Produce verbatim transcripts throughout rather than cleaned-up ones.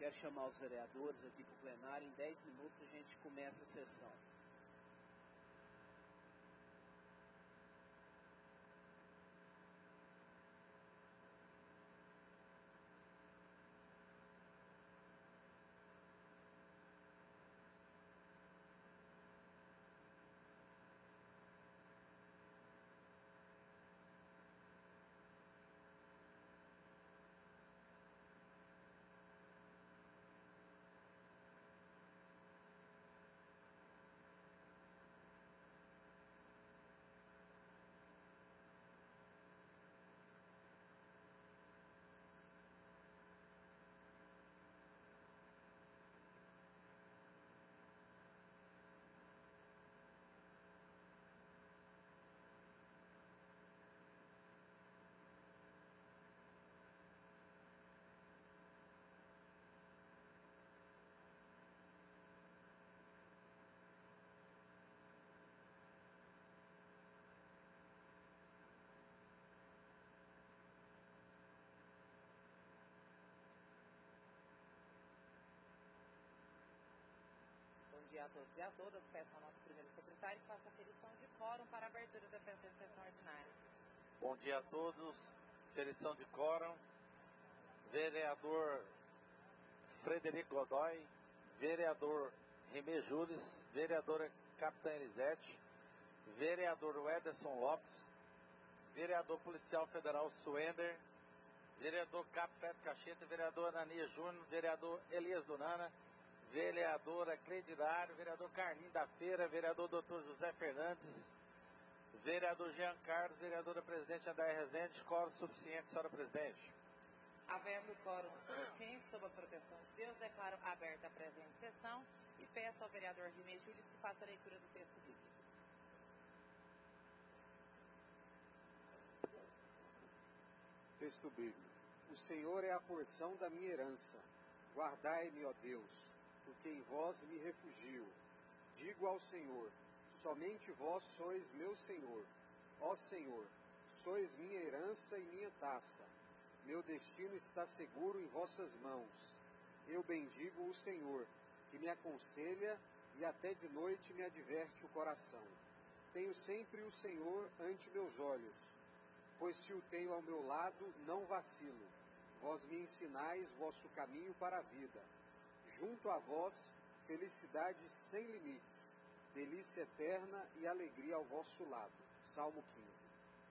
Quero chamar os vereadores aqui para o plenário. Em dez minutos a gente começa a sessão. Bom dia a todos e a todas. Peço ao nosso primeiro secretário que faça a aferição de quórum para a abertura da presente sessão ordinária. Bom dia a todos. Aferição de quórum. Vereador Frederico Godoy, vereador Rimé Jules, vereadora Capitã Elisete, vereador Ederson Lopes, vereador Policial Federal Suender, vereador Capitão Cacheta, vereador Anania Júnior, vereador Elias Dunana, vereadora Cleide Dário, vereador Carlinho da Feira, vereador doutor José Fernandes, vereador Jean Carlos, vereadora presidente André Rezende. Quórum suficiente, senhora presidente. Havendo quórum suficiente, sob a proteção de Deus, declaro aberta a presente sessão e peço ao vereador Rimé Jules que faça a leitura do texto bíblico. Texto bíblico. O Senhor é a porção da minha herança. Guardai-me, ó Deus, porque em vós me refugio. Digo ao Senhor, somente vós sois meu Senhor. Ó Senhor, sois minha herança e minha taça. Meu destino está seguro em vossas mãos. Eu bendigo o Senhor, que me aconselha e até de noite me adverte o coração. Tenho sempre o Senhor ante meus olhos, pois se o tenho ao meu lado, não vacilo. Vós me ensinais vosso caminho para a vida. Junto a vós, felicidade sem limite, delícia eterna e alegria ao vosso lado. Salmo quinze.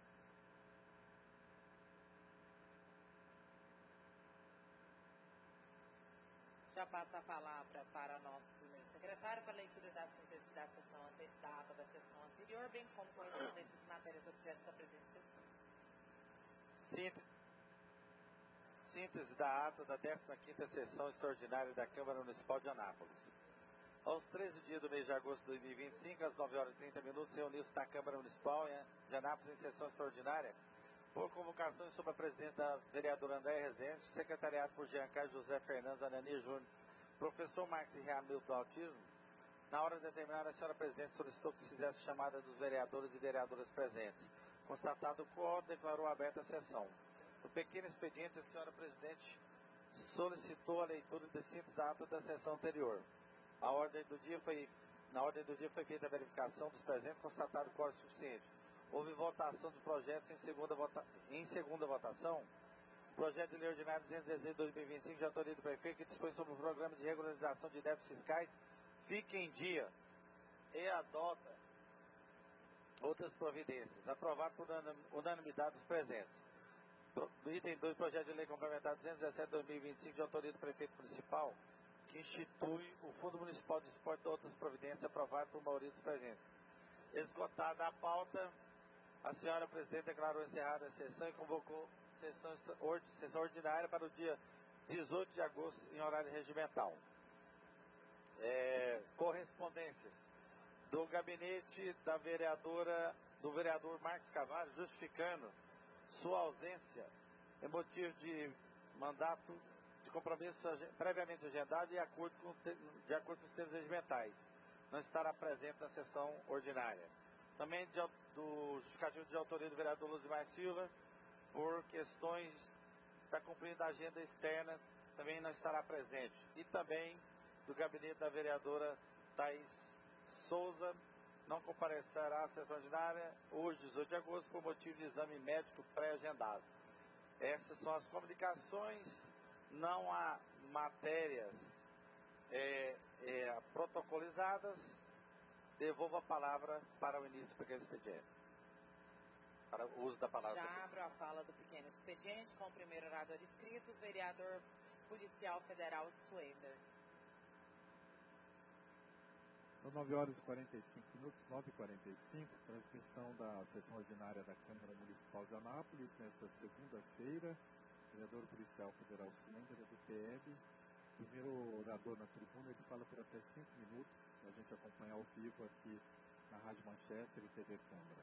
Já passo a palavra para nosso primeiro secretário para a leitura da síntese da sessão ante- da ata da sessão anterior, bem como correspondências de matérias objeto da presente sessão. Síntese, síntese da ata da décima quinta sessão extraordinária da Câmara Municipal de Anápolis. Aos treze dias do mês de agosto de dois mil e vinte e cinco, às nove horas e trinta minutos, reuniu-se na Câmara Municipal de Anápolis em sessão extraordinária, por convocação sob a presidência da vereadora André Rezende, secretariado por Jean Carlos José Fernandes, Anania Júnior, professor Marcos e Ramilton do Autismo. Na hora determinada, a senhora presidente solicitou que se fizesse chamada dos vereadores e vereadoras presentes. Constatado o quórum, declarou aberta a sessão. No pequeno expediente, a senhora presidente solicitou a leitura de síntese da ata da sessão anterior. A ordem do dia foi, na ordem do dia foi feita a verificação dos presentes, constatado o quórum suficiente. Houve votação dos projetos em segunda, vota, em segunda votação. O projeto de lei ordinário duzentos e dezesseis de dois mil e vinte e cinco, de autoria do prefeito, que dispõe sobre o programa de regularização de débitos fiscais, fica em dia e adota outras providências. Aprovado por unanimidade dos presentes. Do item dois, projeto de lei complementar duzentos e dezessete de dois mil e vinte e cinco, de autoria do prefeito municipal, que institui o Fundo Municipal de Esporte e outras providências, aprovado por maioria dos presentes. Esgotada a pauta, a senhora presidente declarou encerrada a sessão e convocou sessão, sessão ordinária para o dia dezoito de agosto, em horário regimental. É, correspondências do gabinete da vereadora, do vereador Marcos Carvalho, justificando sua ausência em motivo de mandato de compromisso previamente agendado e acordo com, de acordo com os termos regimentais. Não estará presente na sessão ordinária. Também de, do justificativo de autoria do vereador Luzimar Silva, por questões, está cumprindo a agenda externa também não estará presente. E também do gabinete da vereadora Thaís Souza, não comparecerá à sessão ordinária hoje, dezoito de agosto, por motivo de exame médico pré-agendado. Essas são as comunicações, não há matérias é, é, protocolizadas. Devolvo a palavra para o início do pequeno expediente. Para o uso da palavra. Já abro a fala do pequeno expediente com o primeiro orador inscrito, o vereador policial federal Suender. São nove horas e quarenta e cinco minutos, nove e quarenta e cinco, transmissão da sessão ordinária da Câmara Municipal de Anápolis, nesta segunda-feira. Vereador policial federal Suender, do P M. Primeiro orador na tribuna, ele fala por até cinco minutos, para a gente acompanhar ao vivo aqui na Rádio Manchester e T V Câmara.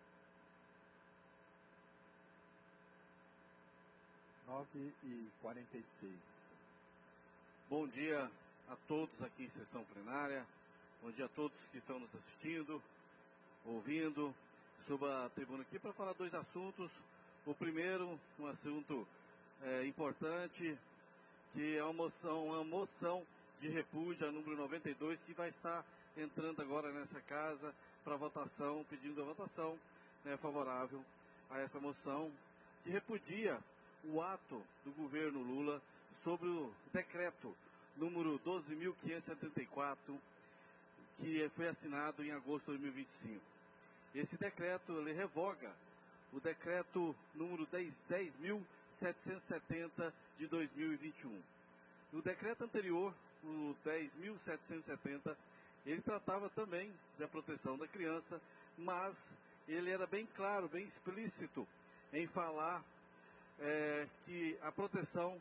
nove e quarenta e seis. Bom dia a todos aqui em sessão plenária. Bom dia a todos que estão nos assistindo, ouvindo. Subo a tribuna aqui para falar dois assuntos. O primeiro, um assunto é, importante, que é uma moção, uma moção de repúdio, a número noventa e dois, que vai estar entrando agora nessa casa para votação, pedindo a votação né, favorável a essa moção, que repudia o ato do governo Lula sobre o decreto número doze mil quinhentos e setenta e quatro, que foi assinado em agosto de dois mil e vinte e cinco. Esse decreto, ele revoga o decreto número dez mil setecentos e setenta de dois mil e vinte e um. O decreto anterior, o dez mil setecentos e setenta, ele tratava também da proteção da criança, mas ele era bem claro, bem explícito em falar é, que a proteção,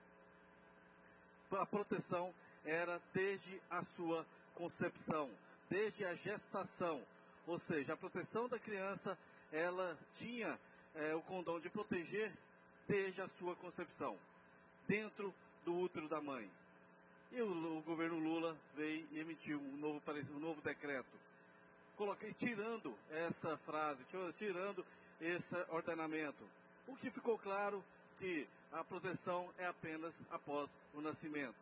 a proteção era desde a sua concepção, desde a gestação, ou seja, a proteção da criança, ela tinha é, o condão de proteger desde a sua concepção, dentro do útero da mãe. E o, o governo Lula veio e emitiu um novo, um novo decreto, coloquei, tirando essa frase, tirando esse ordenamento. O que ficou claro que a proteção é apenas após o nascimento.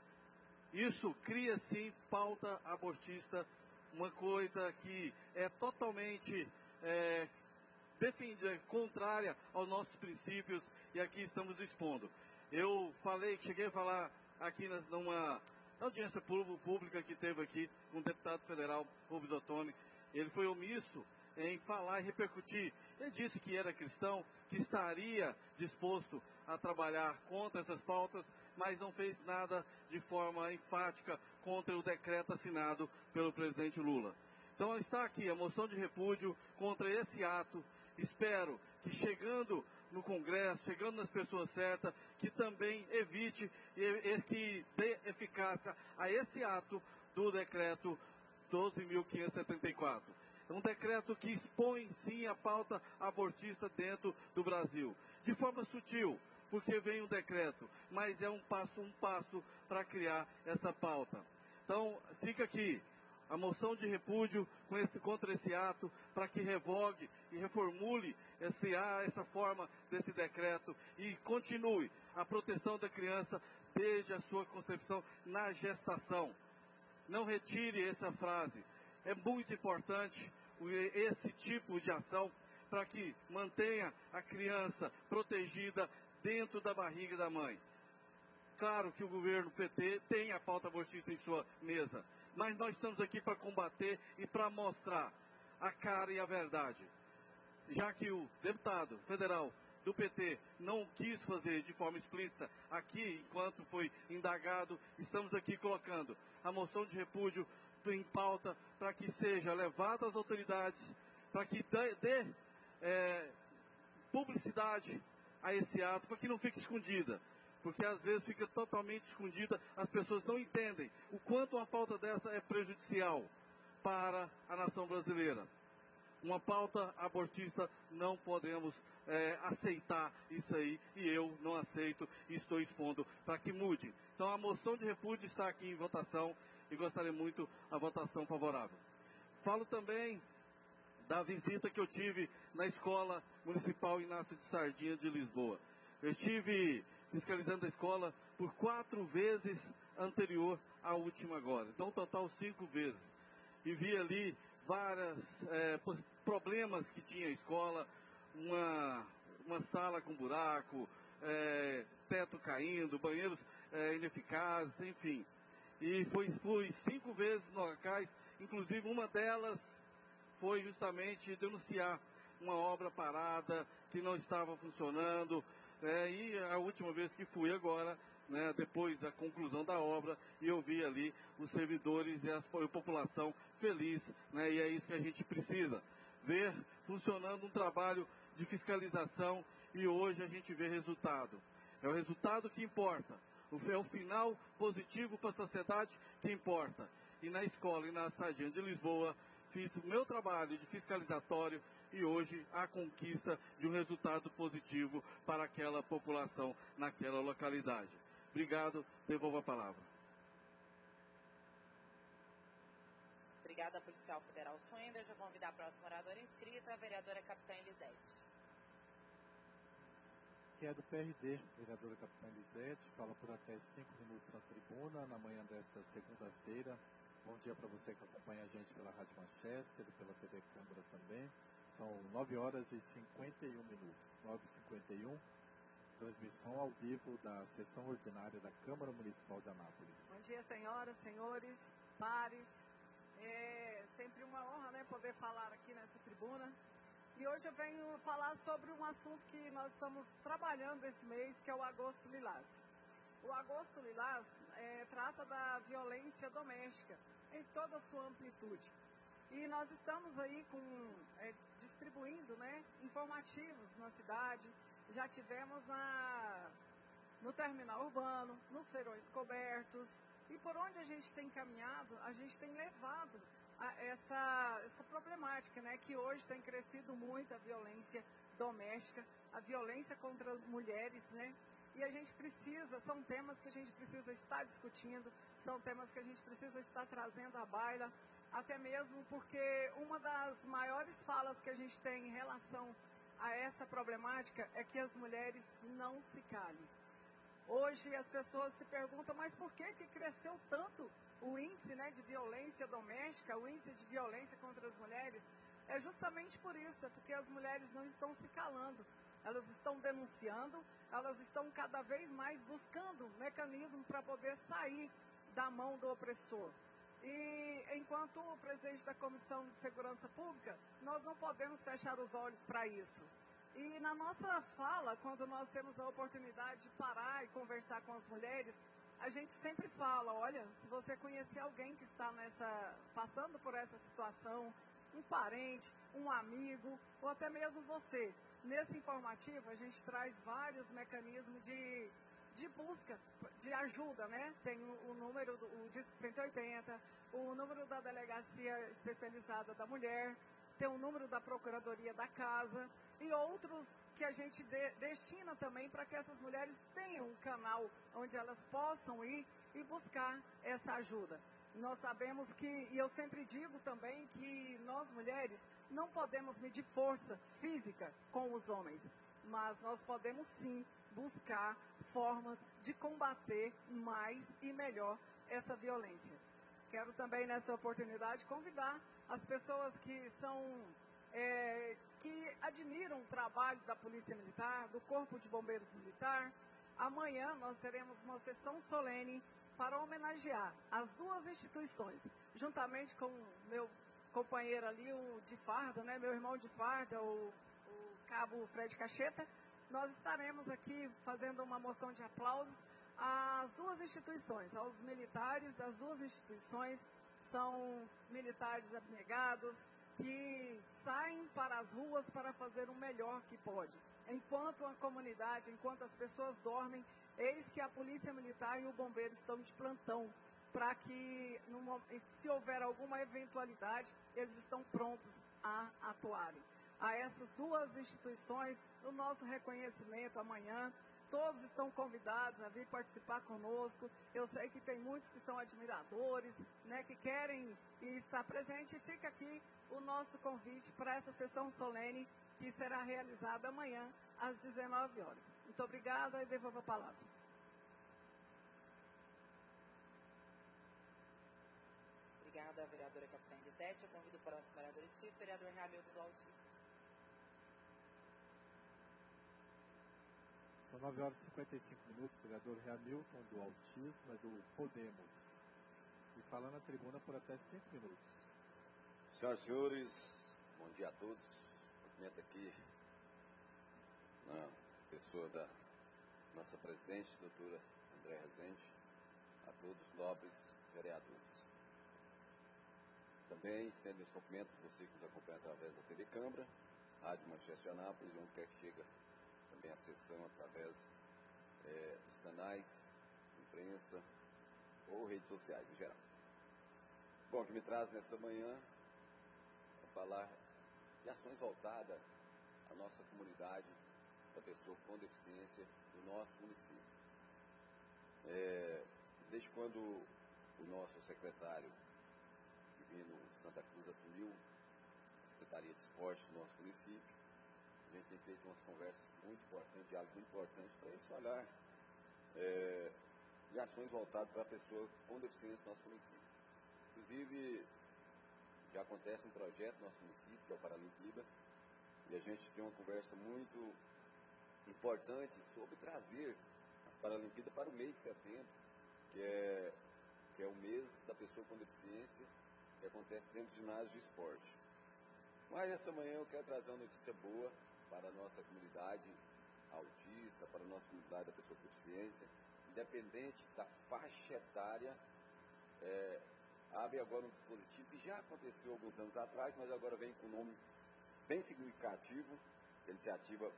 Isso cria, sim, pauta abortista, uma coisa que é totalmente é, defendida, contrária aos nossos princípios, e aqui estamos expondo. Eu falei, cheguei a falar aqui numa audiência pública que teve aqui com um deputado federal, Rubens Ottoni. Ele foi omisso em falar e repercutir. Ele disse que era cristão, que estaria disposto a trabalhar contra essas pautas, mas não fez nada de forma enfática contra o decreto assinado pelo presidente Lula. Então está aqui a moção de repúdio contra esse ato. Espero que chegando no Congresso, chegando nas pessoas certas, que também evite e, e que dê eficácia a esse ato do decreto doze mil quinhentos e setenta e quatro. É um decreto que expõe, sim, a pauta abortista dentro do Brasil. De forma sutil, porque vem um decreto, mas é um passo, um passo para criar essa pauta. Então, fica aqui a moção de repúdio com esse, contra esse ato, para que revogue e reformule esse, essa forma desse decreto e continue a proteção da criança desde a sua concepção na gestação. Não retire essa frase. É muito importante esse tipo de ação para que mantenha a criança protegida dentro da barriga da mãe. Claro que o governo P T tem a pauta abortista em sua mesa, mas nós estamos aqui para combater e para mostrar a cara e a verdade. Já que o deputado federal do P T não quis fazer de forma explícita aqui, enquanto foi indagado, estamos aqui colocando a moção de repúdio em pauta para que seja levada às autoridades, para que dê, dê é, publicidade a esse ato, para que não fique escondida. Porque às vezes fica totalmente escondida, as pessoas não entendem o quanto uma pauta dessa é prejudicial para a nação brasileira. Uma pauta abortista, não podemos é, aceitar isso aí, e eu não aceito e estou expondo para que mude. Então a moção de repúdio está aqui em votação e gostaria muito a votação favorável. Falo também da visita que eu tive na Escola Municipal Inácio de Sardinha de Lisboa. Eu estive fiscalizando a escola por quatro vezes anterior à última agora. Então, total cinco vezes. E vi ali vários é, problemas que tinha a escola, uma, uma sala com buraco, é, teto caindo, banheiros é, ineficazes, enfim. E foi, fui cinco vezes no locais, inclusive uma delas foi justamente denunciar uma obra parada que não estava funcionando. É, e a última vez que fui agora, né, depois da conclusão da obra, e eu vi ali os servidores e a população feliz, né, e é isso que a gente precisa, ver funcionando um trabalho de fiscalização, e hoje a gente vê resultado. É o resultado que importa, é o final positivo para a sociedade que importa. E na escola e na Sargento de Lisboa, fiz o meu trabalho de fiscalizatório, e hoje a conquista de um resultado positivo para aquela população naquela localidade. Obrigado, devolvo a palavra. Obrigada, policial federal Swender. Já vou convidar a próxima oradora inscrita, a vereadora Capitã Elisete. Que é do P R D, vereadora Capitã Elisete, fala por até cinco minutos na tribuna, na manhã desta segunda-feira. Bom dia para você que acompanha a gente pela Rádio Manchester e pela T V Câmara também. São nove horas e cinquenta e um minutos. nove e cinquenta e um, transmissão ao vivo da sessão ordinária da Câmara Municipal de Anápolis. Bom dia, senhoras, senhores, pares. É sempre uma honra, né, poder falar aqui nessa tribuna. E hoje eu venho falar sobre um assunto que nós estamos trabalhando esse mês, que é o Agosto Lilás. O Agosto Lilás é, trata da violência doméstica em toda a sua amplitude. E nós estamos aí com, é, distribuindo, né, informativos na cidade. Já tivemos na, no terminal urbano, nos serões cobertos. E por onde a gente tem caminhado, a gente tem levado a essa, essa problemática, né, que hoje tem crescido muito, a violência doméstica, a violência contra as mulheres, né? E a gente precisa, são temas que a gente precisa estar discutindo, são temas que a gente precisa estar trazendo à baila, até mesmo porque uma das maiores falas que a gente tem em relação a essa problemática é que as mulheres não se calem. Hoje as pessoas se perguntam, mas por que que cresceu tanto o índice, né, de violência doméstica, o índice de violência contra as mulheres? É justamente por isso, é porque as mulheres não estão se calando. Elas estão denunciando, elas estão cada vez mais buscando mecanismo para poder sair da mão do opressor. E enquanto o presidente da Comissão de Segurança Pública, nós não podemos fechar os olhos para isso. E na nossa fala, quando nós temos a oportunidade de parar e conversar com as mulheres, a gente sempre fala, olha, se você conhecer alguém que está nessa, passando por essa situação, um parente, um amigo, ou até mesmo você, nesse informativo a gente traz vários mecanismos de, de busca, de ajuda, né? Tem o, o número do o Disque cento e oitenta, o número da Delegacia Especializada da Mulher, tem o número da Procuradoria da Casa e outros que a gente de, destina também para que essas mulheres tenham um canal onde elas possam ir e buscar essa ajuda. Nós sabemos que, e eu sempre digo também, que nós mulheres não podemos medir força física com os homens, mas nós podemos sim buscar formas de combater mais e melhor essa violência. Quero também nessa oportunidade convidar as pessoas que são, é, que admiram o trabalho da Polícia Militar, do Corpo de Bombeiros Militar. Amanhã nós teremos uma sessão solene para homenagear as duas instituições, juntamente com o meu companheiro ali, o de farda, né, meu irmão de farda, o, o cabo Fred Cacheta. Nós estaremos aqui fazendo uma moção de aplausos às duas instituições, aos militares das duas instituições. São militares abnegados que saem para as ruas para fazer o melhor que pode. Enquanto a comunidade, enquanto as pessoas dormem, eis que a Polícia Militar e o Bombeiro estão de plantão para que, numa, se houver alguma eventualidade, eles estão prontos a atuarem. A essas duas instituições, o nosso reconhecimento amanhã. Todos estão convidados a vir participar conosco. Eu sei que tem muitos que são admiradores, né, que querem estar presente. E fica aqui o nosso convite para essa sessão solene que será realizada amanhã às dezenove horas. Muito obrigada e devolvo a palavra. vereadora Capitã Editete. Eu convido o próximo vereador inscrito, vereador Ramilton do Alto. São nove horas e cinquenta e cinco minutos, vereador Hamilton do Autismo, é do Podemos. E falando na tribuna por até cinco minutos. Senhoras e senhores, bom dia a todos. Cumprimento aqui na pessoa da nossa presidente, doutora André Rezende, a todos os nobres vereadores. Também estendo meus cumprimentos a você que nos acompanha através da T V Câmara, Rádio Manchete de Anápolis, onde quer que chega também a sessão através é, dos canais, imprensa ou redes sociais em geral. Bom, o que me traz nessa manhã é falar de ações voltadas à nossa comunidade, da pessoa com deficiência do nosso município. É, desde quando o nosso secretário Divino Santa Cruz assumiu a Secretaria de Esporte do nosso município, a gente tem feito umas conversas muito importantes, diálogos muito importantes para esse olhar é, de ações voltadas para a pessoa com deficiência do nosso município. Inclusive, já acontece um projeto no nosso município, que é o Paralimpíada, e a gente tem uma conversa muito importante sobre trazer as Paralimpíadas para o mês de setembro, que é, que é o mês da pessoa com deficiência, que acontece dentro do ginásio de esporte. Mas essa manhã eu quero trazer uma notícia boa para a nossa comunidade autista, para a nossa comunidade da pessoa com deficiência, independente da faixa etária. É, abre agora um dispositivo que já aconteceu alguns anos atrás, mas agora vem com um nome bem significativo, a iniciativa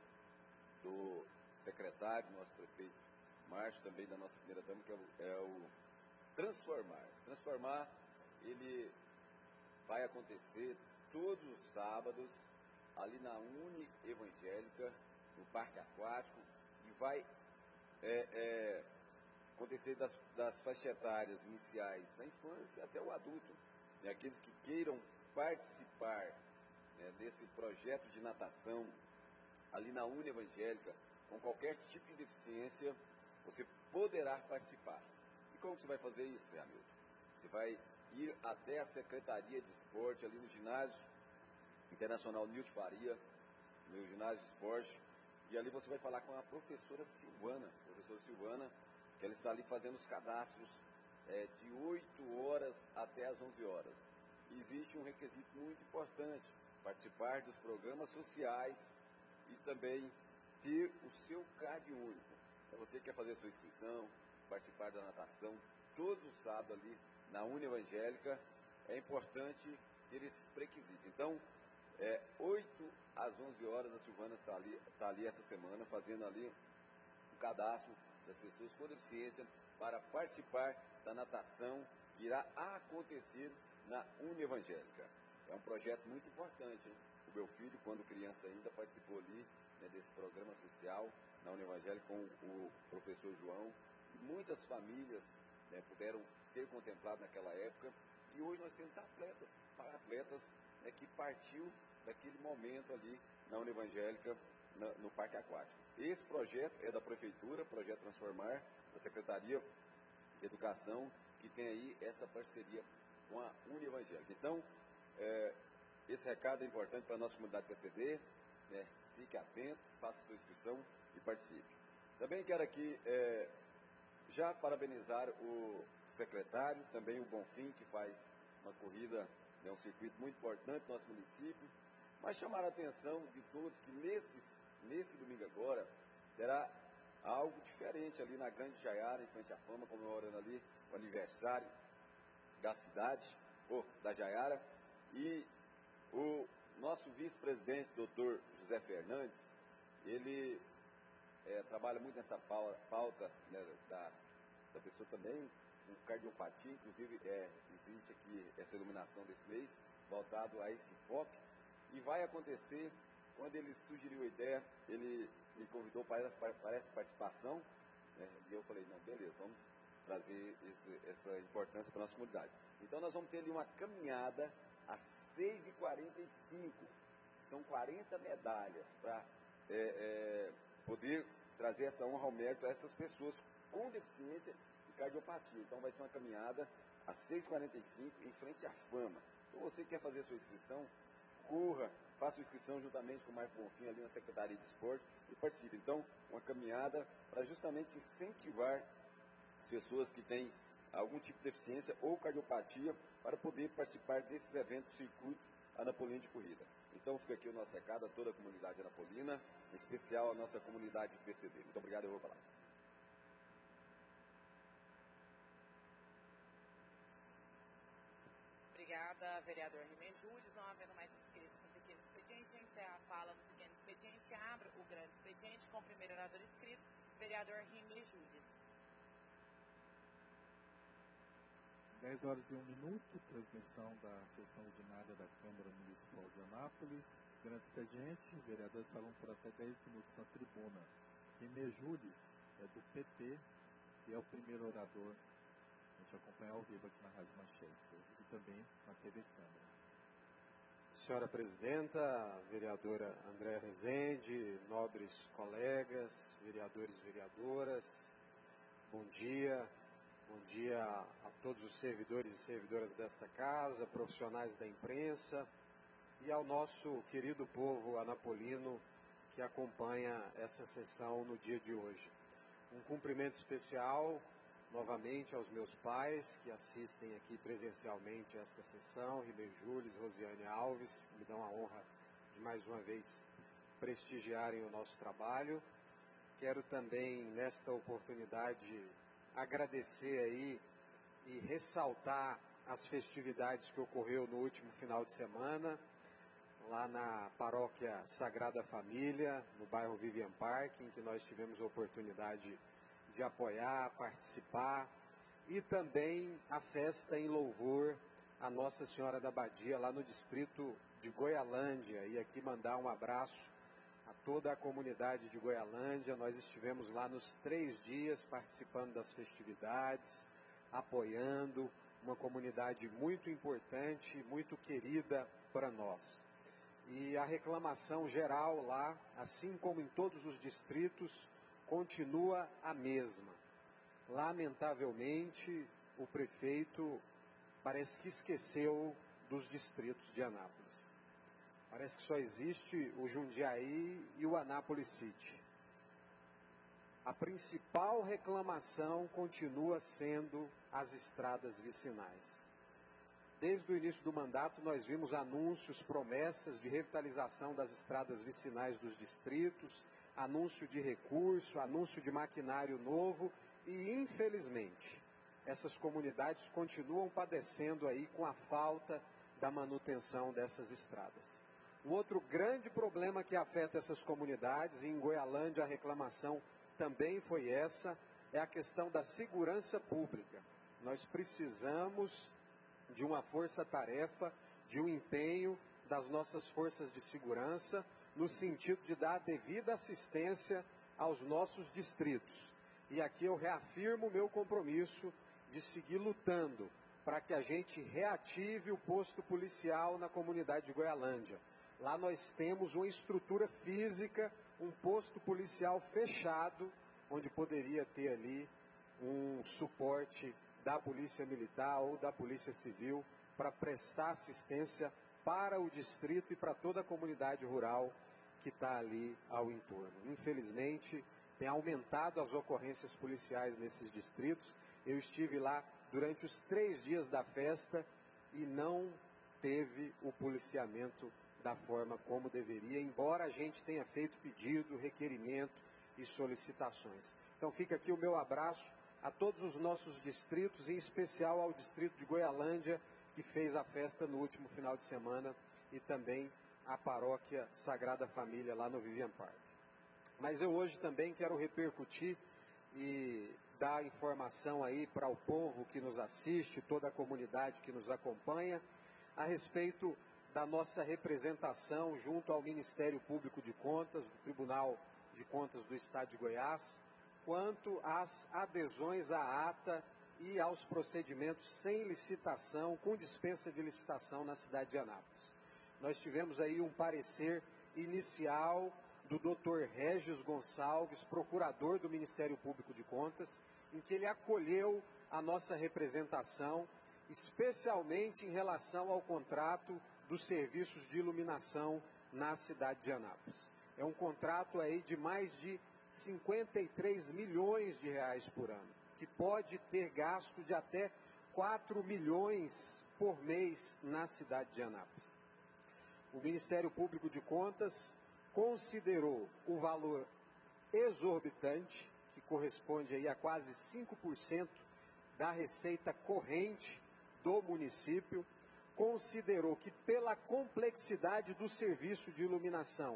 do secretário, nosso prefeito Márcio, também da nossa primeira dama, que é o, é o Transformar. Transformar, ele vai acontecer todos os sábados, ali na Uni Evangélica, no Parque Aquático, e vai é, é, acontecer das, das faixas etárias iniciais da infância até o adulto, né, aqueles que queiram participar, né, desse projeto de natação ali na Uni Evangélica, com qualquer tipo de deficiência, você poderá participar. E como você vai fazer isso, Hamilton? Você vai ir até a Secretaria de Esporte, ali no ginásio Internacional Nilde Faria, no ginásio de esporte, e ali você vai falar com a professora Silvana, professora Silvana, que ela está ali fazendo os cadastros é, de oito horas até as onze horas. E existe um requisito muito importante, participar dos programas sociais e também ter o seu card único. Então, você quer fazer a sua inscrição, participar da natação, todos os sábados ali na Uni Evangélica, é importante ter esses requisitos. Então, é, oito às onze horas, a Silvana está ali, está ali essa semana, fazendo ali o cadastro das pessoas com deficiência para participar da natação que irá acontecer na Uni Evangélica. É um projeto muito importante, hein? O meu filho, quando criança ainda, participou ali, né, desse programa social na Uni Evangélica com o professor João. E muitas famílias, né, puderam ser contempladas naquela época. E hoje nós temos atletas, atletas, né, que partiu daquele momento ali na Uni Evangélica, na, no Parque Aquático. Esse projeto é da Prefeitura, Projeto Transformar, da Secretaria de Educação, que tem aí essa parceria com a Uni Evangélica. Então, é, esse recado é importante para a nossa comunidade P C D, né? Fique atento, faça sua inscrição e participe. Também quero aqui é, já parabenizar o secretário, também o Bonfim, que faz uma corrida, é um circuito muito importante no nosso município, mas chamar a atenção de todos que nesse, nesse domingo agora terá algo diferente ali na Grande Jaiara, em frente à Fama, comemorando ali o aniversário da cidade, ou da Jaiara, e o nosso vice-presidente, doutor José Fernandes, ele é, trabalha muito nessa pauta, né, da, da pessoa também com cardiopatia, inclusive é, existe aqui essa iluminação desse mês, voltado a esse foco, e vai acontecer, quando ele sugeriu a ideia, ele me convidou para, para, para essa participação, né, e eu falei, não, beleza, vamos trazer esse, essa importância para a nossa comunidade. Então nós vamos ter ali uma caminhada às seis e quarenta e cinco, são quarenta medalhas para é, é, poder trazer essa honra ao mérito a essas pessoas com deficiência, e cardiopatia. Então vai ser uma caminhada às seis e quarenta e cinco em frente à Fama. Então você que quer fazer a sua inscrição, corra, faça a inscrição juntamente com o Marco Bonfim ali na Secretaria de Esporte e participe. Então, uma caminhada para justamente incentivar as pessoas que têm algum tipo de deficiência ou cardiopatia para poder participar desses eventos circuito anapolino de corrida. Então fica aqui o nosso recado a toda a comunidade anapolina, em especial a nossa comunidade P C D. Muito obrigado, eu vou falar. Obrigada, vereador Rimei Júlio. Não havendo mais inscritos no pequeno expediente, encerra a fala no pequeno expediente, abra o grande expediente com o primeiro orador inscrito, vereador Rimei Júlio. dez horas e um minuto, transmissão da sessão ordinária da Câmara Municipal de Anápolis. Grande expediente, vereadores falam por até dez minutos na tribuna. Rimei Júlio é do P T e é o primeiro orador. A gente acompanha ao vivo aqui na Rádio Manchester e também na T V Câmara. Senhora Presidenta, vereadora Andréa Rezende, nobres colegas, vereadores e vereadoras, bom dia. Bom dia a todos os servidores e servidoras desta casa, profissionais da imprensa e ao nosso querido povo anapolino que acompanha essa sessão no dia de hoje. Um cumprimento especial novamente aos meus pais que assistem aqui presencialmente a esta sessão, Rimei Júlio, Rosiane Alves, que me dão a honra de mais uma vez prestigiarem o nosso trabalho. Quero também, nesta oportunidade, agradecer aí e ressaltar as festividades que ocorreu no último final de semana, lá na Paróquia Sagrada Família, no bairro Vivian Park, em que nós tivemos a oportunidade de apoiar, participar, e também a festa em louvor a Nossa Senhora da Badia, lá no distrito de Goialândia, e aqui mandar um abraço a toda a comunidade de Goialândia. Nós estivemos lá nos três dias participando das festividades, apoiando uma comunidade muito importante, muito querida para nós. E a reclamação geral lá, assim como em todos os distritos, continua a mesma. Lamentavelmente, o prefeito parece que esqueceu dos distritos de Anápolis. Parece que só existe o Jundiaí e o Anápolis City. A principal reclamação continua sendo as estradas vicinais. Desde o início do mandato nós vimos anúncios, promessas de revitalização das estradas vicinais dos distritos, anúncio de recurso, anúncio de maquinário novo e, infelizmente, essas comunidades continuam padecendo aí com a falta da manutenção dessas estradas. O outro grande problema que afeta essas comunidades, e em Goialândia a reclamação também foi essa, é a questão da segurança pública. Nós precisamos de uma força-tarefa, de um empenho das nossas forças de segurança, no sentido de dar devida assistência aos nossos distritos. E aqui eu reafirmo o meu compromisso de seguir lutando para que a gente reative o posto policial na comunidade de Goialândia. Lá nós temos uma estrutura física, um posto policial fechado, onde poderia ter ali um suporte da Polícia Militar ou da Polícia Civil para prestar assistência para o distrito e para toda a comunidade rural que está ali ao entorno. Infelizmente, tem aumentado as ocorrências policiais nesses distritos. Eu estive lá durante os três dias da festa e não teve o policiamento da forma como deveria, embora a gente tenha feito pedido, requerimento e solicitações. Então fica aqui o meu abraço a todos os nossos distritos, em especial ao distrito de Goialândia, que fez a festa no último final de semana, e também a Paróquia Sagrada Família lá no Vivian Park. Mas eu hoje também quero repercutir e dar informação aí para o povo que nos assiste, toda a comunidade que nos acompanha, a respeito da nossa representação junto ao Ministério Público de Contas, do Tribunal de Contas do Estado de Goiás, quanto às adesões à ata e aos procedimentos sem licitação, com dispensa de licitação na cidade de Anápolis. Nós tivemos aí um parecer inicial do doutor Regis Gonçalves, procurador do Ministério Público de Contas, em que ele acolheu a nossa representação, especialmente em relação ao contrato dos serviços de iluminação na cidade de Anápolis. É um contrato aí de mais de cinquenta e três milhões de reais por ano, que pode ter gasto de até quatro milhões por mês na cidade de Anápolis. O Ministério Público de Contas considerou o valor exorbitante, que corresponde aí a quase cinco por cento da receita corrente do município, considerou que pela complexidade do serviço de iluminação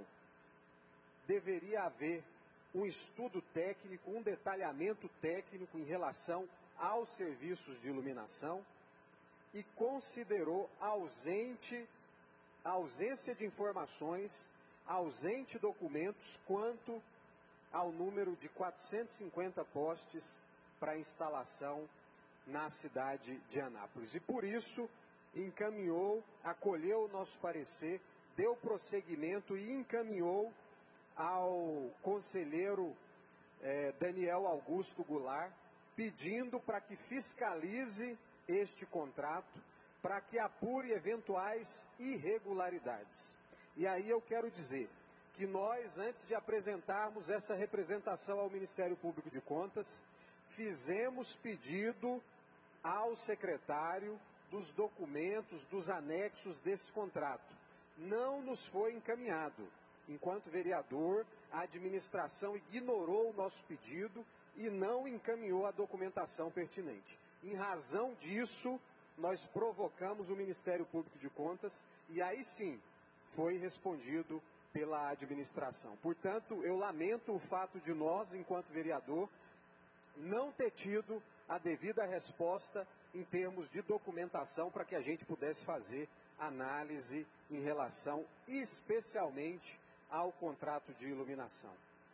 deveria haver um estudo técnico, um detalhamento técnico em relação aos serviços de iluminação e considerou ausente, a ausência de informações, ausente documentos quanto ao número de quatrocentos e cinquenta postes para instalação na cidade de Anápolis. E por isso encaminhou, acolheu o nosso parecer, deu prosseguimento e encaminhou ao conselheiro eh, Daniel Augusto Goulart, pedindo para que fiscalize este contrato, para que apure eventuais irregularidades. E aí eu quero dizer que nós, antes de apresentarmos essa representação ao Ministério Público de Contas, fizemos pedido ao secretário dos documentos, dos anexos desse contrato. Não nos foi encaminhado. Enquanto vereador, a administração ignorou o nosso pedido e não encaminhou a documentação pertinente. Em razão disso, nós provocamos o Ministério Público de Contas e aí sim foi respondido pela administração. Portanto, eu lamento o fato de nós, enquanto vereador, não ter tido a devida resposta em termos de documentação para que a gente pudesse fazer análise em relação especialmente ao contrato de iluminação.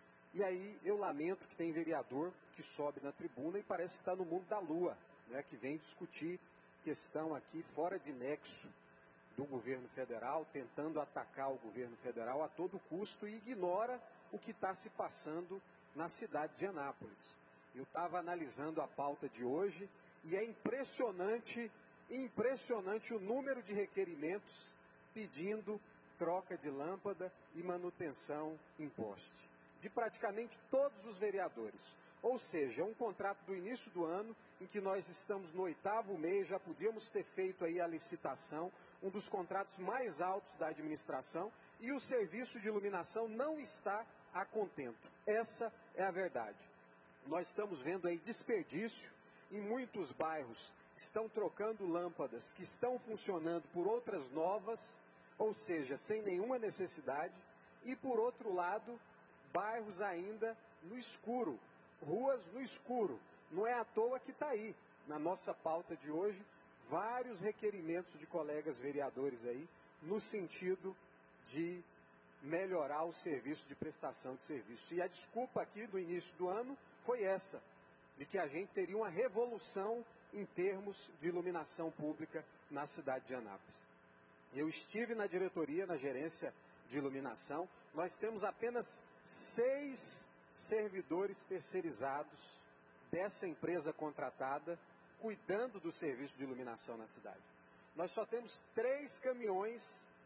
E aí eu lamento que tem vereador que sobe na tribuna e parece que está no mundo da lua, né, que vem discutir questão aqui fora de nexo do governo federal, tentando atacar o governo federal a todo custo e ignora o que está se passando na cidade de Anápolis. Eu estava analisando a pauta de hoje e é impressionante, impressionante o número de requerimentos pedindo troca de lâmpada e manutenção em poste, de praticamente todos os vereadores. Ou seja, um contrato do início do ano, em que nós estamos no oitavo mês, já podíamos ter feito aí a licitação, um dos contratos mais altos da administração, e o serviço de iluminação não está a contento. Essa é a verdade. Nós estamos vendo aí desperdício, em muitos bairros estão trocando lâmpadas que estão funcionando por outras novas, ou seja, sem nenhuma necessidade, e por outro lado, bairros ainda no escuro, ruas no escuro. Não é à toa que está aí, na nossa pauta de hoje, vários requerimentos de colegas vereadores aí, no sentido de melhorar o serviço de prestação de serviço. E a desculpa aqui do início do ano foi essa, de que a gente teria uma revolução em termos de iluminação pública na cidade de Anápolis. Eu estive na diretoria, na gerência de iluminação, nós temos apenas seis servidores terceirizados dessa empresa contratada, cuidando do serviço de iluminação na cidade. Nós só temos três caminhões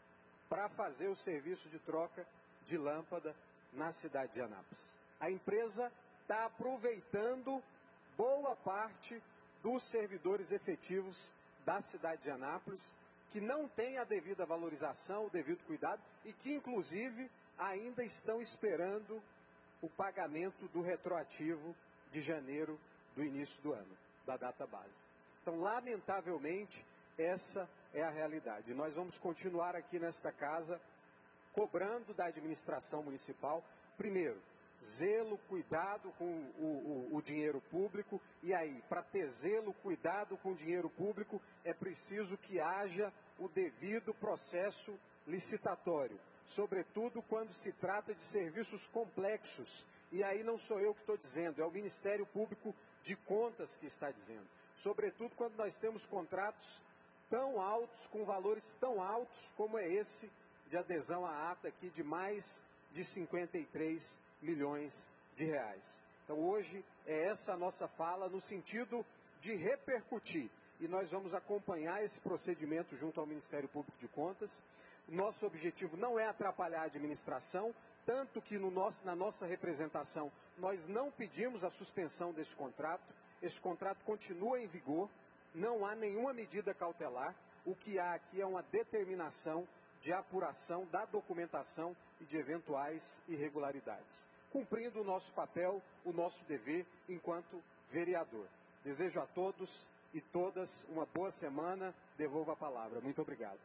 para fazer o serviço de troca de lâmpada na cidade de Anápolis. A empresa está aproveitando boa parte dos servidores efetivos da cidade de Anápolis, que não tem a devida valorização, o devido cuidado, e que, inclusive, ainda estão esperando o pagamento do retroativo de janeiro do início do ano, da data base. Então, lamentavelmente, essa é a realidade. Nós vamos continuar aqui nesta casa, cobrando da administração municipal, primeiro, zelo, cuidado com o, o, o dinheiro público, e aí, para ter zelo, cuidado com o dinheiro público, é preciso que haja o devido processo licitatório, sobretudo quando se trata de serviços complexos, e aí não sou eu que estou dizendo, é o Ministério Público de Contas que está dizendo, sobretudo quando nós temos contratos tão altos, com valores tão altos, como é esse de adesão à ata aqui de mais de cinquenta e três milhões de reais. Então hoje é essa a nossa fala no sentido de repercutir. E nós vamos acompanhar esse procedimento junto ao Ministério Público de Contas. Nosso objetivo não é atrapalhar a administração, tanto que no nosso, na nossa representação nós não pedimos a suspensão desse contrato. Esse contrato continua em vigor, não há nenhuma medida cautelar. O que há aqui é uma determinação de apuração da documentação e de eventuais irregularidades, cumprindo o nosso papel, o nosso dever enquanto vereador. Desejo a todos e todas uma boa semana. Devolvo a palavra. Muito obrigado.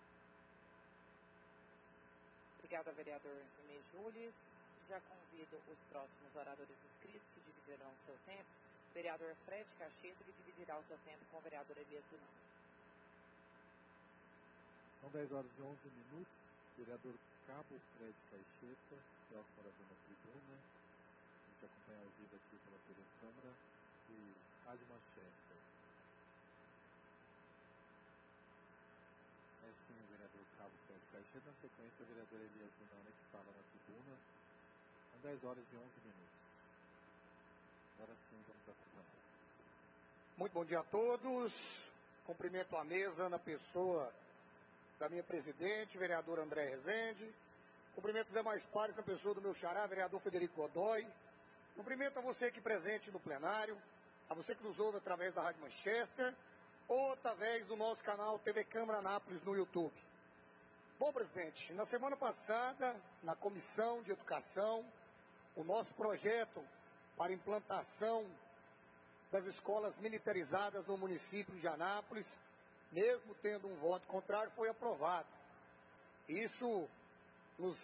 Obrigada, vereador Inês Júlio. Já convido os próximos oradores inscritos que dividirão o seu tempo. Vereador Fred Cacheto, que dividirá o seu tempo com o vereador Elias do Nuno. São dez horas e onze minutos. Vereador Cabo Fred Caixeta, que é o morador na tribuna. A gente acompanha ao vivo aqui pela T V Câmara. E Rádio Manchester. É sim o vereador Cabo Fred Caixeta. Na sequência, o vereador Elias do Nuno, que fala na tribuna. São dez horas e onze minutos. Agora sim, vamos acompanhar. Muito bom dia a todos. Cumprimento a mesa na pessoa da minha presidente, vereador André Rezende. Cumprimento os demais pares na pessoa do meu xará, vereador Federico Godoy. Cumprimento a você aqui presente no plenário, a você que nos ouve através da Rádio Manchester ou através do nosso canal T V Câmara Anápolis no YouTube. Bom, presidente, na semana passada, na Comissão de Educação, o nosso projeto para implantação das escolas militarizadas no município de Anápolis, mesmo tendo um voto contrário, foi aprovado. Isso nos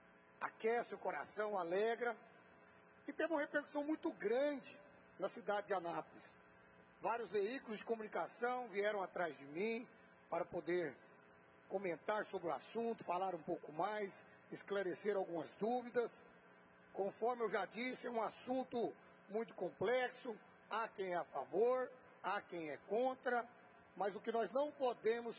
aquece o coração, alegra, e teve uma repercussão muito grande na cidade de Anápolis. Vários veículos de comunicação vieram atrás de mim para poder comentar sobre o assunto, falar um pouco mais, esclarecer algumas dúvidas. Conforme eu já disse, é um assunto muito complexo, há quem é a favor, há quem é contra, mas o que nós não podemos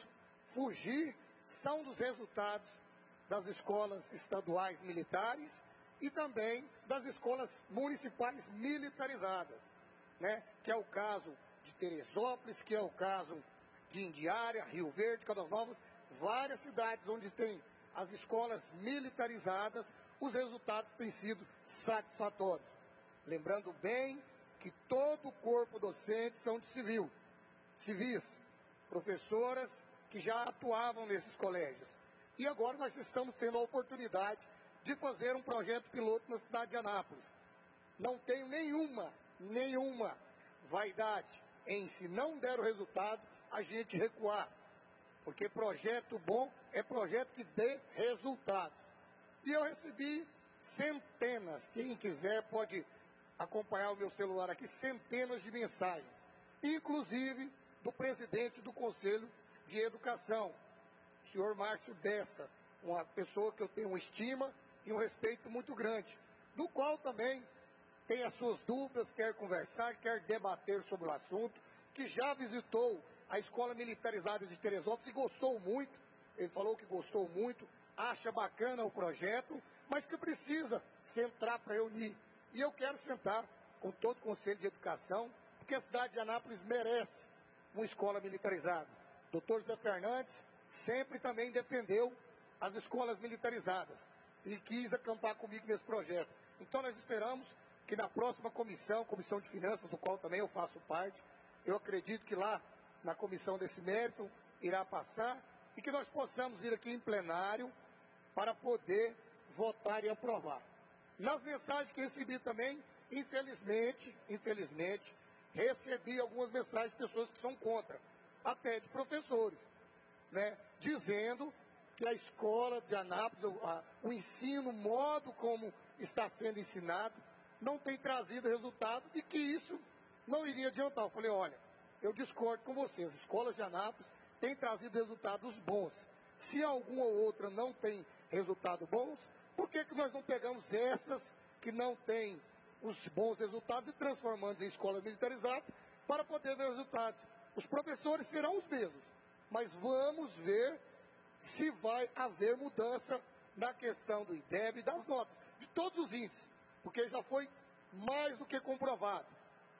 fugir são dos resultados das escolas estaduais militares e também das escolas municipais militarizadas, né? Que é o caso de Teresópolis, que é o caso de Indiária, Rio Verde, Caldas Novas, várias cidades onde tem as escolas militarizadas, os resultados têm sido satisfatórios. Lembrando bem que todo o corpo docente são de civil, civis, professoras que já atuavam nesses colégios. E agora nós estamos tendo a oportunidade de fazer um projeto piloto na cidade de Anápolis. Não tenho nenhuma, nenhuma vaidade em, se não der o resultado, a gente recuar. Porque projeto bom é projeto que dê resultados. E eu recebi centenas, quem quiser pode acompanhar o meu celular aqui, centenas de mensagens, inclusive do presidente do Conselho de Educação, o senhor Márcio Dessa, uma pessoa que eu tenho uma estima e um respeito muito grande, do qual também tem as suas dúvidas, quer conversar, quer debater sobre o assunto, que já visitou a Escola Militarizada de Teresópolis e gostou muito, ele falou que gostou muito, acha bacana o projeto, mas que precisa sentar para reunir. E eu quero sentar com todo o Conselho de Educação, porque a cidade de Anápolis merece uma escola militarizada. doutor José Fernandes sempre também defendeu as escolas militarizadas e quis acampar comigo nesse projeto. Então nós esperamos que na próxima comissão, Comissão de Finanças, do qual também eu faço parte, eu acredito que lá na comissão desse mérito irá passar e que nós possamos vir aqui em plenário para poder votar e aprovar. Nas mensagens que recebi também, infelizmente, infelizmente, recebi algumas mensagens de pessoas que são contra, até de professores, né, dizendo que a escola de Anápolis, o, a, o ensino, o modo como está sendo ensinado, não tem trazido resultado e que isso não iria adiantar. Eu falei, olha, eu discordo com vocês, as escolas de Anápolis têm trazido resultados bons. Se alguma ou outra não tem resultados bons, por que que nós não pegamos essas que não têm os bons resultados e transformamos em escolas militarizadas para poder ver resultados? Os professores serão os mesmos, mas vamos ver se vai haver mudança na questão do I D E B e das notas, de todos os índices, porque já foi mais do que comprovado.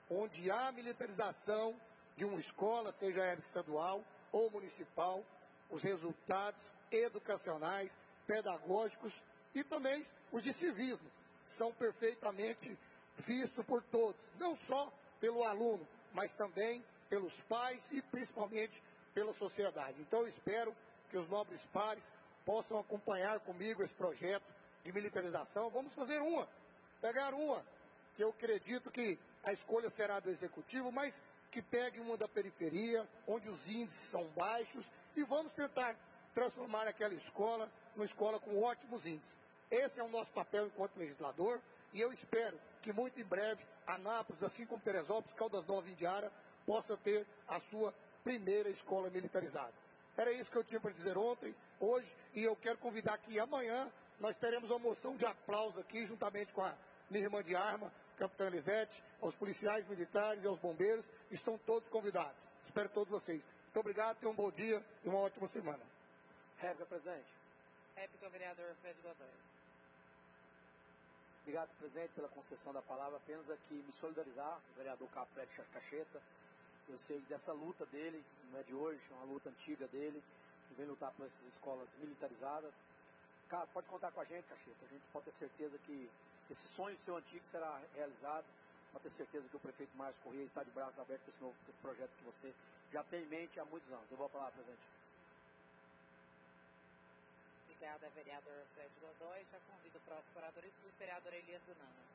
onde há militarização de uma escola, seja ela estadual ou municipal, os resultados educacionais, pedagógicos e também os de civismo são perfeitamente vistos por todos, não só pelo aluno, mas também pelos pais e principalmente pela sociedade. Então eu espero que os nobres pares possam acompanhar comigo esse projeto de militarização. Vamos fazer uma, pegar uma, que eu acredito que a escolha será do executivo, mas que pegue uma da periferia, onde os índices são baixos, e vamos tentar transformar aquela escola numa escola com ótimos índices. Esse é o nosso papel enquanto legislador, e eu espero que muito em breve Anápolis, assim como Teresópolis, Caldas Novas e Indiara, possa ter a sua primeira escola militarizada. Era isso que eu tinha para dizer ontem, hoje, e eu quero convidar que amanhã nós teremos uma moção de aplauso aqui, juntamente com a minha irmã de arma, Capitã Elisete, aos policiais militares e aos bombeiros, estão todos convidados. Espero todos vocês. Muito obrigado, tenham um bom dia e uma ótima semana. Réplica, presidente. Réplica, vereador Fred Godoy. Obrigado, presidente, pela concessão da palavra. Apenas aqui me solidarizar, o vereador Capred Cacheta. Eu sei dessa luta dele, não é de hoje, é uma luta antiga dele, que vem lutar por essas escolas militarizadas. Cara, pode contar com a gente, Cacheta. A gente pode ter certeza que esse sonho seu antigo será realizado. Pode ter certeza que o prefeito Márcio Corrêa está de braços abertos com esse novo projeto que você já tem em mente há muitos anos. Eu vou falar, presidente. Obrigada, vereador Fred Godoy. Já convido o próximo orador, o vereador Elias Dunana.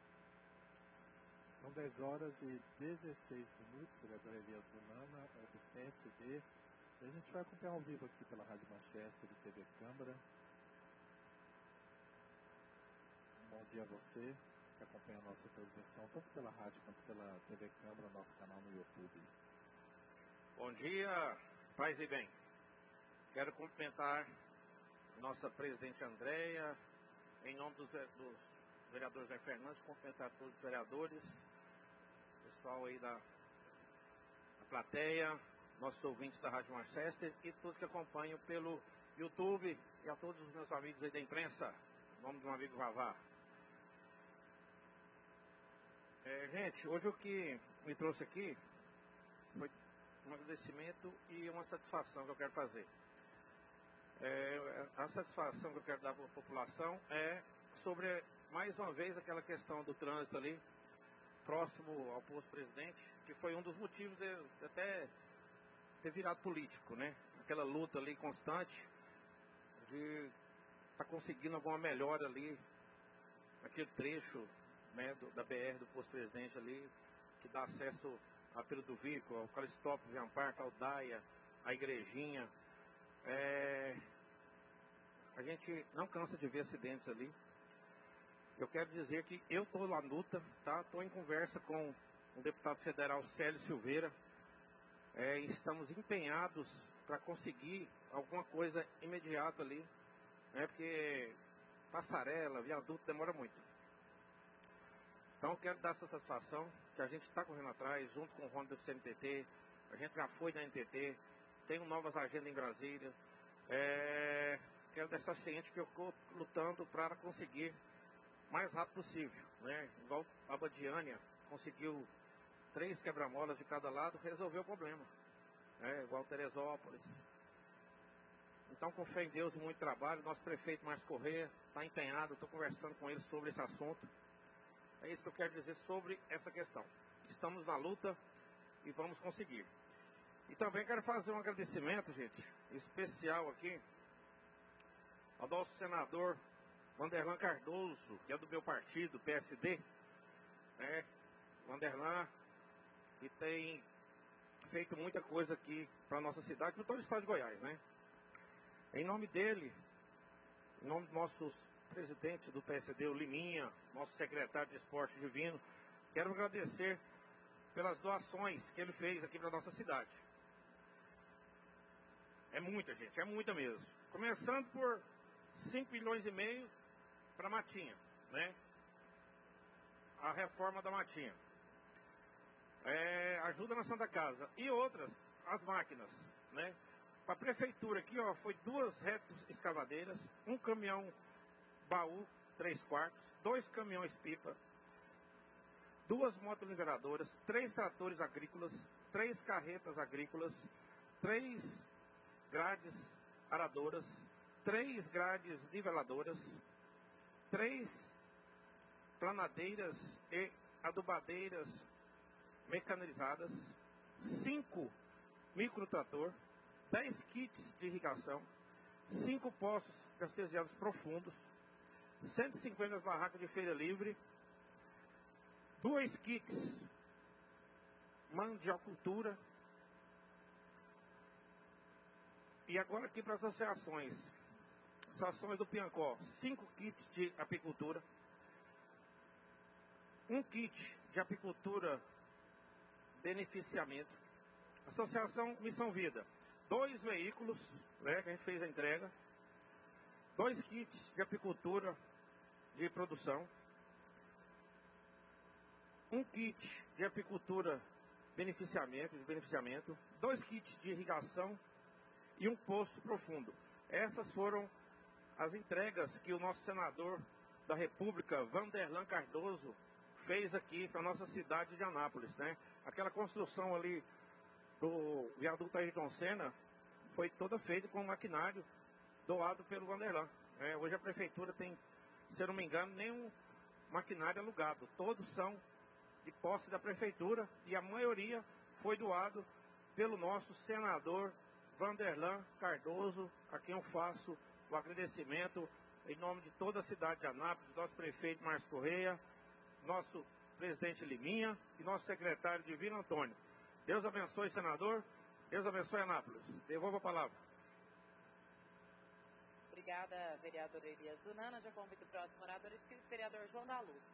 São dez horas e dezesseis minutos, vereador Elias Dunana, é do P S D. E a gente vai acompanhar ao vivo aqui pela Rádio Manchester e T V Câmara. Um bom dia a você que acompanha a nossa transmissão, tanto pela rádio quanto pela T V Câmara, nosso canal no YouTube. Bom dia, paz e bem. Quero cumprimentar nossa presidente Andréia, em nome dos, dos vereadores Zé Fernandes, cumprimentar todos os vereadores, pessoal aí da, da plateia, nossos ouvintes da Rádio Manchester e todos que acompanham pelo YouTube e a todos os meus amigos aí da imprensa, em nome do meu amigo Vavá. É, gente, hoje o que me trouxe aqui foi um agradecimento e uma satisfação que eu quero fazer. É, a satisfação que eu quero dar para a população é sobre, mais uma vez, aquela questão do trânsito ali, próximo ao posto presidente, que foi um dos motivos de até ter virado político, né? Aquela luta ali constante de estar tá conseguindo alguma melhora ali, aquele trecho, né, do, da B R do posto presidente ali, que dá acesso a Pedro do Vico, ao Calistópolis, Viamparca, ao Daia, a Igrejinha. É, a gente não cansa de ver acidentes ali. Eu quero dizer que eu estou na luta, tá? Estou em conversa com o deputado federal Célio Silveira. É, estamos empenhados para conseguir alguma coisa imediata ali, né? Porque passarela, viaduto demora muito. Então eu quero dar essa satisfação que a gente está correndo atrás, junto com o Rony do C N T T. A gente já foi na N T T, tenho novas agendas em Brasília. É, quero deixar ciente que eu estou lutando para conseguir o mais rápido possível, né? Igual a Badiânia conseguiu três quebra-molas de cada lado, resolveu o problema, né? Igual Teresópolis. Então, com fé em Deus e muito trabalho, nosso prefeito Márcio Corrêa está empenhado, estou conversando com ele sobre esse assunto. É isso que eu quero dizer sobre essa questão. Estamos na luta e vamos conseguir. E também quero fazer um agradecimento, gente, especial aqui, ao nosso senador Vanderlan Cardoso, que é do meu partido, P S D, né? Vanderlan, que tem feito muita coisa aqui para a nossa cidade, para todo o estado de Goiás, né? Em nome dele, em nome dos nossos presidentes do P S D, o Liminha, nosso secretário de Esporte Divino, quero agradecer pelas doações que ele fez aqui para a nossa cidade. É muita, gente, é muita mesmo. Começando por cinco milhões e meio para Matinha, né? A reforma da Matinha. É, ajuda na Santa Casa. E outras, as máquinas, né? Para a prefeitura aqui, ó, foi duas retos escavadeiras, um caminhão baú, três quartos, dois caminhões pipa, duas motoniveladoras, três tratores agrícolas, três carretas agrícolas, três grades aradoras, três grades niveladoras, três planadeiras e adubadeiras mecanizadas, cinco microtrator, dez kits de irrigação, cinco poços artesianos profundos, cento e cinquenta barracas de feira livre, dois kits mandiocultura. E agora aqui para as associações. Associações do Piancó, cinco kits de apicultura, um kit de apicultura beneficiamento. Associação Missão Vida, dois veículos, né, que a gente fez a entrega, dois kits de apicultura de produção, um kit de apicultura beneficiamento, de beneficiamento, dois kits de irrigação e um poço profundo. Essas foram as entregas que o nosso senador da República, Vanderlan Cardoso, fez aqui para a nossa cidade de Anápolis, né? Aquela construção ali do viaduto Ayrton Senna foi toda feita com maquinário doado pelo Vanderlan. Né? Hoje a prefeitura tem, se eu não me engano, nenhum maquinário alugado. Todos são de posse da prefeitura e a maioria foi doado pelo nosso senador Vanderlan Cardoso, a quem eu faço o agradecimento em nome de toda a cidade de Anápolis, nosso prefeito Márcio Correia, nosso presidente Liminha e nosso secretário Divino Antônio. Deus abençoe, senador. Deus abençoe, Anápolis. Devolvo a palavra. Obrigada, vereador Elias Dunana. Já convido o próximo orador inscrito, vereador João da Luz.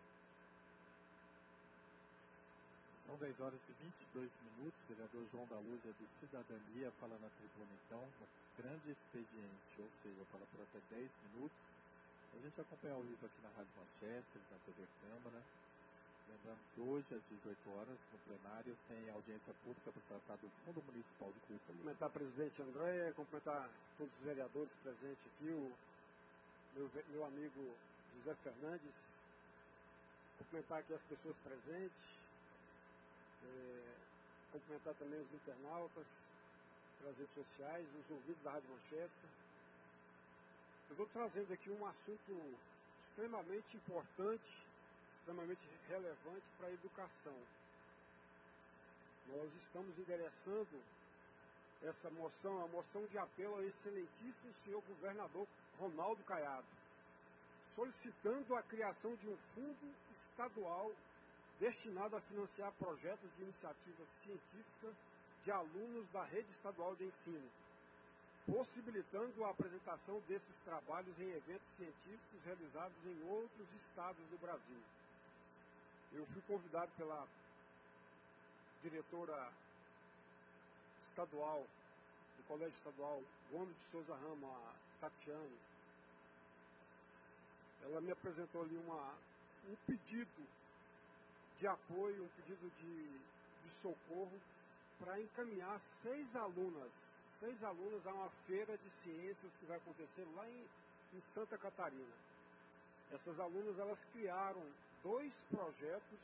São dez horas e vinte e dois minutos. Vereador João da Luz é do Cidadania, fala na tribuna então, no grande expediente, ou seja, fala por até dez minutos. A gente acompanha ao vivo aqui na Rádio Manchester, na T V Câmara. Lembrando que hoje, às dezoito horas, no plenário, tem audiência pública para tratar do Fundo Municipal de Cultura. Cumprimentar o presidente André, cumprimentar todos os vereadores presentes aqui, o meu, meu amigo José Fernandes, cumprimentar aqui as pessoas presentes, é, cumprimentar também os internautas, pelas redes sociais, os ouvintes da Rádio Manchester. Eu estou trazendo aqui um assunto extremamente importante, extremamente relevante para a educação. Nós estamos endereçando essa moção, a moção de apelo ao excelentíssimo senhor governador Ronaldo Caiado, solicitando a criação de um fundo estadual destinado a financiar projetos de iniciativa científica de alunos da rede estadual de ensino, possibilitando a apresentação desses trabalhos em eventos científicos realizados em outros estados do Brasil. Eu fui convidado pela diretora estadual, do Colégio Estadual Gomes de Souza Ramos, a Tatiane. Ela me apresentou ali uma, um pedido de apoio, um pedido de, de socorro para encaminhar seis alunas, seis alunas a uma feira de ciências que vai acontecer lá em, em Santa Catarina. Essas alunas, elas criaram dois projetos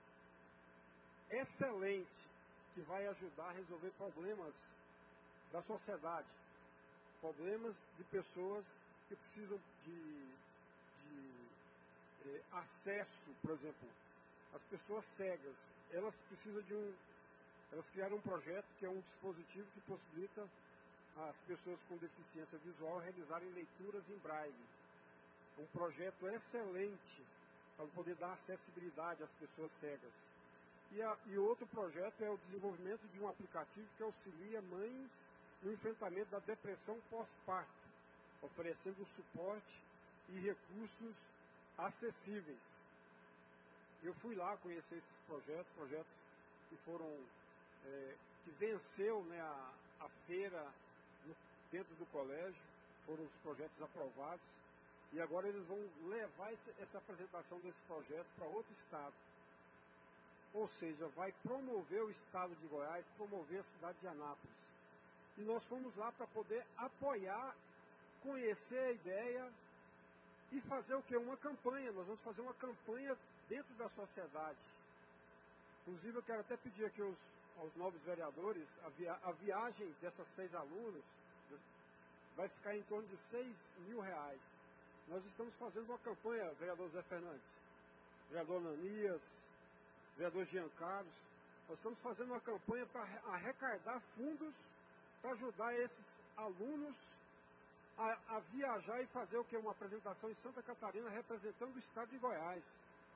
excelentes que vai ajudar a resolver problemas da sociedade, problemas de pessoas que precisam de, de eh, acesso, por exemplo, as pessoas cegas, elas precisam de um, elas criaram um projeto que é um dispositivo que possibilita as pessoas com deficiência visual realizarem leituras em braille. Um projeto excelente para poder dar acessibilidade às pessoas cegas. E, a, e outro projeto é o desenvolvimento de um aplicativo que auxilia mães no enfrentamento da depressão pós-parto, oferecendo suporte e recursos acessíveis. Eu fui lá conhecer esses projetos, projetos que foram, é, que venceu, né, a, a feira no, dentro do colégio, foram os projetos aprovados. E agora eles vão levar esse, essa apresentação desse projeto para outro estado. Ou seja, vai promover o estado de Goiás, promover a cidade de Anápolis. E nós fomos lá para poder apoiar, conhecer a ideia e fazer o quê? Uma campanha. Nós vamos fazer uma campanha dentro da sociedade. Inclusive, eu quero até pedir aqui aos, aos novos vereadores, a, via, a viagem dessas seis alunos vai ficar em torno de seis mil reais. Nós estamos fazendo uma campanha, vereador Zé Fernandes, vereador Ananias, vereador Jean Carlos, nós estamos fazendo uma campanha para arrecadar fundos para ajudar esses alunos a, a viajar e fazer o que? Uma apresentação em Santa Catarina representando o estado de Goiás.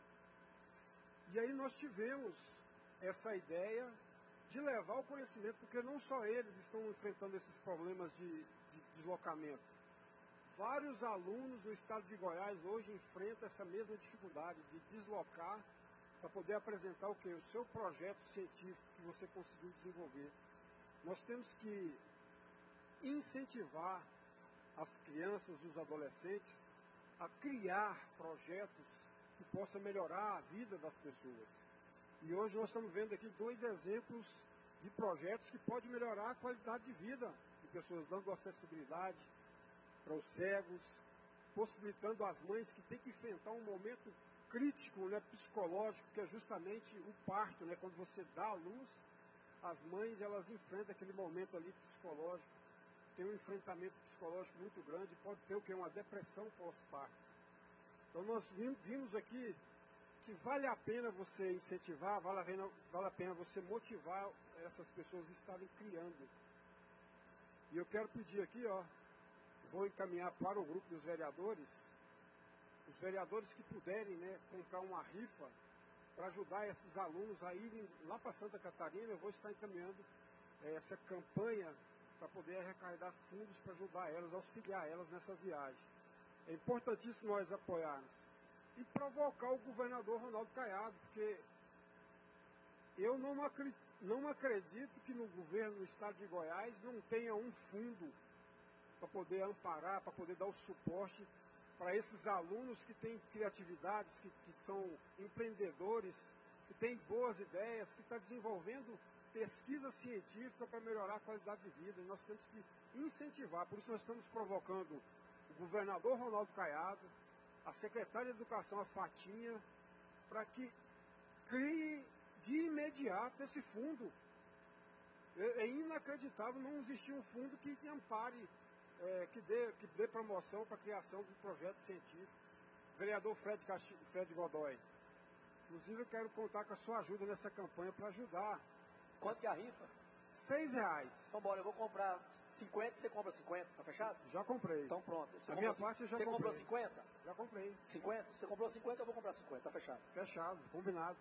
E aí nós tivemos essa ideia de levar o conhecimento, porque não só eles estão enfrentando esses problemas de, de deslocamento. Vários alunos do estado de Goiás hoje enfrentam essa mesma dificuldade de deslocar para poder apresentar o que? O seu projeto científico que você conseguiu desenvolver. Nós temos que incentivar as crianças e os adolescentes a criar projetos que possam melhorar a vida das pessoas. E hoje nós estamos vendo aqui dois exemplos de projetos que podem melhorar a qualidade de vida de pessoas, dando acessibilidade para os cegos, possibilitando às mães que têm que enfrentar um momento crítico, né, psicológico, que é justamente o parto, né, quando você dá à luz, as mães elas enfrentam aquele momento ali psicológico, tem um enfrentamento psicológico muito grande, pode ter o que? Uma depressão pós-parto. Então nós vimos aqui que vale a pena você incentivar, vale a pena, vale a pena você motivar essas pessoas a estarem criando. E eu quero pedir aqui, ó, vou encaminhar para o grupo dos vereadores, os vereadores que puderem, né, comprar uma rifa para ajudar esses alunos a irem lá para Santa Catarina. Eu vou estar encaminhando é, essa campanha para poder arrecadar fundos para ajudar elas, auxiliar elas nessa viagem. É importantíssimo nós apoiarmos e provocar o governador Ronaldo Caiado, porque eu não acredito, não acredito que no governo do estado de Goiás não tenha um fundo para poder amparar, para poder dar o suporte para esses alunos que têm criatividades, que, que são empreendedores, que têm boas ideias, que estão desenvolvendo pesquisa científica para melhorar a qualidade de vida. E nós temos que incentivar, por isso nós estamos provocando o governador Ronaldo Caiado, a secretária de Educação, a Fatinha, para que crie de imediato esse fundo. É, é inacreditável não existir um fundo que ampare, É, que, dê, que dê promoção para a criação de um projeto científico. Vereador Fred, Casti... Fred Godoy, inclusive eu quero contar com a sua ajuda nessa campanha para ajudar. Quanto que é a rifa? Seis reais. Então bora, eu vou comprar cinquenta, você compra cinquenta, tá fechado? Já comprei. Então pronto. Você a minha parte eu já você comprei. Você comprou cinquenta? Já comprei. cinquenta? Você comprou cinquenta, eu vou comprar cinquenta, tá fechado? Fechado, combinado.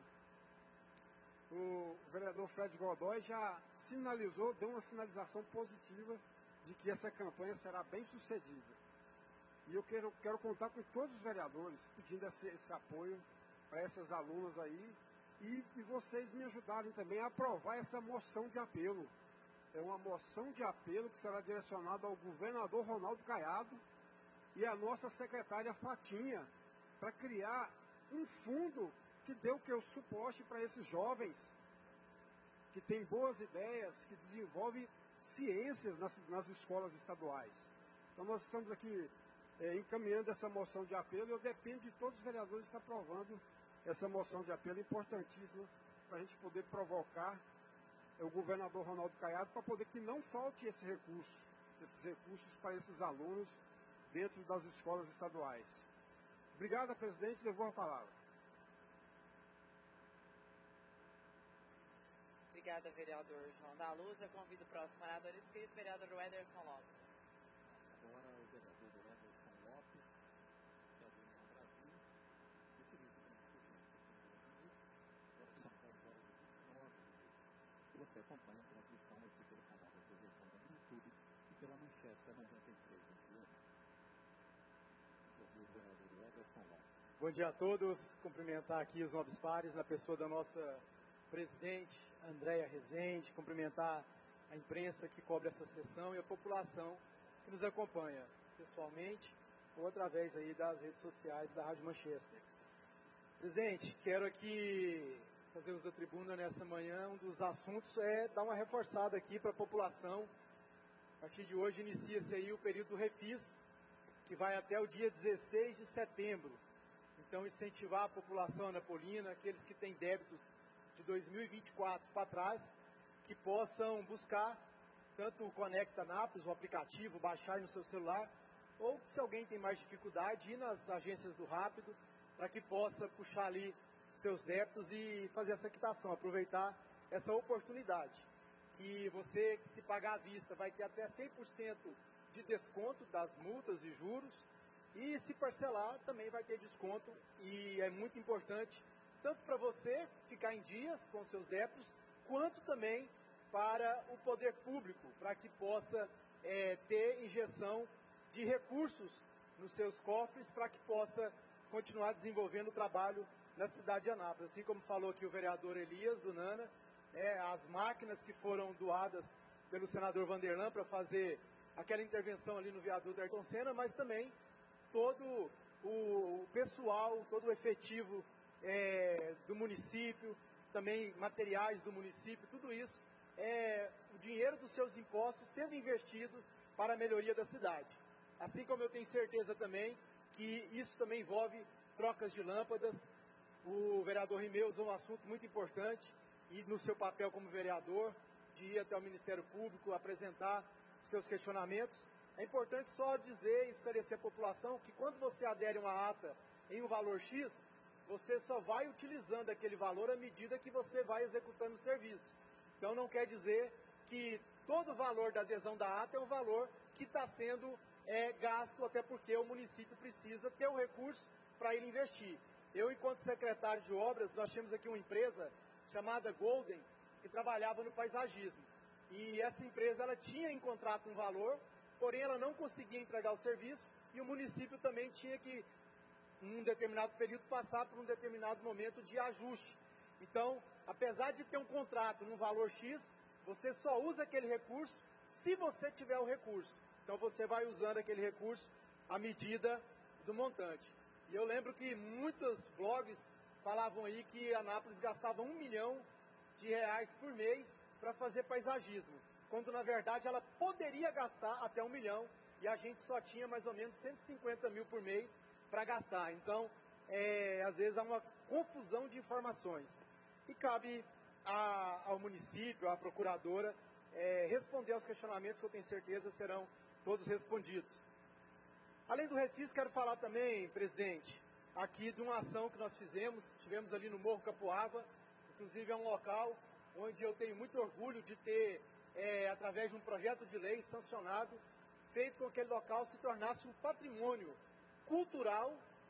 O vereador Fred Godoy já sinalizou, deu uma sinalização positiva de que essa campanha será bem sucedida. E eu quero, quero contar com todos os vereadores pedindo esse, esse apoio para essas alunas aí e, e vocês me ajudarem também a aprovar essa moção de apelo. É uma moção de apelo que será direcionada ao governador Ronaldo Caiado e à nossa secretária Fatinha para criar um fundo que dê o que? O suporte para esses jovens que têm boas ideias, que desenvolvem ciências nas, nas escolas estaduais. Então nós estamos aqui é, encaminhando essa moção de apelo e eu dependo de todos os vereadores estar aprovando essa moção de apelo importantíssima para a gente poder provocar é, o governador Ronaldo Caiado para poder que não falte esse recurso, esses recursos para esses alunos dentro das escolas estaduais. Obrigado, presidente, levou a palavra. Obrigada, vereador João da Luz. Eu convido o próximo orador inscrito, vereador Ederson Lopes. Agora o vereador Ederson Lopes, da União Brasil, e querido agora são dez horas e vinte e nove minutos. Você acompanha a transmissão aqui pelo canal da T V Câmara no YouTube e pela manchete noventa e três M. O vereador Ederson Lopes. Bom dia a todos. Cumprimentar aqui os nobres pares, na pessoa da nossa presidente, Andréia Rezende, cumprimentar a imprensa que cobre essa sessão e a população que nos acompanha pessoalmente ou através aí das redes sociais da Rádio Manchester. Presidente, quero aqui fazer uso da tribuna nessa manhã. Um dos assuntos é dar uma reforçada aqui para a população. A partir de hoje inicia-se aí o período do Refis, que vai até o dia dezesseis de setembro. Então, incentivar a população anapolina, aqueles que têm débitos de dois mil e vinte e quatro para trás, que possam buscar tanto o Conecta Anápolis, o aplicativo, baixar no seu celular, ou se alguém tem mais dificuldade, ir nas agências do Rápido, para que possa puxar ali seus débitos e fazer essa quitação, aproveitar essa oportunidade. E você, que se pagar à vista, vai ter até cem por cento de desconto das multas e juros, e se parcelar também vai ter desconto, e é muito importante, tanto para você ficar em dias com seus débitos, quanto também para o poder público, para que possa é, ter injeção de recursos nos seus cofres, para que possa continuar desenvolvendo o trabalho na cidade de Anápolis. Assim como falou aqui o vereador Elias, do Nana, é, as máquinas que foram doadas pelo senador Vanderlan para fazer aquela intervenção ali no viaduto Ayrton Senna, mas também todo o pessoal, todo o efetivo é, do município, também materiais do município, tudo isso é o dinheiro dos seus impostos sendo investido para a melhoria da cidade. Assim como eu tenho certeza também que isso também envolve trocas de lâmpadas. O vereador Rimeu usou um assunto muito importante e no seu papel como vereador, de ir até o Ministério Público, apresentar seus questionamentos. É importante só dizer e esclarecer a população que quando você adere uma ata em um valor X, você só vai utilizando aquele valor à medida que você vai executando o serviço. Então não quer dizer que todo o valor da adesão da ata é um valor que está sendo é, gasto, até porque o município precisa ter o recurso para ir investir. Eu, enquanto secretário de obras, nós tínhamos aqui uma empresa chamada Golden, que trabalhava no paisagismo. E essa empresa ela tinha em contrato um valor, porém ela não conseguia entregar o serviço e o município também tinha que, em um determinado período, passar por um determinado momento de ajuste. Então, apesar de ter um contrato num valor X, você só usa aquele recurso se você tiver o recurso. Então, você vai usando aquele recurso à medida do montante. E eu lembro que muitos blogs falavam aí que Anápolis gastava um milhão de reais por mês para fazer paisagismo, quando na verdade ela poderia gastar até um milhão e a gente só tinha mais ou menos cento e cinquenta mil por mês para gastar. Então, é, às vezes há uma confusão de informações. E cabe a, ao município, à procuradora, é, responder aos questionamentos que eu tenho certeza serão todos respondidos. Além do Refis, quero falar também, presidente, aqui de uma ação que nós fizemos, tivemos ali no Morro Capuava, inclusive é um local onde eu tenho muito orgulho de ter, é, através de um projeto de lei sancionado, feito com que aquele local se tornasse um patrimônio cultural,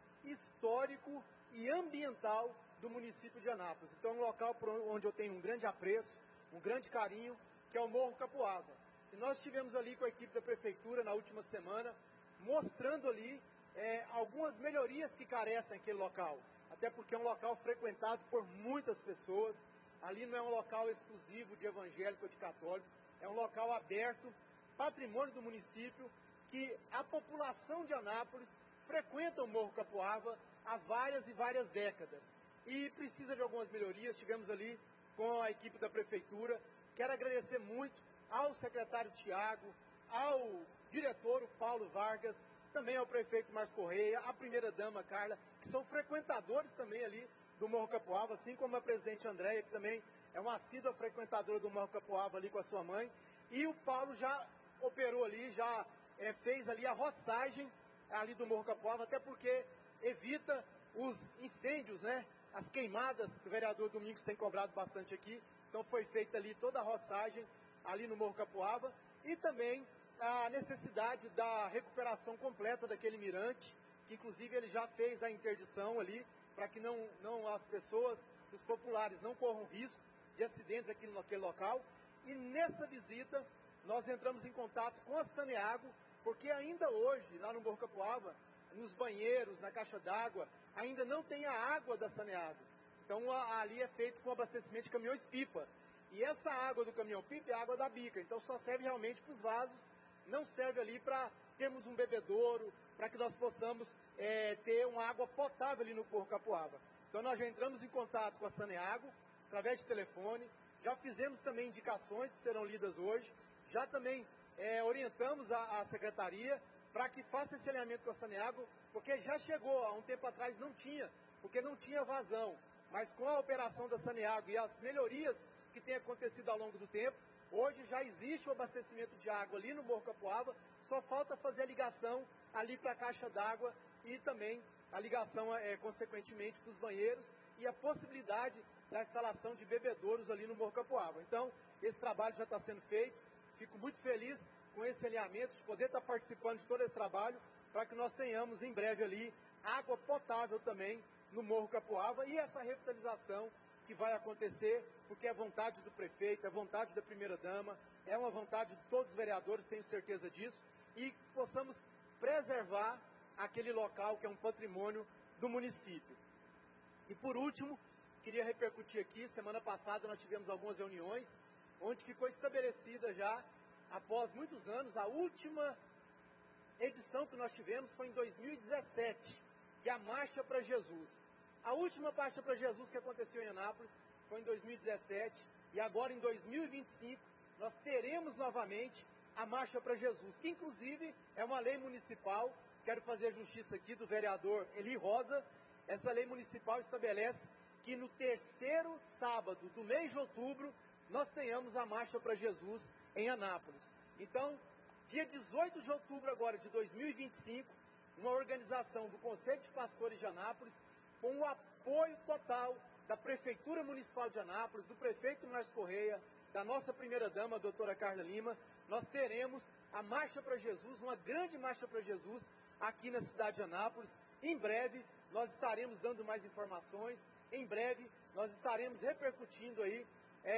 histórico e ambiental do município de Anápolis. Então é um local onde eu tenho um grande apreço, um grande carinho, que é o Morro Capuava. E nós estivemos ali com a equipe da prefeitura na última semana, mostrando ali é, algumas melhorias que carecem aquele local. Até porque é um local frequentado por muitas pessoas. Ali não é um local exclusivo de evangélico ou de católico, é um local aberto, patrimônio do município, que a população de Anápolis frequenta o Morro Capuava há várias e várias décadas. E precisa de algumas melhorias. Estivemos ali com a equipe da prefeitura. Quero agradecer muito ao secretário Tiago, ao diretor, o Paulo Vargas, também ao prefeito Márcio Correia, à primeira-dama Carla, que são frequentadores também ali do Morro Capuava, assim como a presidente Andréia, que também é uma assídua frequentadora do Morro Capuava ali com a sua mãe. E o Paulo já operou ali, já é, fez ali a roçagem ali do Morro Capuava, até porque evita os incêndios, né? As queimadas, que o vereador Domingos tem cobrado bastante aqui. Então foi feita ali toda a roçagem ali no Morro Capuava. E também a necessidade da recuperação completa daquele mirante, que inclusive ele já fez a interdição ali, para que não, não as pessoas, os populares, não corram risco de acidentes aqui naquele local. E nessa visita, nós entramos em contato com a Saneago, porque ainda hoje, lá no Morro Capuava, nos banheiros, na caixa d'água, ainda não tem a água da Saneago. Então a, ali é feito com abastecimento de caminhões-pipa. E essa água do caminhão-pipa é água da bica, então só serve realmente para os vasos, não serve ali para termos um bebedouro, para que nós possamos é, ter uma água potável ali no Morro Capuava. Então nós já entramos em contato com a Saneago, através de telefone, já fizemos também indicações que serão lidas hoje, já também é, orientamos a, a secretaria para que faça esse alinhamento com a Saneago, porque já chegou, há um tempo atrás não tinha, porque não tinha vazão. mas com a operação da Saneago e as melhorias que têm acontecido ao longo do tempo, hoje já existe o abastecimento de água ali no Morro Capuava, só falta fazer a ligação ali para a caixa d'água e também a ligação, é, consequentemente, para os banheiros e a possibilidade da instalação de bebedouros ali no Morro Capuava. Então, esse trabalho já está sendo feito, fico muito feliz com esse alinhamento, de poder estar participando de todo esse trabalho, para que nós tenhamos em breve ali água potável também no Morro Capuava e essa revitalização que vai acontecer, porque é vontade do prefeito, é vontade da primeira-dama, é uma vontade de todos os vereadores, tenho certeza disso, e possamos preservar aquele local que é um patrimônio do município. E por último, queria repercutir aqui, semana passada nós tivemos algumas reuniões, onde ficou estabelecida já, após muitos anos, a última edição que nós tivemos foi em dois mil e dezessete, que é a Marcha para Jesus. A última Marcha para Jesus que aconteceu em Anápolis foi em dois mil e dezessete, e agora em dois mil e vinte e cinco nós teremos novamente a Marcha para Jesus, que inclusive é uma lei municipal. Quero fazer justiça aqui do vereador Eli Rosa. Essa lei municipal estabelece que no terceiro sábado do mês de outubro nós tenhamos a Marcha para Jesus em Anápolis. Então, dia dezoito de outubro agora de dois mil e vinte e cinco, uma organização do Conselho de Pastores de Anápolis, com o apoio total da Prefeitura Municipal de Anápolis, do prefeito Márcio Correia, da nossa primeira-dama, a doutora Carla Lima, nós teremos a Marcha para Jesus, uma grande Marcha para Jesus, aqui na cidade de Anápolis. Em breve, nós estaremos dando mais informações, em breve, nós estaremos repercutindo aí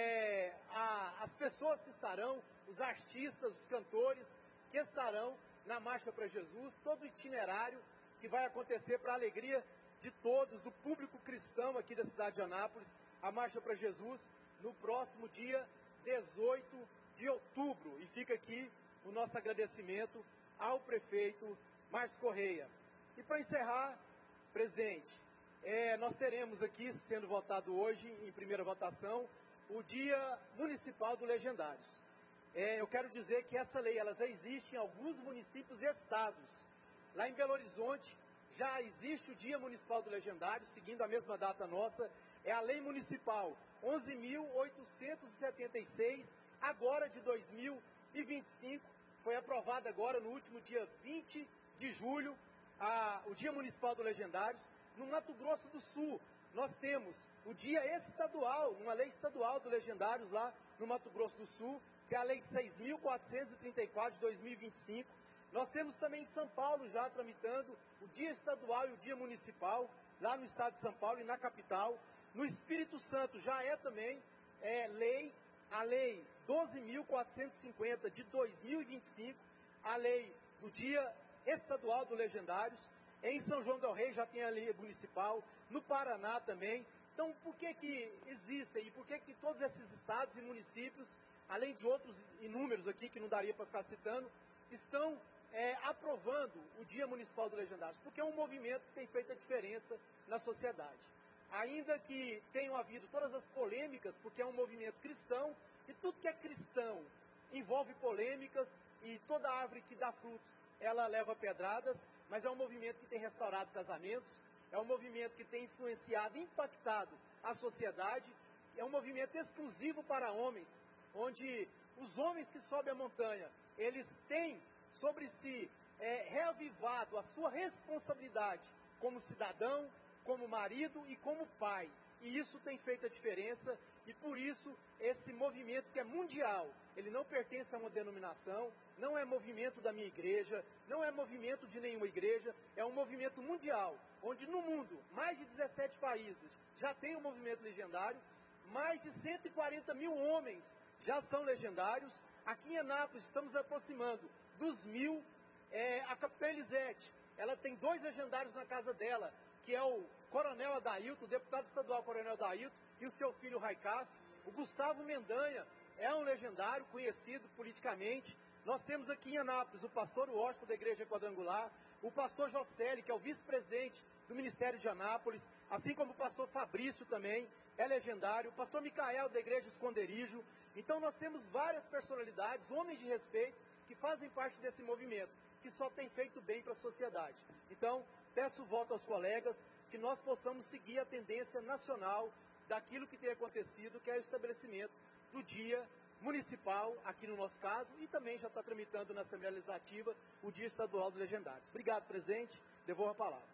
é, a, as pessoas que estarão, os artistas, os cantores que estarão na Marcha para Jesus, todo o itinerário que vai acontecer para a alegria de todos, do público cristão aqui da cidade de Anápolis, a Marcha para Jesus, no próximo dia dezoito de outubro. E fica aqui o nosso agradecimento ao prefeito Márcio Correia. E para encerrar, presidente, é, nós teremos aqui, sendo votado hoje, em primeira votação, o Dia Municipal do Legendários. É, eu quero dizer que essa lei ela já existe em alguns municípios e estados. Lá em Belo Horizonte já existe o Dia Municipal do Legendário, seguindo a mesma data nossa, é a Lei Municipal onze mil oitocentos e setenta e seis, agora de dois mil e vinte e cinco, foi aprovada agora no último dia vinte de julho, a, o Dia Municipal do Legendários. No Mato Grosso do Sul, nós temos o Dia Estadual, uma lei estadual do Legendários lá no Mato Grosso do Sul, que é a Lei seis mil quatrocentos e trinta e quatro de dois mil e vinte e cinco. Nós temos também em São Paulo já tramitando o Dia Estadual e o Dia Municipal, lá no estado de São Paulo e na capital. No Espírito Santo já é também é, lei, a Lei doze mil quatrocentos e cinquenta de dois mil e vinte e cinco, a lei do Dia Estadual do Legendários. Em São João del Rei já tem a lei municipal, no Paraná também. Então, por que que existem e por que que todos esses estados e municípios, além de outros inúmeros aqui que não daria para ficar citando, estão é, aprovando o Dia Municipal do Legendários? Porque é um movimento que tem feito a diferença na sociedade. Ainda que tenham havido todas as polêmicas, porque é um movimento cristão, e tudo que é cristão envolve polêmicas, e toda árvore que dá frutos, ela leva pedradas, mas é um movimento que tem restaurado casamentos, é um movimento que tem influenciado, impactado a sociedade, é um movimento exclusivo para homens, onde os homens que sobem a montanha, eles têm sobre si é, reavivado a sua responsabilidade como cidadão, como marido e como pai. E isso tem feito a diferença, e por isso esse movimento que é mundial, ele não pertence a uma denominação, não é movimento da minha igreja, não é movimento de nenhuma igreja, é um movimento mundial, onde no mundo, mais de dezessete países já tem um movimento legendário, mais de cento e quarenta mil homens já são legendários. Aqui em Anápolis estamos aproximando dos mil. É, a Capitã Elisete, ela tem dois legendários na casa dela, que é o Coronel Adailton, o deputado estadual Coronel Adailton, e o seu filho Raicaf. O Gustavo Mendanha é um legendário conhecido politicamente. Nós temos aqui em Anápolis o pastor Washington da Igreja Quadrangular, o pastor Jocelli, que é o vice-presidente do Ministério de Anápolis, assim como o pastor Fabrício também é legendário, o pastor Micael da Igreja Esconderijo. Então nós temos várias personalidades, homens de respeito, que fazem parte desse movimento, que só tem feito bem para a sociedade. Então, peço voto aos colegas, que nós possamos seguir a tendência nacional daquilo que tem acontecido, que é o estabelecimento do dia municipal, aqui no nosso caso, e também já está tramitando na Assembleia Legislativa o dia estadual dos legendários. Obrigado, presidente. Devolvo a palavra.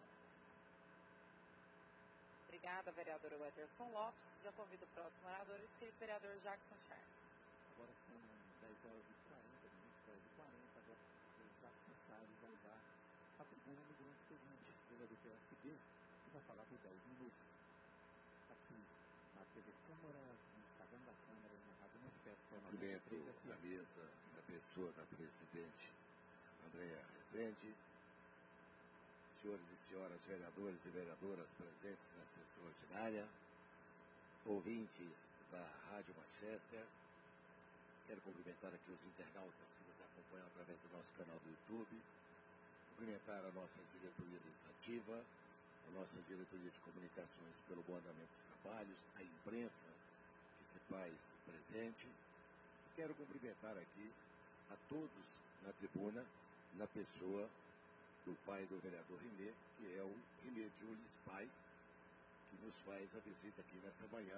Obrigada, vereador Weterson Lopes. Já convido o próximo orador, inscrito, vereador Jackson Charles. Agora são dez horas e quarenta minutos, dez e quarenta, agora o Jackson Charles vai dar a tribuna no grande seguinte, vereador do P S B, que vai falar por dez minutos. Aqui na T V Câmara, no Instagram da Câmara e na Rádio Manifesto. Cumprimento a mesa, a pessoa da presidente Andréa Rezende, senhores e senhoras vereadores e vereadoras presentes na sessão ordinária, ouvintes da Rádio Manchester, quero cumprimentar aqui os internautas que nos acompanham através do nosso canal do YouTube, cumprimentar a nossa diretoria legislativa, a nossa diretoria de comunicações pelo bom andamento dos trabalhos, a imprensa que se faz presente. Quero cumprimentar aqui a todos na tribuna, na pessoa do pai do vereador Rimê, que é o Rimê Jules Pai, que nos faz a visita aqui nesta manhã,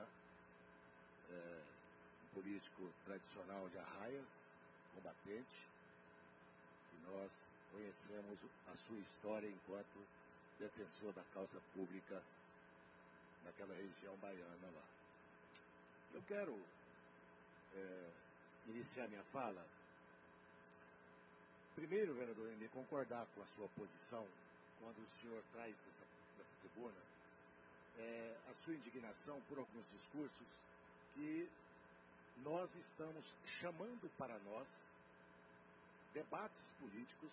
é, um político tradicional de Arraias, combatente, e nós conhecemos a sua história enquanto defensor da causa pública naquela região baiana lá. Eu quero é, iniciar minha fala. Primeiro, vereador Rimê, concordar com a sua posição quando o senhor traz dessa, dessa tribuna é, a sua indignação por alguns discursos que nós estamos chamando para nós debates políticos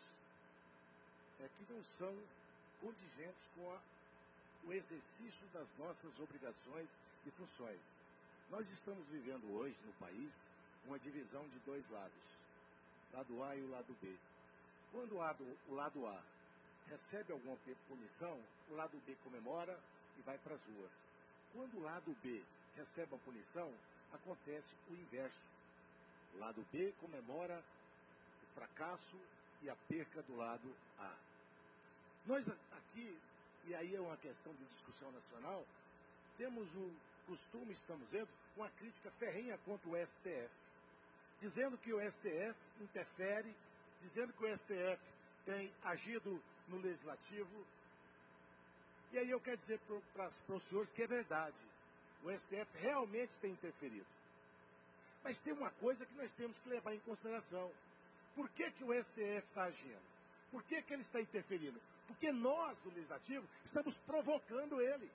é, que não são condigentes com a, o exercício das nossas obrigações e funções. Nós estamos vivendo hoje no país uma divisão de dois lados, lado A e o lado B. Quando o lado, o lado A recebe alguma punição, o lado B comemora e vai para as ruas. Quando o lado B recebe a punição, acontece o inverso. O lado B comemora o fracasso e a perca do lado A. Nós aqui, e aí é uma questão de discussão nacional, temos o costume, estamos vendo, uma crítica ferrenha contra o S T F, dizendo que o S T F interfere, dizendo que o S T F tem agido no legislativo. E aí eu quero dizer para os senhores que é verdade, o S T F realmente tem interferido. Mas tem uma coisa que nós temos que levar em consideração. Por que que o S T F está agindo? Por que que ele está interferindo? Porque nós, do Legislativo, estamos provocando ele.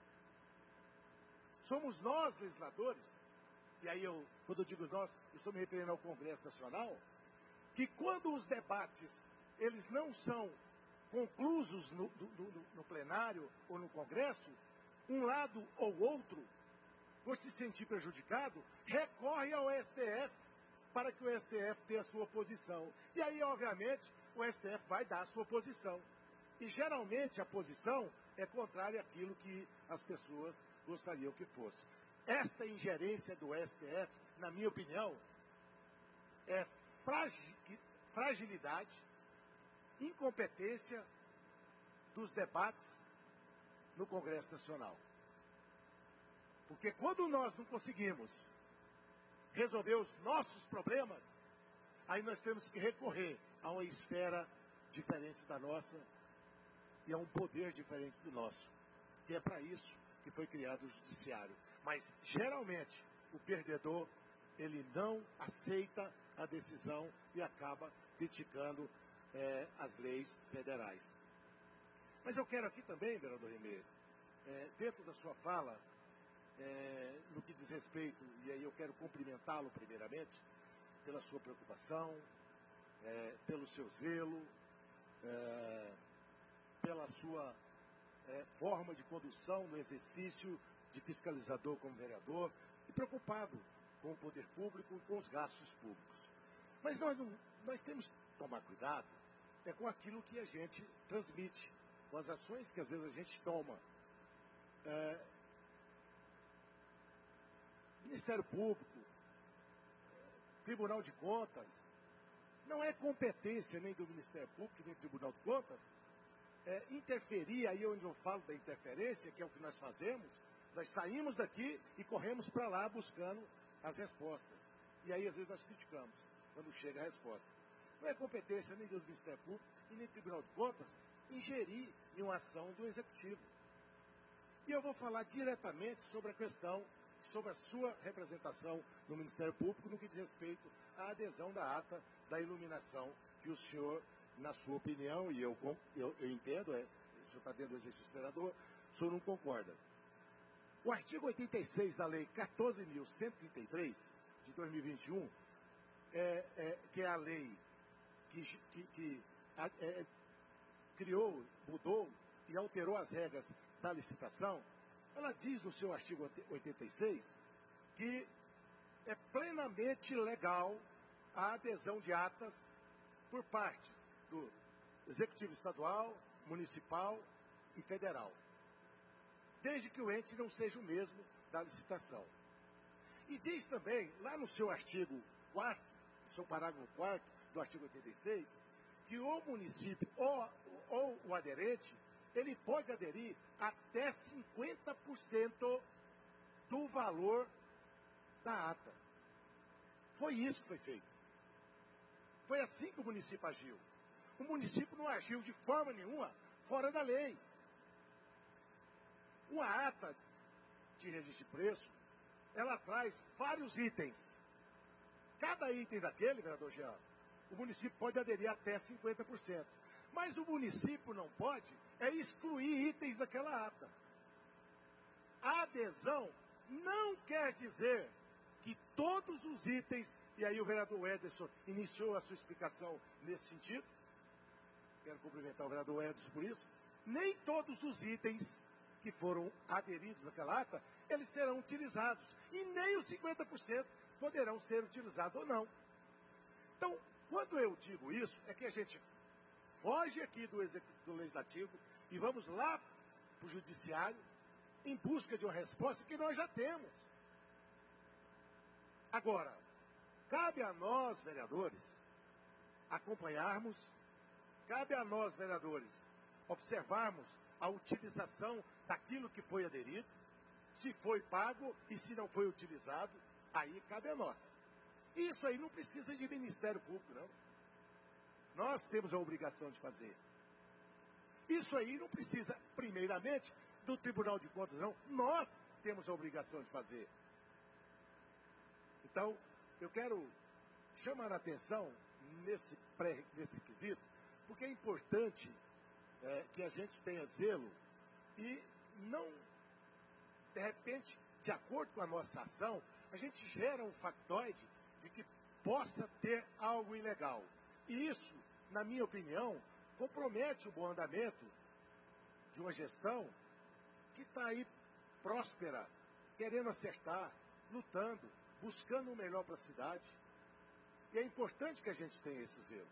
Somos nós, legisladores, e aí eu, quando eu digo nós, eu estou me referindo ao Congresso Nacional, que quando os debates, eles não são conclusos no, do, do, no plenário ou no Congresso, um lado ou outro, por se sentir prejudicado, recorre ao S T F para que o S T F dê a sua posição. E aí, obviamente, o S T F vai dar a sua posição. E geralmente a posição é contrária àquilo que as pessoas gostariam que fosse. Esta ingerência do S T F, na minha opinião, é fragilidade, incompetência dos debates no Congresso Nacional. Porque quando nós não conseguimos resolver os nossos problemas, aí nós temos que recorrer a uma esfera diferente da nossa e a um poder diferente do nosso. E é para isso que foi criado o judiciário. Mas, geralmente, o perdedor, ele não aceita a decisão e acaba criticando é, as leis federais. Mas eu quero aqui também, vereador Rimê, é, dentro da sua fala, é, no que diz respeito, e aí eu quero cumprimentá-lo primeiramente, pela sua preocupação, é, pelo seu zelo, é, pela sua é, forma de condução no exercício de fiscalizador como vereador, e preocupado com o poder público e com os gastos públicos. Mas nós, não, nós temos que tomar cuidado é com aquilo que a gente transmite, com as ações que às vezes a gente toma. É, Ministério Público, Tribunal de Contas, não é competência nem do Ministério Público nem do Tribunal de Contas é, interferir, aí onde eu falo da interferência, que é o que nós fazemos, nós saímos daqui e corremos para lá buscando as respostas. E aí, às vezes, nós criticamos, quando chega a resposta. Não é competência nem do Ministério Público e nem do Tribunal de Contas ingerir em uma ação do Executivo. E eu vou falar diretamente sobre a questão, sobre a sua representação no Ministério Público, no que diz respeito à adesão da ata da iluminação, que o senhor, na sua opinião, e eu, eu, eu entendo, é, o senhor está dentro do exercício vereador, o senhor não concorda. O artigo oitenta e seis da Lei quatorze mil cento e trinta e três, de dois mil e vinte e um, é, é, que é a lei que, que, que é, criou, mudou e alterou as regras da licitação, ela diz no seu artigo oitenta e seis que é plenamente legal a adesão de atas por partes do Executivo Estadual, Municipal e Federal, desde que o ente não seja o mesmo da licitação. E diz também, lá no seu artigo quarto, no seu parágrafo quarto do artigo oitenta e seis, que o município ou, ou o aderente, ele pode aderir até cinquenta por cento do valor da ata. Foi isso que foi feito. Foi assim que o município agiu. O município não agiu de forma nenhuma fora da lei. Uma ata de registro de preço, ela traz vários itens. Cada item daquele, vereador Jean, o município pode aderir até cinquenta por cento. Mas o município não pode é excluir itens daquela ata. A adesão não quer dizer que todos os itens, e aí o vereador Ederson iniciou a sua explicação nesse sentido, quero cumprimentar o vereador Ederson por isso, nem todos os itens que foram aderidos àquela ata, eles serão utilizados, e nem os cinquenta por cento poderão ser utilizados ou não. Então, quando eu digo isso, é que a gente foge aqui do, do Legislativo e vamos lá para o Judiciário em busca de uma resposta que nós já temos. Agora, cabe a nós, vereadores, acompanharmos, cabe a nós, vereadores, observarmos a utilização daquilo que foi aderido, se foi pago e se não foi utilizado, aí cabe a nós. Isso aí não precisa de Ministério Público, não. Nós temos a obrigação de fazer. Isso aí não precisa, primeiramente, do Tribunal de Contas, não. Nós temos a obrigação de fazer. Então, eu quero chamar a atenção nesse, pré, nesse quesito, porque é importante é, que a gente tenha zelo e não, de repente, de acordo com a nossa ação, a gente gera um factoide de que possa ter algo ilegal. E isso, na minha opinião, compromete o bom andamento de uma gestão que está aí próspera, querendo acertar, lutando, buscando o melhor para a cidade. E é importante que a gente tenha esse zelo.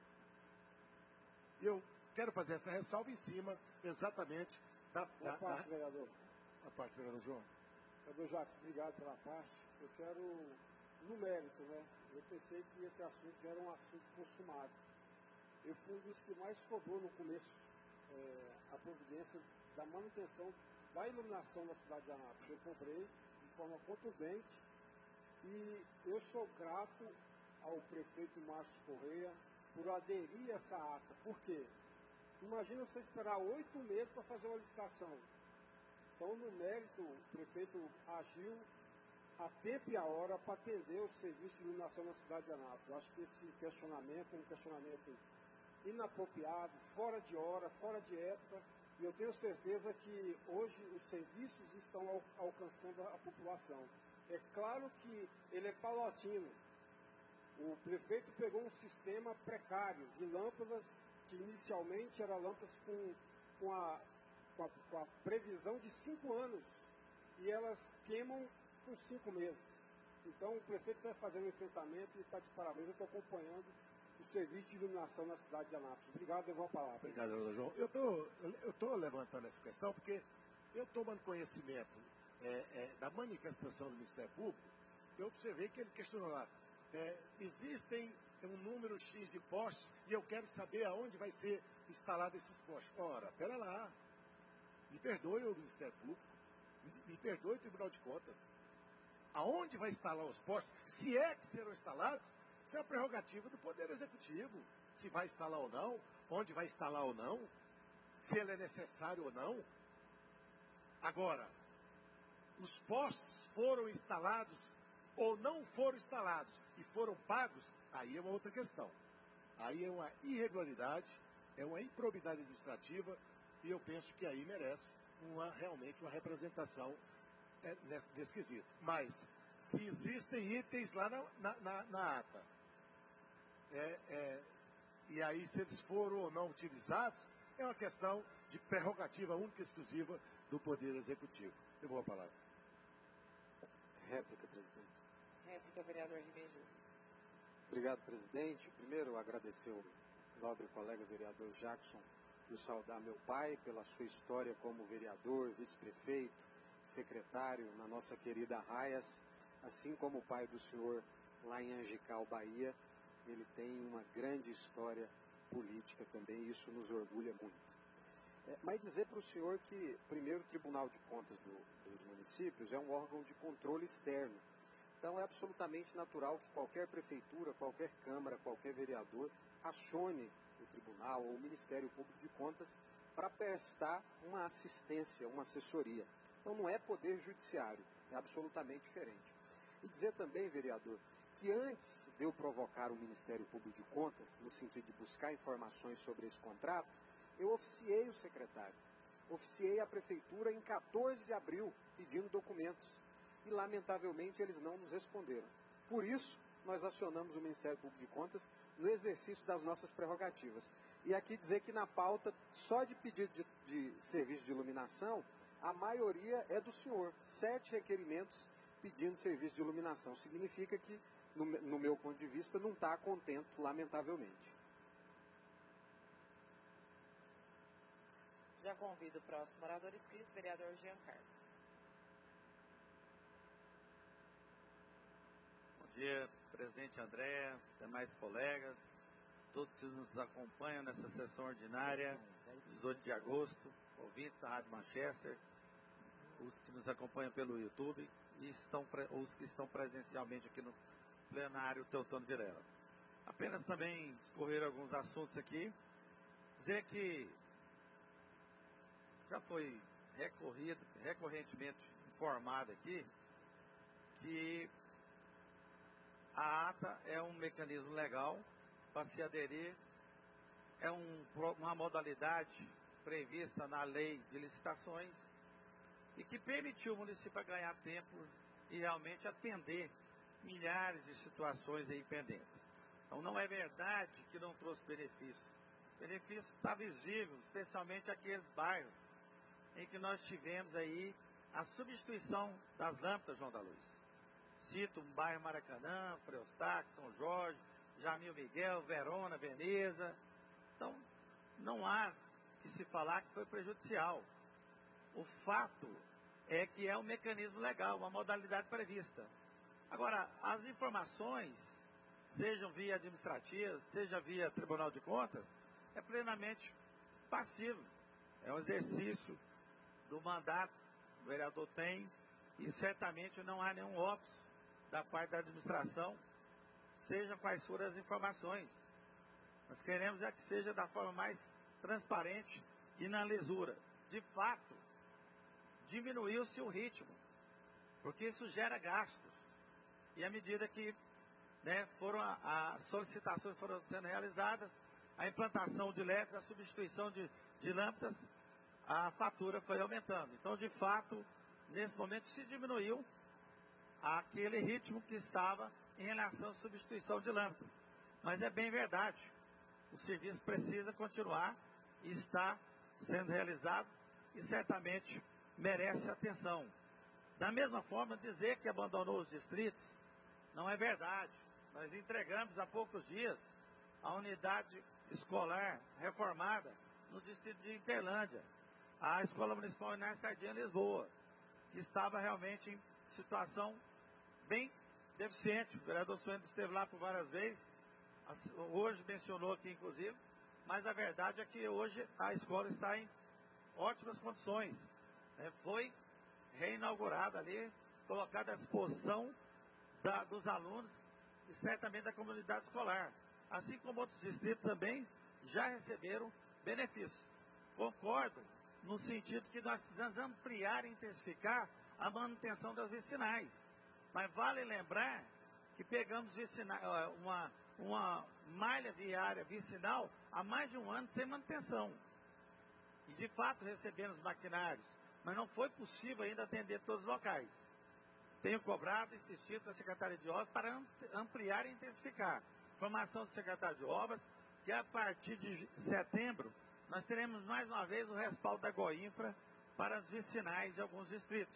Eu quero fazer essa ressalva em cima, exatamente, da, da, da parte, da, vereador. da parte, vereador João. Vereador Jacques, obrigado pela parte. Eu quero, no mérito, né? Eu pensei que esse assunto já era um assunto consumado. Eu fui um dos que mais cobrou no começo é, a providência da manutenção da iluminação da cidade de Anápolis. Eu cobrei de forma contundente e eu sou grato ao prefeito Márcio Correia por aderir a essa ata. Por quê? Imagina você esperar oito meses para fazer uma licitação. Então, no mérito, o prefeito agiu a tempo e a hora para atender o serviço de iluminação na cidade de Anápolis. Eu acho que esse questionamento é um questionamento inapropriado, fora de hora, fora de época, e eu tenho certeza que hoje os serviços estão al alcançando a população. É claro que ele é paulatino. O prefeito pegou um sistema precário de lâmpadas, que inicialmente eram lâmpadas com, com, a, com, a, com a previsão de cinco anos, e elas queimam por cinco meses. Então o prefeito está fazendo um enfrentamento e está de parabéns. Eu estou acompanhando o serviço de iluminação na cidade de Anápolis. Obrigado, eu vou a palavra. Obrigado, doutor João. Eu tô, estou levantando essa questão porque eu tomando conhecimento é, é, da manifestação do Ministério Público, eu observei que ele questionou lá, é, existem tem um número X de postes e eu quero saber aonde vai ser instalado esses postes. Ora, pera lá. Me perdoe o Ministério Público. Me, me perdoe o Tribunal de Contas. Aonde vai instalar os postes? Se é que serão instalados, isso é a prerrogativa do Poder Executivo. Se vai instalar ou não, onde vai instalar ou não, se ele é necessário ou não. Agora, os postes foram instalados ou não foram instalados e foram pagos, aí é uma outra questão. Aí é uma irregularidade, é uma improbidade administrativa e eu penso que aí merece uma, realmente uma representação é, nesse, nesse quesito. Mas, se existem itens lá na, na, na, na ata, é, é, e aí se eles foram ou não utilizados, é uma questão de prerrogativa única e exclusiva do Poder Executivo. Eu vou a palavra. Réplica, presidente. Réplica, vereador Ribeiro. Obrigado, presidente. Primeiro, agradecer ao nobre colega vereador Jackson por saudar meu pai pela sua história como vereador, vice-prefeito, secretário na nossa querida Arraias, assim como o pai do senhor lá em Angical, Bahia. Ele tem uma grande história política também, e isso nos orgulha muito. É, mas dizer para o senhor que, primeiro, o Tribunal de Contas do, dos municípios é um órgão de controle externo. Então é absolutamente natural que qualquer prefeitura, qualquer câmara, qualquer vereador acione o tribunal ou o Ministério Público de Contas para prestar uma assistência, uma assessoria. Então não é poder judiciário, é absolutamente diferente. E dizer também, vereador, que antes de eu provocar o Ministério Público de Contas, no sentido de buscar informações sobre esse contrato, eu oficiei o secretário, oficiei a prefeitura em quatorze de abril, pedindo documentos. E, lamentavelmente, eles não nos responderam. Por isso, nós acionamos o Ministério Público de Contas no exercício das nossas prerrogativas. E aqui dizer que na pauta, só de pedido de, de serviço de iluminação, a maioria é do senhor. Sete requerimentos pedindo serviço de iluminação. Significa que, no, no meu ponto de vista, não está contento, lamentavelmente. Já convido o próximo orador inscrito, vereador Jean Carlos. Bom dia, presidente André, demais colegas, todos que nos acompanham nessa sessão ordinária, dezoito de agosto, ouvintes da Rádio Manchester, os que nos acompanham pelo YouTube e estão, os que estão presencialmente aqui no plenário Teotônio Vilela. Apenas também escorrer alguns assuntos aqui, dizer que já foi recorrido, recorrentemente informado aqui que a ata é um mecanismo legal para se aderir, é um, uma modalidade prevista na lei de licitações e que permitiu o município ganhar tempo e realmente atender milhares de situações aí pendentes. Então não é verdade que não trouxe benefício. O benefício está visível, especialmente aqueles bairros em que nós tivemos aí a substituição das lâmpadas, João da Luz. Cito um bairro Maracanã, Freustáquio, São Jorge, Jamil Miguel, Verona, Veneza. Então, não há que se falar que foi prejudicial. O fato é que é um mecanismo legal, uma modalidade prevista. Agora, as informações, sejam via administrativa, seja via Tribunal de Contas, é plenamente passivo. É um exercício do mandato que o vereador tem e certamente não há nenhum óbvio da parte da administração, sejam quais forem as informações. Nós queremos é que seja da forma mais transparente e na lisura. De fato, diminuiu-se o ritmo, porque isso gera gastos. E à medida que né, foram as solicitações foram sendo realizadas, a implantação de L E Ds, a substituição de, de lâmpadas, a fatura foi aumentando. Então, de fato, nesse momento se diminuiu aquele ritmo que estava em relação à substituição de lâmpadas. Mas é bem verdade, o serviço precisa continuar e está sendo realizado e certamente merece atenção. Da mesma forma, dizer que abandonou os distritos não é verdade. Nós entregamos há poucos dias a unidade escolar reformada no distrito de Interlândia, a Escola Municipal Inácio Sardinha, Lisboa, que estava realmente em situação bem deficiente. O vereador Suendo esteve lá por várias vezes, hoje mencionou aqui, inclusive, mas a verdade é que hoje a escola está em ótimas condições. É, foi reinaugurada ali, colocada à disposição da, dos alunos e certamente da comunidade escolar. Assim como outros distritos também já receberam benefícios. Concordo no sentido que nós precisamos ampliar e intensificar a manutenção das vicinais. Mas vale lembrar que pegamos vicina, uma, uma malha viária vicinal há mais de um ano sem manutenção. E de fato recebemos maquinários, mas não foi possível ainda atender todos os locais. Tenho cobrado e insistido com a Secretaria de Obras para ampliar e intensificar. Formação do secretário de Obras, que a partir de setembro nós teremos mais uma vez o respaldo da Goinfra para as vicinais de alguns distritos.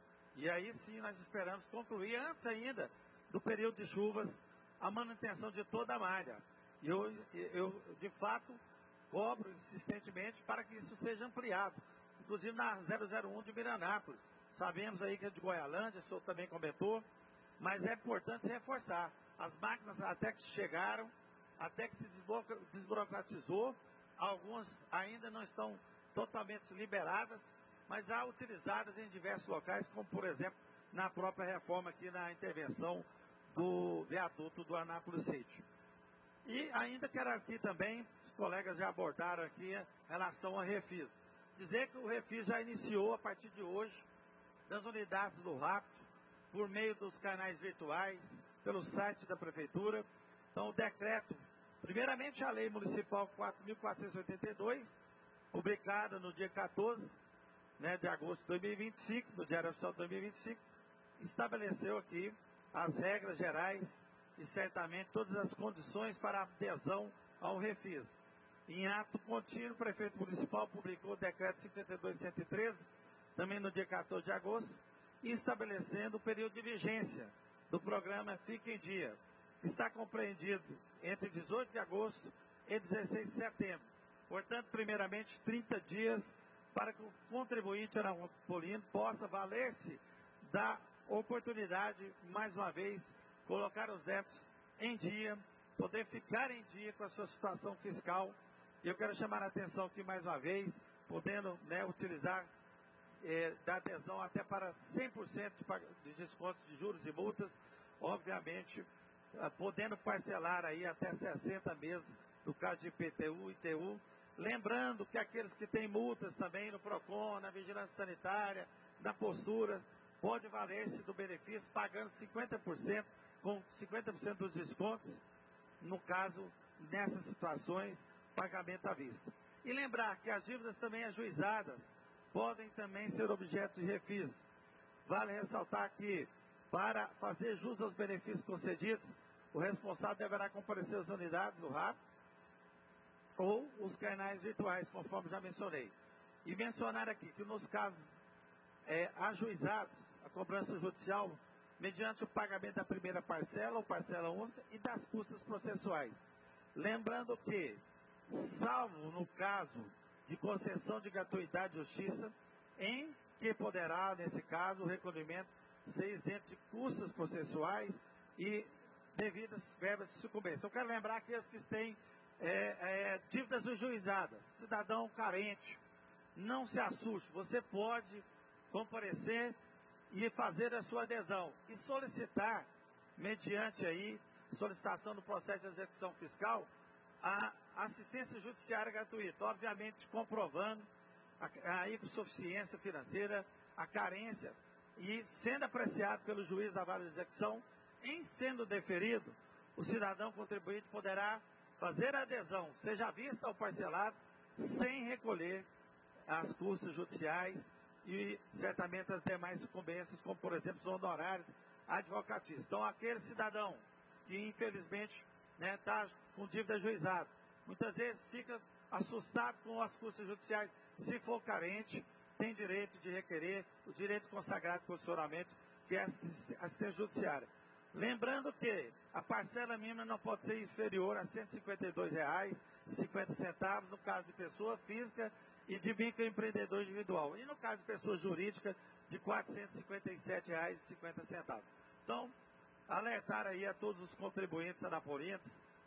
E aí sim nós esperamos concluir antes ainda do período de chuvas a manutenção de toda a malha. E eu, eu de fato cobro insistentemente para que isso seja ampliado, inclusive na zero zero um de Miranápolis. Sabemos aí que é de Goialândia, o senhor também comentou, mas é importante reforçar. As máquinas até que chegaram, até que se desburocratizou, algumas ainda não estão totalmente liberadas, mas já utilizadas em diversos locais, como por exemplo na própria reforma aqui na intervenção do viaduto do Anápolis City. E ainda quero aqui também, os colegas já abordaram aqui em relação ao Refis. Dizer que o Refis já iniciou a partir de hoje, das unidades do Rápido, por meio dos canais virtuais, pelo site da Prefeitura. Então o decreto, primeiramente a Lei Municipal quatro mil quatrocentos e oitenta e dois, publicada no dia quatorze né, de agosto de dois mil e vinte e cinco, no Diário Oficial de dois mil e vinte e cinco, estabeleceu aqui as regras gerais e certamente todas as condições para adesão ao Refis. Em ato contínuo, o prefeito municipal publicou o decreto cinquenta e dois mil cento e treze, também no dia quatorze de agosto, estabelecendo o período de vigência do programa Fica em Dia, que está compreendido entre dezoito de agosto e dezesseis de setembro. Portanto, primeiramente, trinta dias para que o contribuinte anapolino possa valer-se da oportunidade, mais uma vez, colocar os débitos em dia, poder ficar em dia com a sua situação fiscal. E eu quero chamar a atenção aqui mais uma vez, podendo né, utilizar eh, da adesão até para cem por cento de, de desconto de juros e multas, obviamente, eh, podendo parcelar aí até sessenta meses no caso de I P T U e I T U. Lembrando que aqueles que têm multas também no PROCON, na Vigilância Sanitária, na postura, pode valer-se do benefício pagando cinquenta por cento, com cinquenta por cento dos descontos, no caso, nessas situações, pagamento à vista. E lembrar que as dívidas também ajuizadas podem também ser objeto de refis. Vale ressaltar que, para fazer jus aos benefícios concedidos, o responsável deverá comparecer às unidades do RAP ou os canais virtuais, conforme já mencionei. E mencionar aqui que nos casos é, ajuizados, a cobrança judicial, mediante o pagamento da primeira parcela ou parcela única e das custas processuais. Lembrando que, salvo no caso de concessão de gratuidade de justiça, em que poderá, nesse caso, o recolhimento ser isento de custas processuais e devidas verbas de sucumbência. Eu quero lembrar aqueles que têm é, é, dívidas ajuizadas, cidadão carente, não se assuste, você pode comparecer e fazer a sua adesão e solicitar, mediante aí, solicitação do processo de execução fiscal, a assistência judiciária gratuita, obviamente comprovando a, a insuficiência financeira, a carência, e sendo apreciado pelo juiz da vara de execução, em sendo deferido, o cidadão contribuinte poderá fazer a adesão, seja à vista ou parcelado, sem recolher as custas judiciais e certamente as demais sucumbências, como por exemplo os honorários advocatícios. Então aquele cidadão que infelizmente está né, com dívida ajuizada, muitas vezes fica assustado com as custas judiciais, se for carente, tem direito de requerer o direito consagrado constitucionalmente, que é a assistência judiciária. Lembrando que a parcela mínima não pode ser inferior a cento e cinquenta e dois reais e cinquenta centavos no caso de pessoa física e de microempreendedor individual. E no caso de pessoa jurídica, de quatrocentos e cinquenta e sete reais e cinquenta centavos. Então, alertar aí a todos os contribuintes anapolinos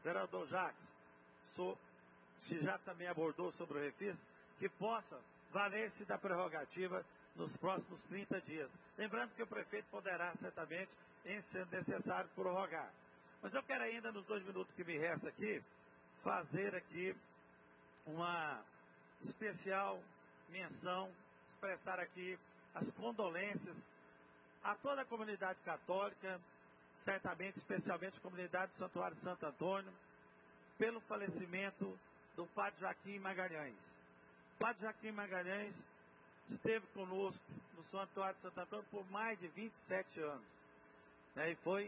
vereador Jackson, so, se já também abordou sobre o refis, que possa valer-se da prerrogativa nos próximos trinta dias. Lembrando que o prefeito poderá, certamente, em ser necessário, prorrogar. Mas eu quero ainda, nos dois minutos que me resta aqui, fazer aqui uma especial menção, expressar aqui as condolências a toda a comunidade católica, certamente, especialmente a comunidade do Santuário Santo Antônio, pelo falecimento do Padre Joaquim Magalhães. O Padre Joaquim Magalhães esteve conosco no Santuário Santo Antônio por mais de vinte e sete anos, né, e foi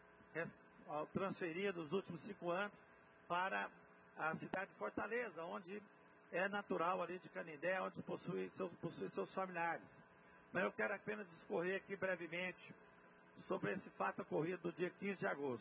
transferido nos últimos cinco anos para a cidade de Fortaleza, onde é natural ali de Canindé, onde possui seus, possui seus familiares. Mas eu quero apenas discorrer aqui brevemente sobre esse fato ocorrido no dia quinze de agosto.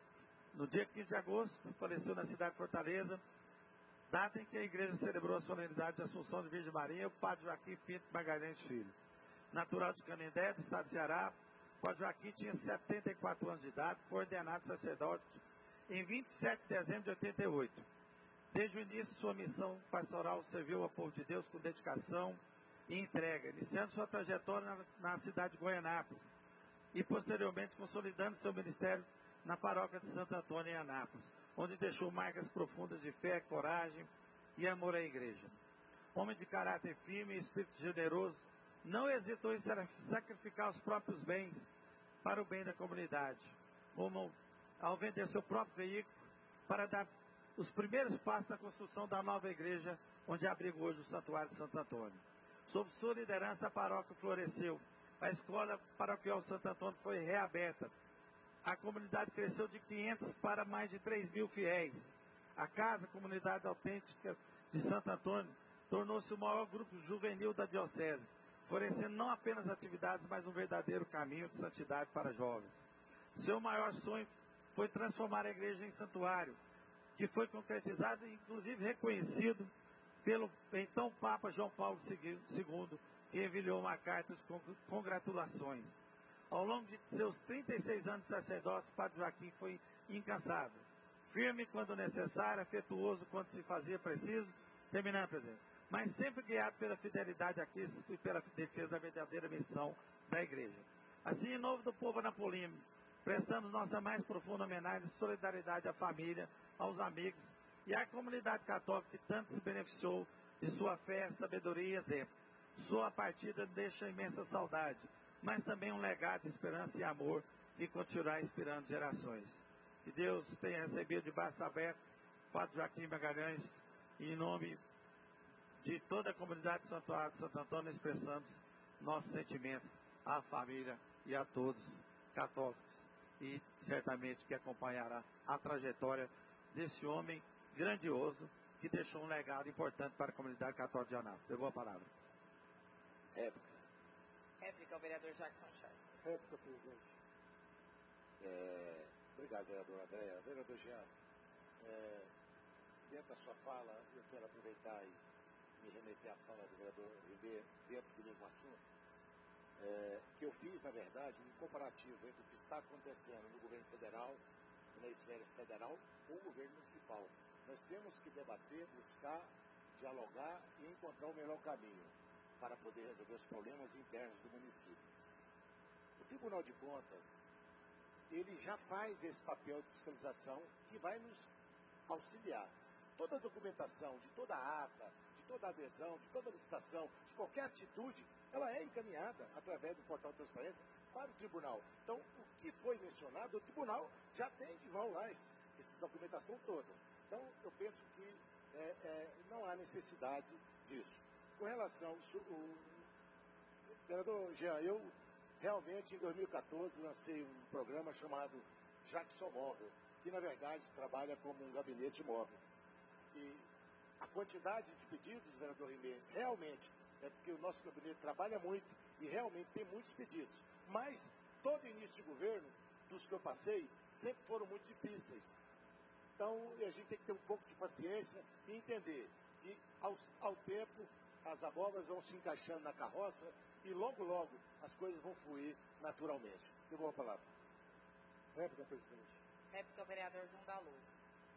No dia quinze de agosto, faleceu na cidade de Fortaleza, data em que a igreja celebrou a solenidade de Assunção de Virgem Maria, o Padre Joaquim Pinto Magalhães Filho. Natural de Canindé, do estado de Ceará, o Padre Joaquim tinha setenta e quatro anos de idade, foi ordenado sacerdote em vinte e sete de dezembro de oitenta e oito. Desde o início, sua missão pastoral serviu ao povo de Deus com dedicação e entrega, iniciando sua trajetória na, na cidade de Goianápolis e, posteriormente, consolidando seu ministério na paróquia de Santo Antônio, em Anápolis, onde deixou marcas profundas de fé, coragem e amor à igreja. Homem de caráter firme e espírito generoso, não hesitou em sacrificar os próprios bens para o bem da comunidade, como ao vender seu próprio veículo para dar os primeiros passos na construção da nova igreja, onde abriga hoje o Santuário de Santo Antônio. Sob sua liderança, a paróquia floresceu. A escola paroquial Santo Antônio foi reaberta. A comunidade cresceu de quinhentos para mais de três mil fiéis. A Casa Comunidade Autêntica de Santo Antônio tornou-se o maior grupo juvenil da diocese, oferecendo não apenas atividades, mas um verdadeiro caminho de santidade para jovens. Seu maior sonho foi transformar a igreja em santuário, que foi concretizado e inclusive reconhecido pelo então Papa João Paulo segundo, que enviou uma carta de congratulações. Ao longo de seus trinta e seis anos de sacerdócio, o Padre Joaquim foi incansável, firme quando necessário, afetuoso quando se fazia preciso, terminando, presidente, mas sempre guiado pela fidelidade a Cristo e pela defesa da verdadeira missão da igreja. Assim, em nome do povo anapolino, prestamos nossa mais profunda homenagem e solidariedade à família, aos amigos e à comunidade católica que tanto se beneficiou de sua fé, sabedoria e exemplo. Sua partida deixa imensa saudade, mas também um legado de esperança e amor que continuará inspirando gerações. Que Deus tenha recebido de braços abertos o Padre Joaquim Magalhães, e em nome de toda a comunidade do Santuário de Santo Antônio, expressamos nossos sentimentos à família e a todos católicos, e certamente que acompanhará a trajetória desse homem grandioso que deixou um legado importante para a comunidade católica de Anápolis. Pegou a palavra. Réplica. Réplica ao vereador Jackson Charles. Réplica, presidente. É, obrigado, vereador André. Vereador Jean, é, dentro da sua fala, eu quero aproveitar e me remeter à fala do vereador Ribeiro, dentro do mesmo assunto, é, que eu fiz, na verdade, um comparativo entre o que está acontecendo no governo federal, na esfera federal, com o governo municipal. Nós temos que debater, buscar, dialogar e encontrar o melhor caminho para poder resolver os problemas internos do município. O Tribunal de Contas, ele já faz esse papel de fiscalização que vai nos auxiliar. Toda a documentação, de toda a ata, de toda a adesão, de toda a licitação, de qualquer atitude, ela é encaminhada através do portal de transparência para o tribunal. Então, o que foi mencionado, o tribunal já tem de mão lá essa documentação toda. Então, eu penso que é, é, não há necessidade disso. Com relação ao vereador Jean, eu realmente em dois mil e quatorze lancei um programa chamado Jackson Móvel, que na verdade trabalha como um gabinete móvel. E a quantidade de pedidos, vereador Ribeiro, realmente, é porque o nosso gabinete trabalha muito e realmente tem muitos pedidos. Mas todo início de governo, dos que eu passei, sempre foram muito difíceis. Então a gente tem que ter um pouco de paciência e entender que ao, ao tempo as abóboras vão se encaixando na carroça e logo, logo as coisas vão fluir naturalmente. Eu vou a palavra. Réplica, presidente. Réplica ao vereador João da Luz.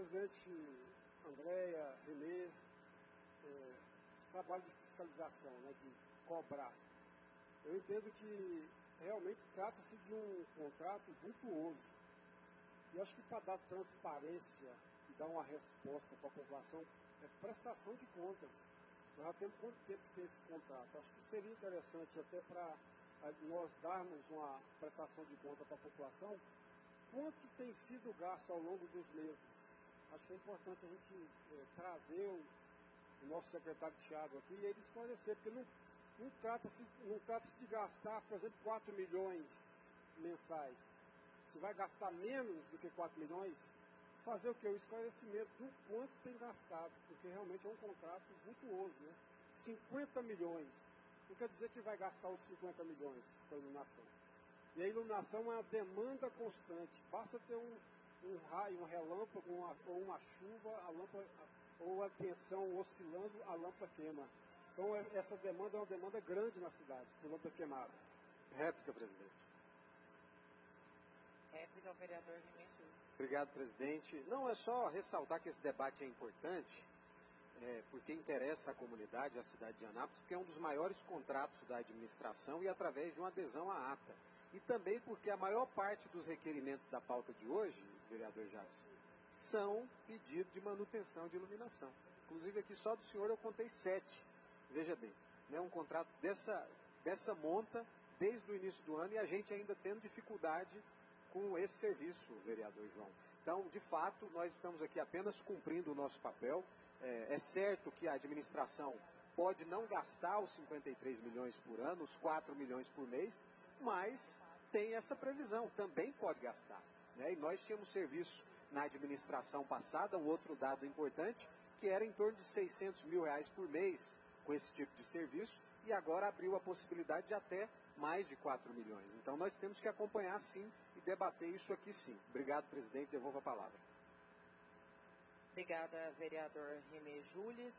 presidente Andréia, Renê, é, trabalho de fiscalização, né, de cobrar. Eu entendo que realmente trata-se de um contrato vultuoso. E acho que para dar transparência e dar uma resposta para a população, é prestação de contas. Nós já temos quanto tempo que tem esse contrato? Acho que seria interessante até para nós darmos uma prestação de conta para a população, quanto tem sido gasto ao longo dos meses. Acho que é importante a gente é, trazer o, o nosso secretário Thiago aqui e ele esclarecer, porque não, não trata-se não trata-se de gastar, por exemplo, quatro milhões mensais. Se vai gastar menos do que quatro milhões, fazer o que? O esclarecimento do quanto tem gastado, porque realmente é um contrato vultuoso, né? cinquenta milhões. Não quer dizer que vai gastar os cinquenta milhões com a iluminação. E a iluminação é uma demanda constante. Basta ter um, um raio, um relâmpago, uma, ou uma chuva, a lâmpada, ou a tensão oscilando, a lâmpada queima. Então essa demanda é uma demanda grande na cidade, por lâmpada queimada. Réplica, presidente. Réplica ao vereador Rimentiu. Obrigado, presidente. Não, é só ressaltar que esse debate é importante, é, porque interessa a comunidade, a cidade de Anápolis, porque é um dos maiores contratos da administração e através de uma adesão à ata. E também porque a maior parte dos requerimentos da pauta de hoje, vereador Jackson, são pedidos de manutenção de iluminação. Inclusive aqui só do senhor eu contei sete. Veja bem, né, um contrato dessa, dessa monta desde o início do ano e a gente ainda tendo dificuldade com esse serviço, vereador João. Então, de fato, nós estamos aqui apenas cumprindo o nosso papel. É, é certo que a administração pode não gastar os cinquenta e três milhões por ano, os quatro milhões por mês, mas tem essa previsão, também pode gastar. Né? E nós tínhamos serviço na administração passada, um outro dado importante, que era em torno de seiscentos mil reais por mês com esse tipo de serviço, e agora abriu a possibilidade de até mais de quatro milhões. Então nós temos que acompanhar sim e debater isso aqui sim. Obrigado, presidente, devolvo a palavra. Obrigada, vereador Renê Jules.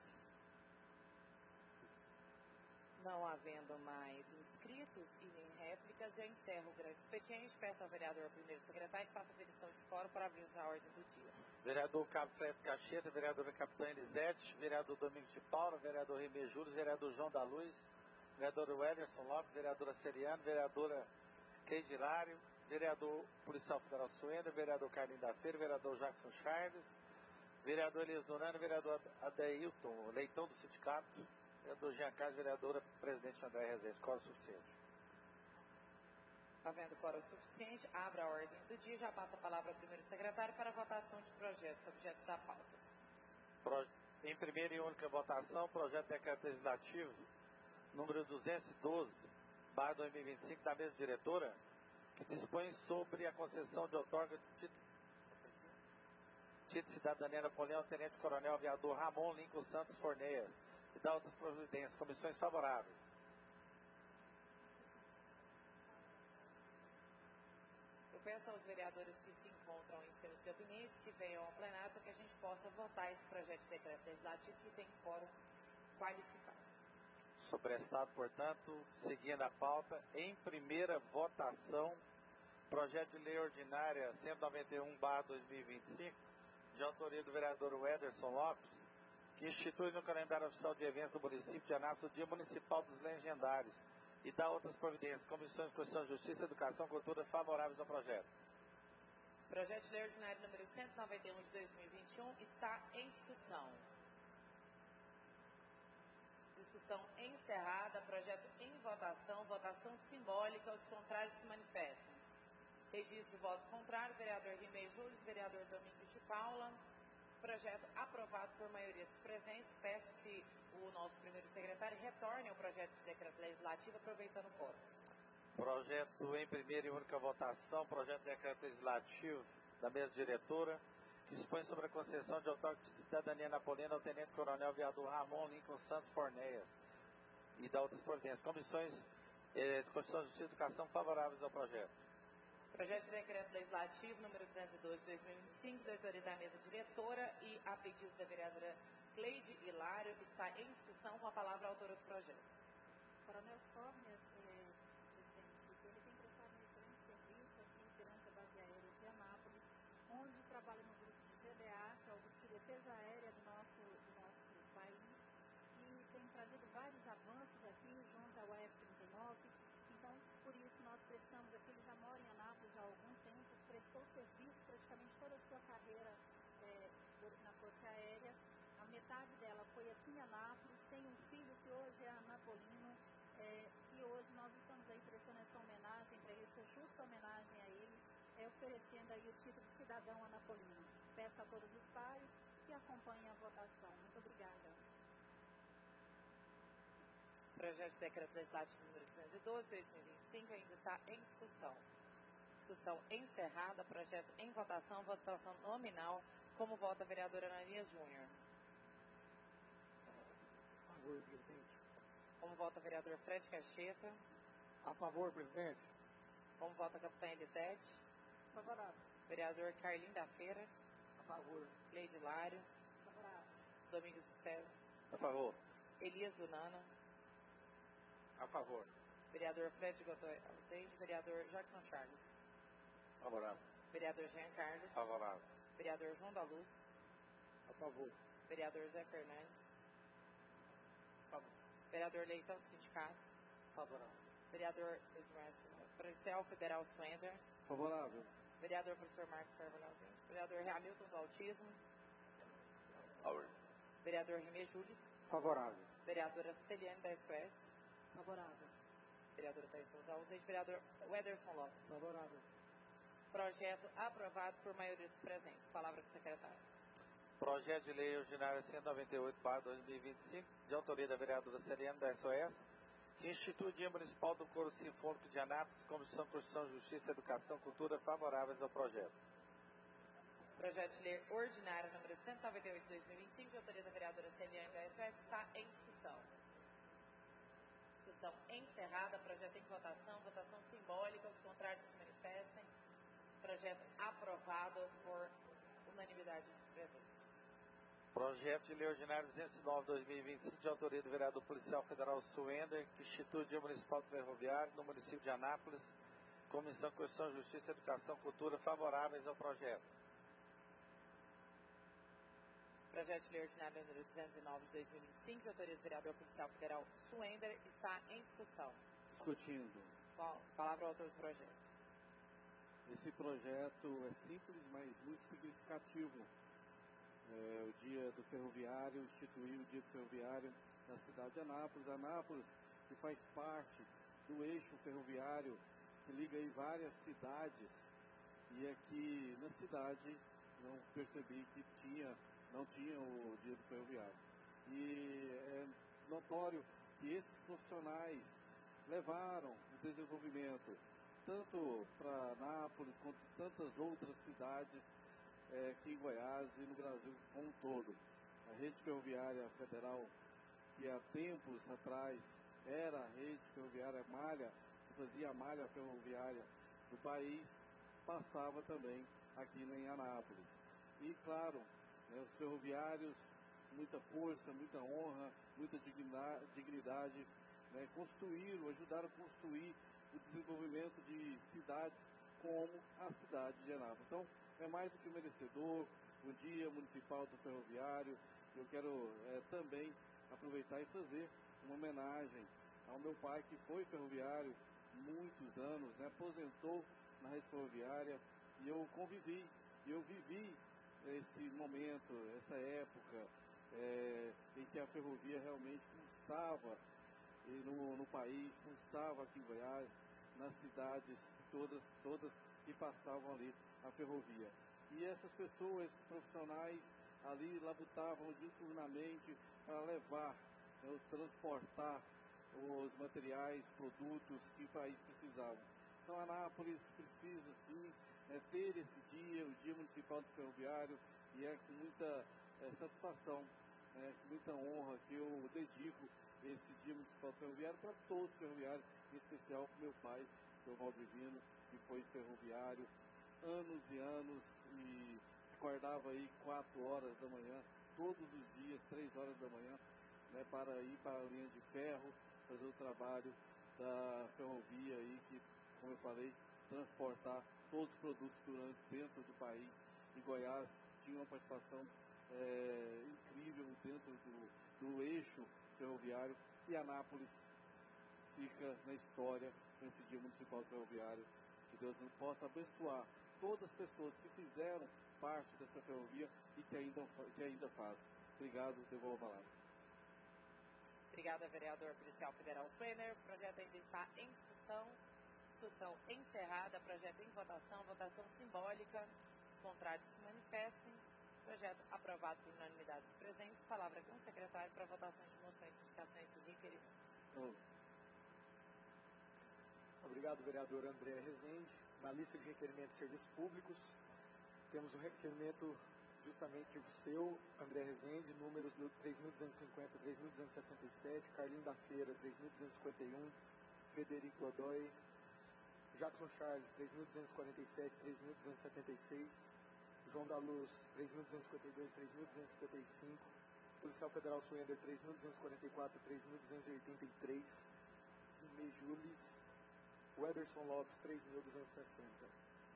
Não havendo mais inscritos e nem réplicas, eu encerro o grande expediente. Peço ao vereador primeiro secretário que faça a petição de fórum para avisar a ordem do dia. Vereador Cabo Fred Cacheta, vereadora Capitã Elisete, vereador Domingos de Paula, vereador Renê Júlio, vereador João da Luz, vereador Wederson Lopes, vereadora Seriano, vereadora Cleide Hilário, vereador Policial Federal Suenda, vereador Carlinhos da Feira, vereador Jackson Charles, vereador Elias Donano, vereador Adeilton Leitão do Sindicato, vereador Jean Carlos, vereadora presidente André Rezende. Quórum suficiente. Havendo quórum suficiente, abra a ordem do dia e já passa a palavra ao primeiro secretário para a votação de projetos objetos da pauta. Pro... Em primeira e única votação, projeto de decreto legislativo número duzentos e doze, barra dois mil e vinte e cinco, da mesa diretora, que dispõe sobre a concessão de outorga de título de cidadania napoleão ao tenente coronel aviador Ramon Lincoln Santos Forneias e da outras providências. Comissões favoráveis. Eu peço aos vereadores que se encontram em seus gabinetes que venham ao plenário para que a gente possa votar esse projeto de decreto legislativo que tem quórum qualificado. Sou prestado, portanto, seguindo a pauta, em primeira votação, projeto de lei ordinária cento e noventa e um barra dois mil e vinte e cinco, de autoria do vereador Wederson Lopes, que institui no calendário oficial de eventos do município de Anápolis o Dia Municipal dos Legendários e dá outras providências. Comissões de Constituição, Justiça, Educação e Cultura favoráveis ao projeto. Projeto de lei ordinário número cento e noventa e um de dois mil e vinte e um está em discussão. Discussão encerrada, projeto em votação, votação simbólica, os contrários se manifestam. Registro de voto contrário, vereador Renê Júlio, vereador Domingos de Paula. Projeto aprovado por maioria dos presentes. Peço que o nosso primeiro secretário retorne ao projeto de decreto legislativo, aproveitando o fórum. Projeto em primeira e única votação, projeto de decreto legislativo da mesa diretora, que dispõe sobre a concessão de outorga de cidadania napolitana ao tenente coronel aviador Ramon Lincoln Santos Forneias e da outras providências. Comissões eh, de Constituição, Justiça e Educação favoráveis ao projeto. Projeto de decreto legislativo número duzentos e doze de dois mil e vinte e cinco, da autoria da mesa diretora e a pedido da vereadora Cleide Hilário, está em discussão. Com a palavra a autora do projeto. Coronel Forneias, é, presidente, ele tem prestado um excelente serviço aqui perante a base aérea de Anápolis, onde trabalha no grupo de C D A, que é o defesa aérea do nosso, do nosso país e tem trazido vários avanços aqui junto ao F trinta e nove. Então, por isso, nós precisamos aqui, ele já mora em Anápolis há algum tempo, prestou serviço praticamente toda a sua carreira é, na Força Aérea. A metade dela foi aqui em Anápolis, tem um filho que hoje é anapolino, é, e hoje nós estamos aí prestando essa homenagem para ele, essa justa homenagem a ele, é, oferecendo aí o título de cidadão anapolino. Peço a todos os pais que acompanhem a votação. Muito obrigada. O projeto de decreto legislativo número quinhentos e doze, dois mil e vinte e cinco ainda está em discussão. Discussão encerrada, projeto em votação, votação nominal. Como vota a vereadora Ananias Júnior? A favor, presidente. Como vota o vereador Fred Caixeta? A favor, presidente. Como vota a capitã Elisete? Favorável. Vereador Carlinho da Feira? A favor. Cleide Lário? Favorável. Domingos do César? A favor. Elias Lunana? A favor. Vereador Fred Godoy Alteide? Vereador Jackson Charles? Favorável. Vereador Jean Carlos? Favorável. Vereador João da Luz? A favor. Vereador Zé Fernandes? Favor. Vereador Leitão do Sindicato? Favorável. Vereador Policial Federal Swender? Favorável. Vereador Professor Marcos Carvalhozinho? Vereador Hamilton do Autismo? Favor. Vereador Rimé Júlis? Favorável. Vereadora Celiane da S O S? Favorável. Vereadora Thaís Souza Ausente? Vereador Wederson Lopes? Favorável. Projeto aprovado por maioria dos presentes. Palavra do secretário. Projeto de Lei Ordinária cento e noventa e oito barra dois mil e vinte e cinco, de autoria da vereadora Celiane da S O S, que institui o Dia Municipal do Coro Sinfônico de Anápolis, Comissão Constituição, Justiça, Educação e Cultura favoráveis ao projeto. Projeto de Lei Ordinária número cento e noventa e oito de dois mil e vinte e cinco, de autoria da vereadora Celiane da S O S, está em discussão. Discussão encerrada, projeto em votação, votação simbólica, os contrários se manifestem. Projeto aprovado por unanimidade dos presentes. Projeto de Lei Ordinária duzentos e nove de dois mil e vinte e cinco, de autoria do vereador Policial Federal Swender, que institui o Dia Municipal do Ferroviário no município de Anápolis, Comissão Constituição, Justiça, Educação e Cultura favoráveis ao projeto. Projeto de Lei Ordinária número duzentos e nove de dois mil e vinte e cinco, de autoria do vereador Policial Federal Swender, está em discussão. Discutindo. Qual? Palavra ao autor do projeto. Esse projeto é simples, mas muito significativo. É, o Dia do Ferroviário, instituir o Dia do Ferroviário na cidade de Anápolis. Anápolis, que faz parte do eixo ferroviário, que liga aí várias cidades. E aqui na cidade não percebi que tinha, não tinha o Dia do Ferroviário. E é notório que esses profissionais levaram o desenvolvimento tanto para Anápolis quanto tantas outras cidades é, aqui em Goiás e no Brasil como um todo. A rede ferroviária federal, que há tempos atrás era a rede ferroviária malha, que fazia a malha ferroviária do país, passava também aqui em Anápolis. E claro, né, os ferroviários, muita força, muita honra, muita dignidade, dignidade né, construíram, ajudaram a construir o desenvolvimento de cidades como a cidade de Anápolis. Então, é mais do que merecedor o Dia Municipal do Ferroviário. Eu quero é, também aproveitar e fazer uma homenagem ao meu pai, que foi ferroviário muitos anos, né, aposentou na rede ferroviária, e eu convivi, e eu vivi esse momento, essa época é, em que a ferrovia realmente pulsava no, no país, pulsava aqui em Goiás, nas cidades todas, todas que passavam ali a ferrovia. E essas pessoas, esses profissionais, ali labutavam diuturnamente para levar, né, transportar os materiais, produtos que o país precisava. Então, Anápolis precisa, sim, é, ter esse dia, o Dia Municipal do Ferroviário, e é com muita é, satisfação, é, com muita honra que eu dedico esse Dia Municipal do Ferroviário para todos os ferroviários, em especial para o meu pai, o Valdivino, que foi ferroviário anos e anos e acordava aí quatro horas da manhã, todos os dias, três horas da manhã, né, para ir para a linha de ferro, fazer o trabalho da ferrovia aí, que, como eu falei, transportar todos os produtos durante dentro do país. E Goiás tinha uma participação é, incrível dentro do, do eixo ferroviário, e Anápolis fica na história nesse Dia Municipal Ferroviário. Que Deus nos possa abençoar todas as pessoas que fizeram parte dessa ferrovia e que ainda, que ainda fazem. Obrigado, devolvo a palavra. Obrigada, vereador policial federal Suender. O projeto ainda está em discussão. Discussão encerrada. Projeto em votação. Votação simbólica. Os contrários se manifestem. Projeto aprovado por unanimidade dos presentes. Palavra com o secretário para votação de moções, indicações e requerimentos. Oh. Obrigado, vereador André Rezende. Na lista de requerimentos de serviços públicos, temos o requerimento justamente o seu, André Rezende, números do três mil duzentos e cinquenta, três mil duzentos e sessenta e sete, Carlinho da Feira, três mil duzentos e cinquenta e um, Frederico Godoy, Jackson Charles, três mil duzentos e quarenta e sete, três mil duzentos e setenta e seis, João da Luz, três mil duzentos e cinquenta e dois, três mil duzentos e cinquenta e cinco, Policial Federal Suender, três mil duzentos e quarenta e quatro, três mil duzentos e oitenta e três, Mejulis, Wederson Lopes, três mil duzentos e sessenta.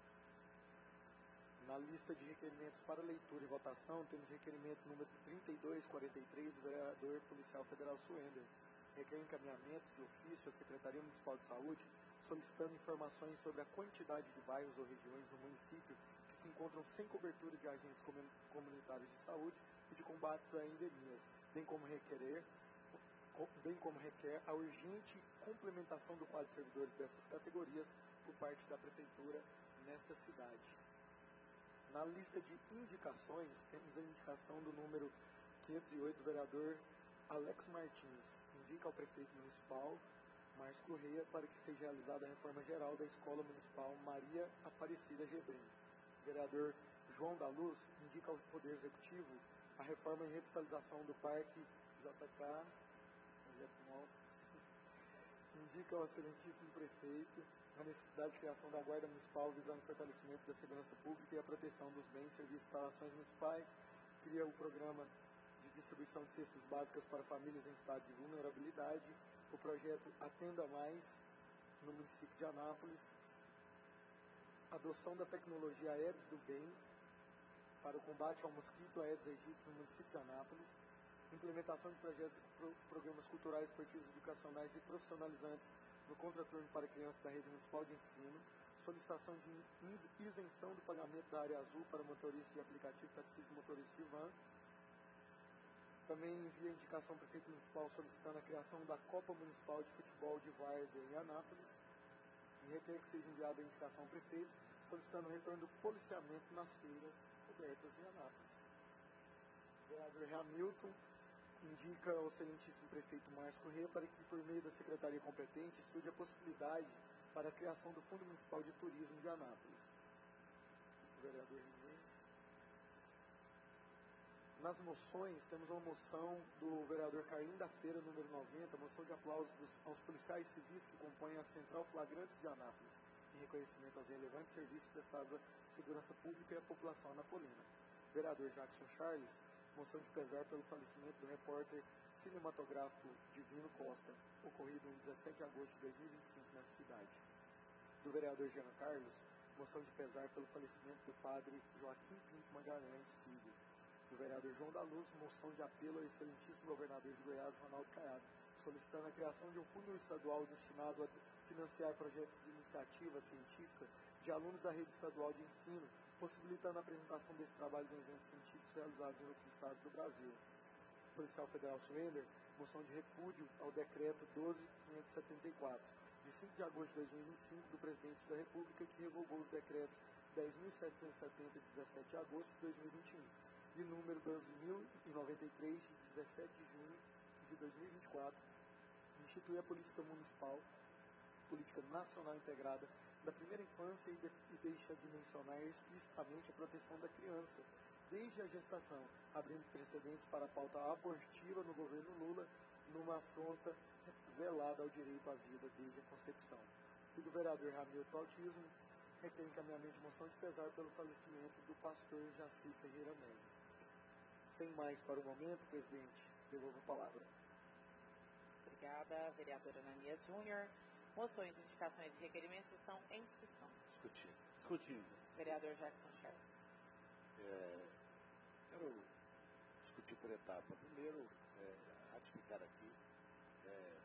Na lista de requerimentos para leitura e votação, temos requerimento número trinta e dois quarenta e três do vereador policial federal Suender. Requer encaminhamento de ofício à Secretaria Municipal de Saúde, solicitando informações sobre a quantidade de bairros ou regiões no município que se encontram sem cobertura de agentes comunitários de saúde e de combates a endemias, bem como requerer bem como requer a urgente complementação do quadro de servidores dessas categorias por parte da Prefeitura nesta cidade. Na lista de indicações, temos a indicação do número quinhentos e oito do vereador Alex Martins. Indica ao prefeito municipal, Márcio Correia, para que seja realizada a reforma geral da Escola Municipal Maria Aparecida Gebrim. O vereador João da Luz indica ao Poder Executivo a reforma e revitalização do Parque J K. Indica ao excelentíssimo prefeito a necessidade de criação da Guarda Municipal visando o fortalecimento da segurança pública e a proteção dos bens, serviços e instalações municipais. Cria o programa de distribuição de cestas básicas para famílias em estado de vulnerabilidade. O projeto Atenda Mais no município de Anápolis. Adoção da tecnologia Aedes do Bem para o combate ao mosquito Aedes aegypti no município de Anápolis. Implementação de projetos de programas culturais, esportivos, educacionais e profissionalizantes no contraturno para crianças da rede municipal de ensino. Solicitação de isenção do pagamento da área azul para motoristas de aplicativo, taxistas, motoristas de van. Também envia indicação ao prefeito municipal solicitando a criação da Copa Municipal de Futebol de Várzea em Anápolis. E requer que seja enviada a indicação ao prefeito solicitando o retorno do policiamento nas feiras cobertas em Anápolis. O vereador Hamilton indica ao excelentíssimo prefeito Márcio Correia para que, por meio da secretaria competente, estude a possibilidade para a criação do Fundo Municipal de Turismo de Anápolis. O vereador Nas moções, temos uma moção do vereador Carlinho da Feira, número noventa, moção de aplausos aos policiais civis que compõem a Central Flagrantes de Anápolis, em reconhecimento aos relevantes serviços prestados à segurança pública e à população anapolina. Vereador Jackson Charles, moção de pesar pelo falecimento do repórter cinematográfico Divino Costa, ocorrido em dezessete de agosto de dois mil e vinte e cinco na cidade. Do vereador Jean Carlos, moção de pesar pelo falecimento do padre Joaquim Pinto Magalhães Filho. Do vereador João da Luz, moção de apelo ao excelentíssimo governador de Goiás, Ronaldo Caiado, solicitando a criação de um fundo estadual destinado a financiar projetos de iniciativa científica de alunos da rede estadual de ensino, possibilitando a apresentação desse trabalho em eventos científicos realizados em outros estados do Brasil. Policial Federal Suender, moção de repúdio ao decreto doze mil quinhentos e setenta e quatro, de cinco de agosto de dois mil e vinte e cinco, do presidente da República, que revogou os decretos dez mil setecentos e setenta, de dezessete de agosto de dois mil e vinte e um, e número doze mil e noventa e três, de dezessete de junho de dois mil e vinte e quatro, institui a política municipal, política nacional integrada da primeira infância e, de, e deixa de mencionar explicitamente a proteção da criança, desde a gestação, abrindo precedentes para a pauta abortiva no governo Lula, numa afronta velada ao direito à vida desde a concepção. E do vereador Hamilton Autismo, requer encaminhamento de moção de pesar pelo falecimento do pastor Jaci Ferreira Neves. Sem mais para o momento, presidente, devolvo a palavra. Obrigada, vereadora Ananias Júnior. Moções, indicações e requerimentos estão em discussão. Discutindo. Discutindo. Vereador Jackson Charles. É, quero por etapa. Primeiro, é, ratificar aqui é,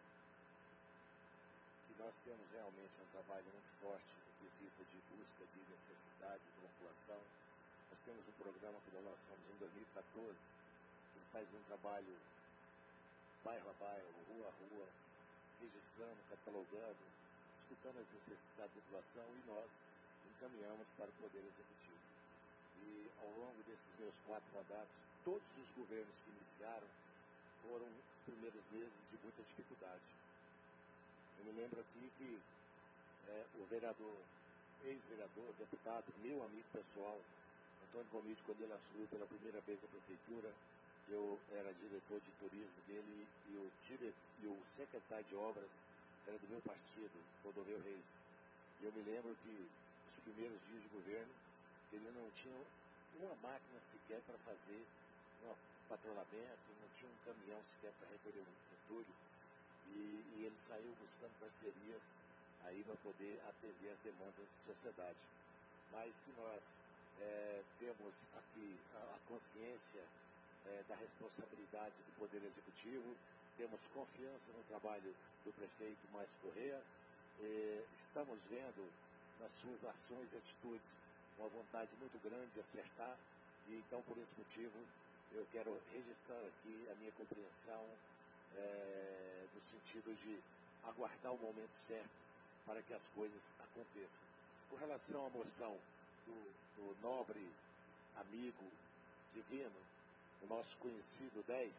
que nós temos realmente um trabalho muito forte no quesito de busca de necessidades da população. Nós temos um programa que nós lançamos em dois mil e quatorze, que faz um trabalho bairro a bairro, rua a rua, registrando, catalogando, escutando as necessidades da população, e nós encaminhamos para o Poder Executivo. E ao longo desses meus quatro mandatos, todos os governos que iniciaram foram os primeiros meses de muita dificuldade. Eu me lembro aqui que é, o vereador, ex-vereador, deputado, meu amigo pessoal, Antônio Gomide, quando ele assumiu pela primeira vez a prefeitura, eu era diretor de turismo dele, e o, dire... e o secretário de obras era do meu partido, Rodoveu Reis. E eu me lembro que os primeiros dias de governo, ele não tinha uma máquina sequer para fazer um patrulhamento, não tinha um caminhão sequer para recolher um entulho, e, e ele saiu buscando parcerias aí para poder atender as demandas da sociedade. Mas que nós é, temos aqui a, a consciência é, da responsabilidade do Poder Executivo, temos confiança no trabalho do prefeito Márcio Corrêa, é, estamos vendo nas suas ações e atitudes uma vontade muito grande de acertar, e então por esse motivo eu quero registrar aqui a minha compreensão é, no sentido de aguardar o momento certo para que as coisas aconteçam. Com relação à moção do, do nobre amigo divino, o nosso conhecido dez,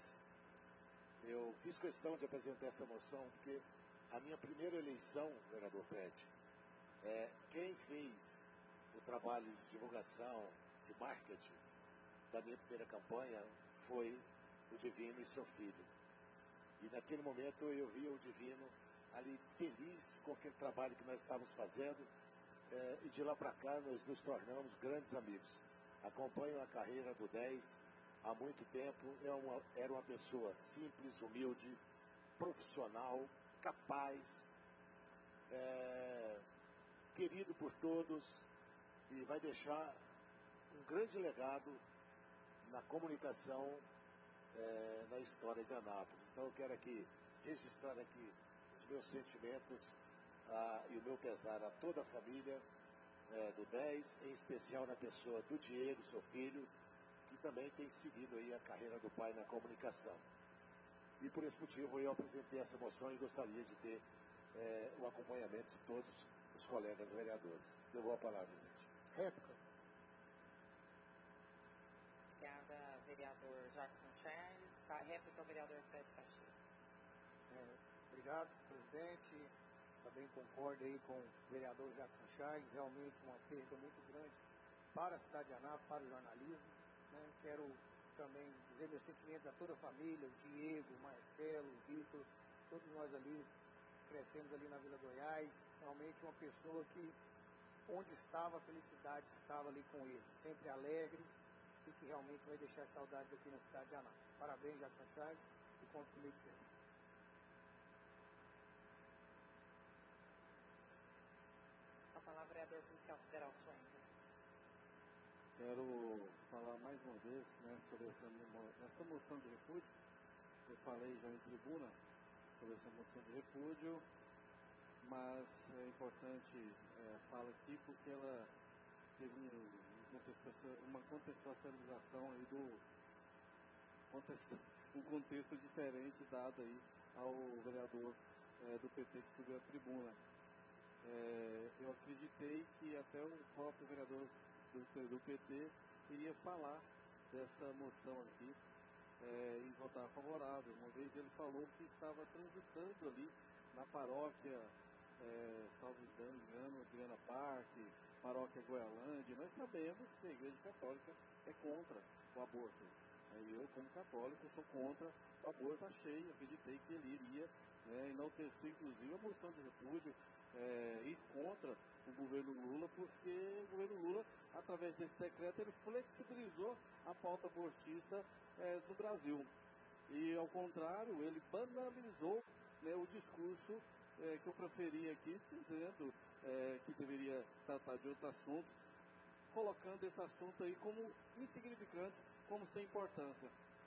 eu fiz questão de apresentar essa moção porque a minha primeira eleição, vereador Fred, é, quem fez o trabalho de divulgação, de marketing da minha primeira campanha foi o Divino e seu filho. E naquele momento eu vi o Divino ali feliz com aquele trabalho que nós estávamos fazendo, é, e de lá para cá nós nos tornamos grandes amigos. Acompanho a carreira do dez há muito tempo, é uma, era uma pessoa simples, humilde, profissional, capaz, é, querido por todos, e vai deixar um grande legado na comunicação, é, na história de Anápolis. Então eu quero aqui registrar aqui os meus sentimentos ah, e o meu pesar a toda a família é, do dez, em especial na pessoa do Diego, seu filho, que também tem seguido aí a carreira do pai na comunicação. E por esse motivo eu apresentei essa moção e gostaria de ter é, o acompanhamento de todos os colegas vereadores. Eu vou a palavra, gente. Réplica. Obrigada, vereador Jackson Charles. A réplica ao vereador Fred Caxias. É, obrigado, presidente. Também concordo aí com o vereador Jackson Charles. Realmente uma perda muito grande para a cidade de Anápolis, para o jornalismo. Né? Quero também dizer meus sentimentos a toda a família, o Diego, o Marcelo, o Vitor, todos nós ali, crescemos ali na Vila Goiás. Realmente uma pessoa que, onde estava a felicidade, estava ali com ele, sempre alegre, e que realmente vai deixar saudade aqui na cidade de Anápolis. Parabéns, Jackson Charles, e conto comigo sempre. A palavra é vereador policial federal Suenga. Quero falar mais uma vez, né, sobre essa, essa moção de repúdio. Eu falei já em tribuna sobre essa moção de repúdio, mas é importante é, falar aqui porque ela teve um, uma contextualização aí do contexto, um contexto diferente dado aí ao vereador é, do P T que subiu a tribuna. É, eu acreditei que até o próprio vereador do, do P T iria falar dessa moção aqui é, e votar favorável. Uma vez ele falou que estava transitando ali na paróquia, é, salvo engano, Adriana Parque, paróquia Goialândia. Nós sabemos que a Igreja Católica é contra o aborto. Eu, como católico, sou contra o aborto. Achei, acreditei que ele iria né, enaltecer, inclusive, a moção de repúdio, é, ir contra o governo Lula, porque o governo Lula, através desse decreto, ele flexibilizou a pauta abortista é, no Brasil. E, ao contrário, ele banalizou né, o discurso é, que eu proferi aqui, dizendo é, que deveria tratar de outros assuntos, colocando esse assunto aí como insignificante, como sem importância.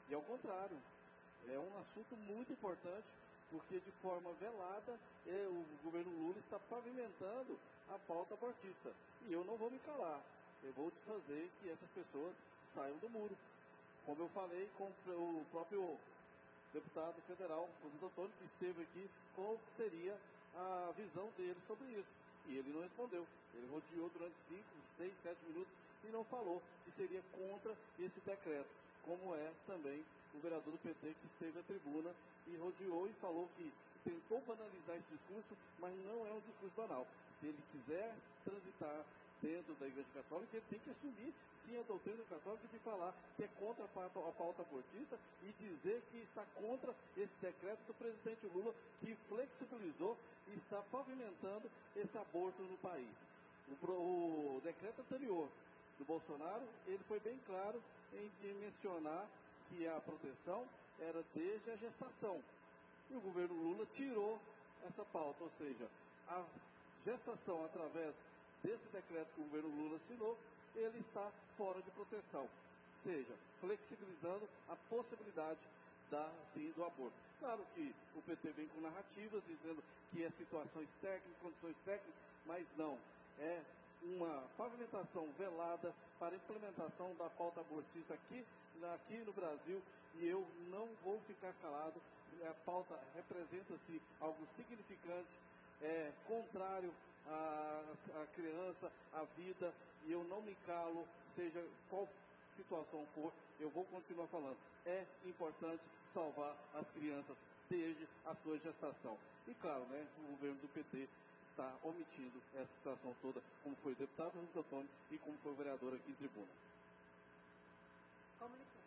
E ao contrário, é um assunto muito importante, porque de forma velada eh, o governo Lula está pavimentando a pauta abortista. E eu não vou me calar, eu vou fazer que essas pessoas saiam do muro. Como eu falei com o próprio deputado federal, o Luiz Antônio, que esteve aqui, qual seria a visão dele sobre isso. E ele não respondeu. Ele rodeou durante cinco, seis, sete minutos e não falou que seria contra esse decreto, como é também o vereador do P T que esteve à tribuna e rodeou e falou que tentou banalizar esse discurso, mas não é um discurso banal. Se ele quiser transitar dentro da Igreja Católica, ele tem que assumir, sim, a doutrina católica de falar que é contra a pauta, a pauta abortista e dizer que está contra esse decreto do presidente Lula, que flexibilizou e está pavimentando esse aborto no país. O, o decreto anterior do Bolsonaro, ele foi bem claro em, em mencionar que a proteção era desde a gestação. E o governo Lula tirou essa pauta, ou seja, a gestação através desse decreto que o governo Lula assinou, ele está fora de proteção, ou seja, flexibilizando a possibilidade da, sim, do aborto. Claro que o P T vem com narrativas dizendo que é situações técnicas, condições técnicas, mas não, é uma pavimentação velada para a implementação da pauta abortista aqui, aqui no Brasil, e eu não vou ficar calado. A pauta representa-se algo significante, é contrário à, à criança, à vida, e eu não me calo, seja qual situação for, eu vou continuar falando. É importante salvar as crianças desde a sua gestação. E claro, né, o governo do P T está omitindo essa situação toda, como foi o deputado Luiz Antônio e como foi o vereador aqui em tribuna. Comunicação.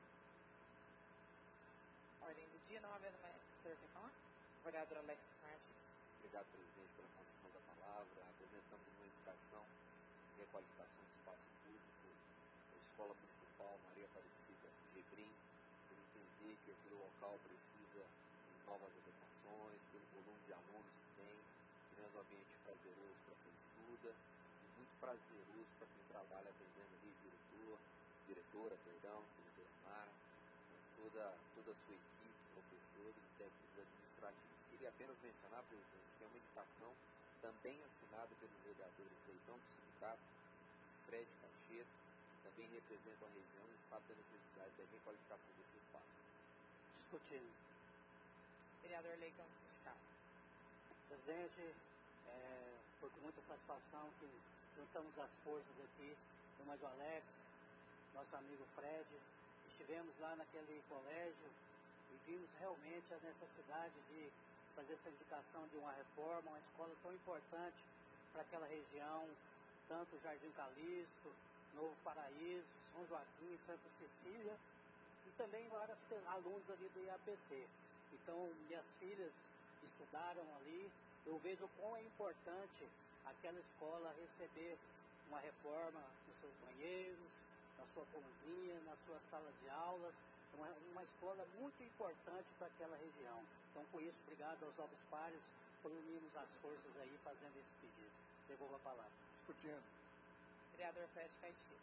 Ordem do dia, não havendo mais. O senhor quer falar? O vereador Alex Martins. Obrigado, presidente, pela concessão da palavra. Apresentamos uma indicação de requalificação do espaço público da Escola Municipal Maria Aparecida Gebrim, por entender que aquele local precisa de novas adequações, pelo volume de alunos que tem, criando um ambiente prazeroso para quem estuda e muito prazeroso para quem trabalha atendendo ali, diretor, diretora, perdão, diretora Mara, toda, toda a sua equipe, professores e técnicos administrativos. Queria apenas mencionar, presidente, que é uma indicação também assinada pelos vereadores Leitão do Sindicato, Fred Cacheto, também representam a região e está tendo necessidade da requalificação desse espaço. Discutindo. Vereador Leitão do Sindicato. Presidente, é, foi com muita satisfação que juntamos as forças aqui, eu mais o Alex, nosso amigo Fred, estivemos lá naquele colégio e vimos realmente a necessidade de fazer essa indicação de uma reforma, uma escola tão importante para aquela região, tanto Jardim Calixto, Novo Paraíso, São Joaquim, Santa Cecília, e também vários alunos ali do I A P C. Então, minhas filhas estudaram ali, eu vejo quão é importante aquela escola receber uma reforma nos seus banheiros, na sua cozinha, na sua sala de aulas, uma, uma escola muito importante para aquela região. Então, com isso, obrigado aos novos pares por unirmos as forças aí fazendo esse pedido. Devolvo a palavra. Discutindo. Vereador Fred Caetano.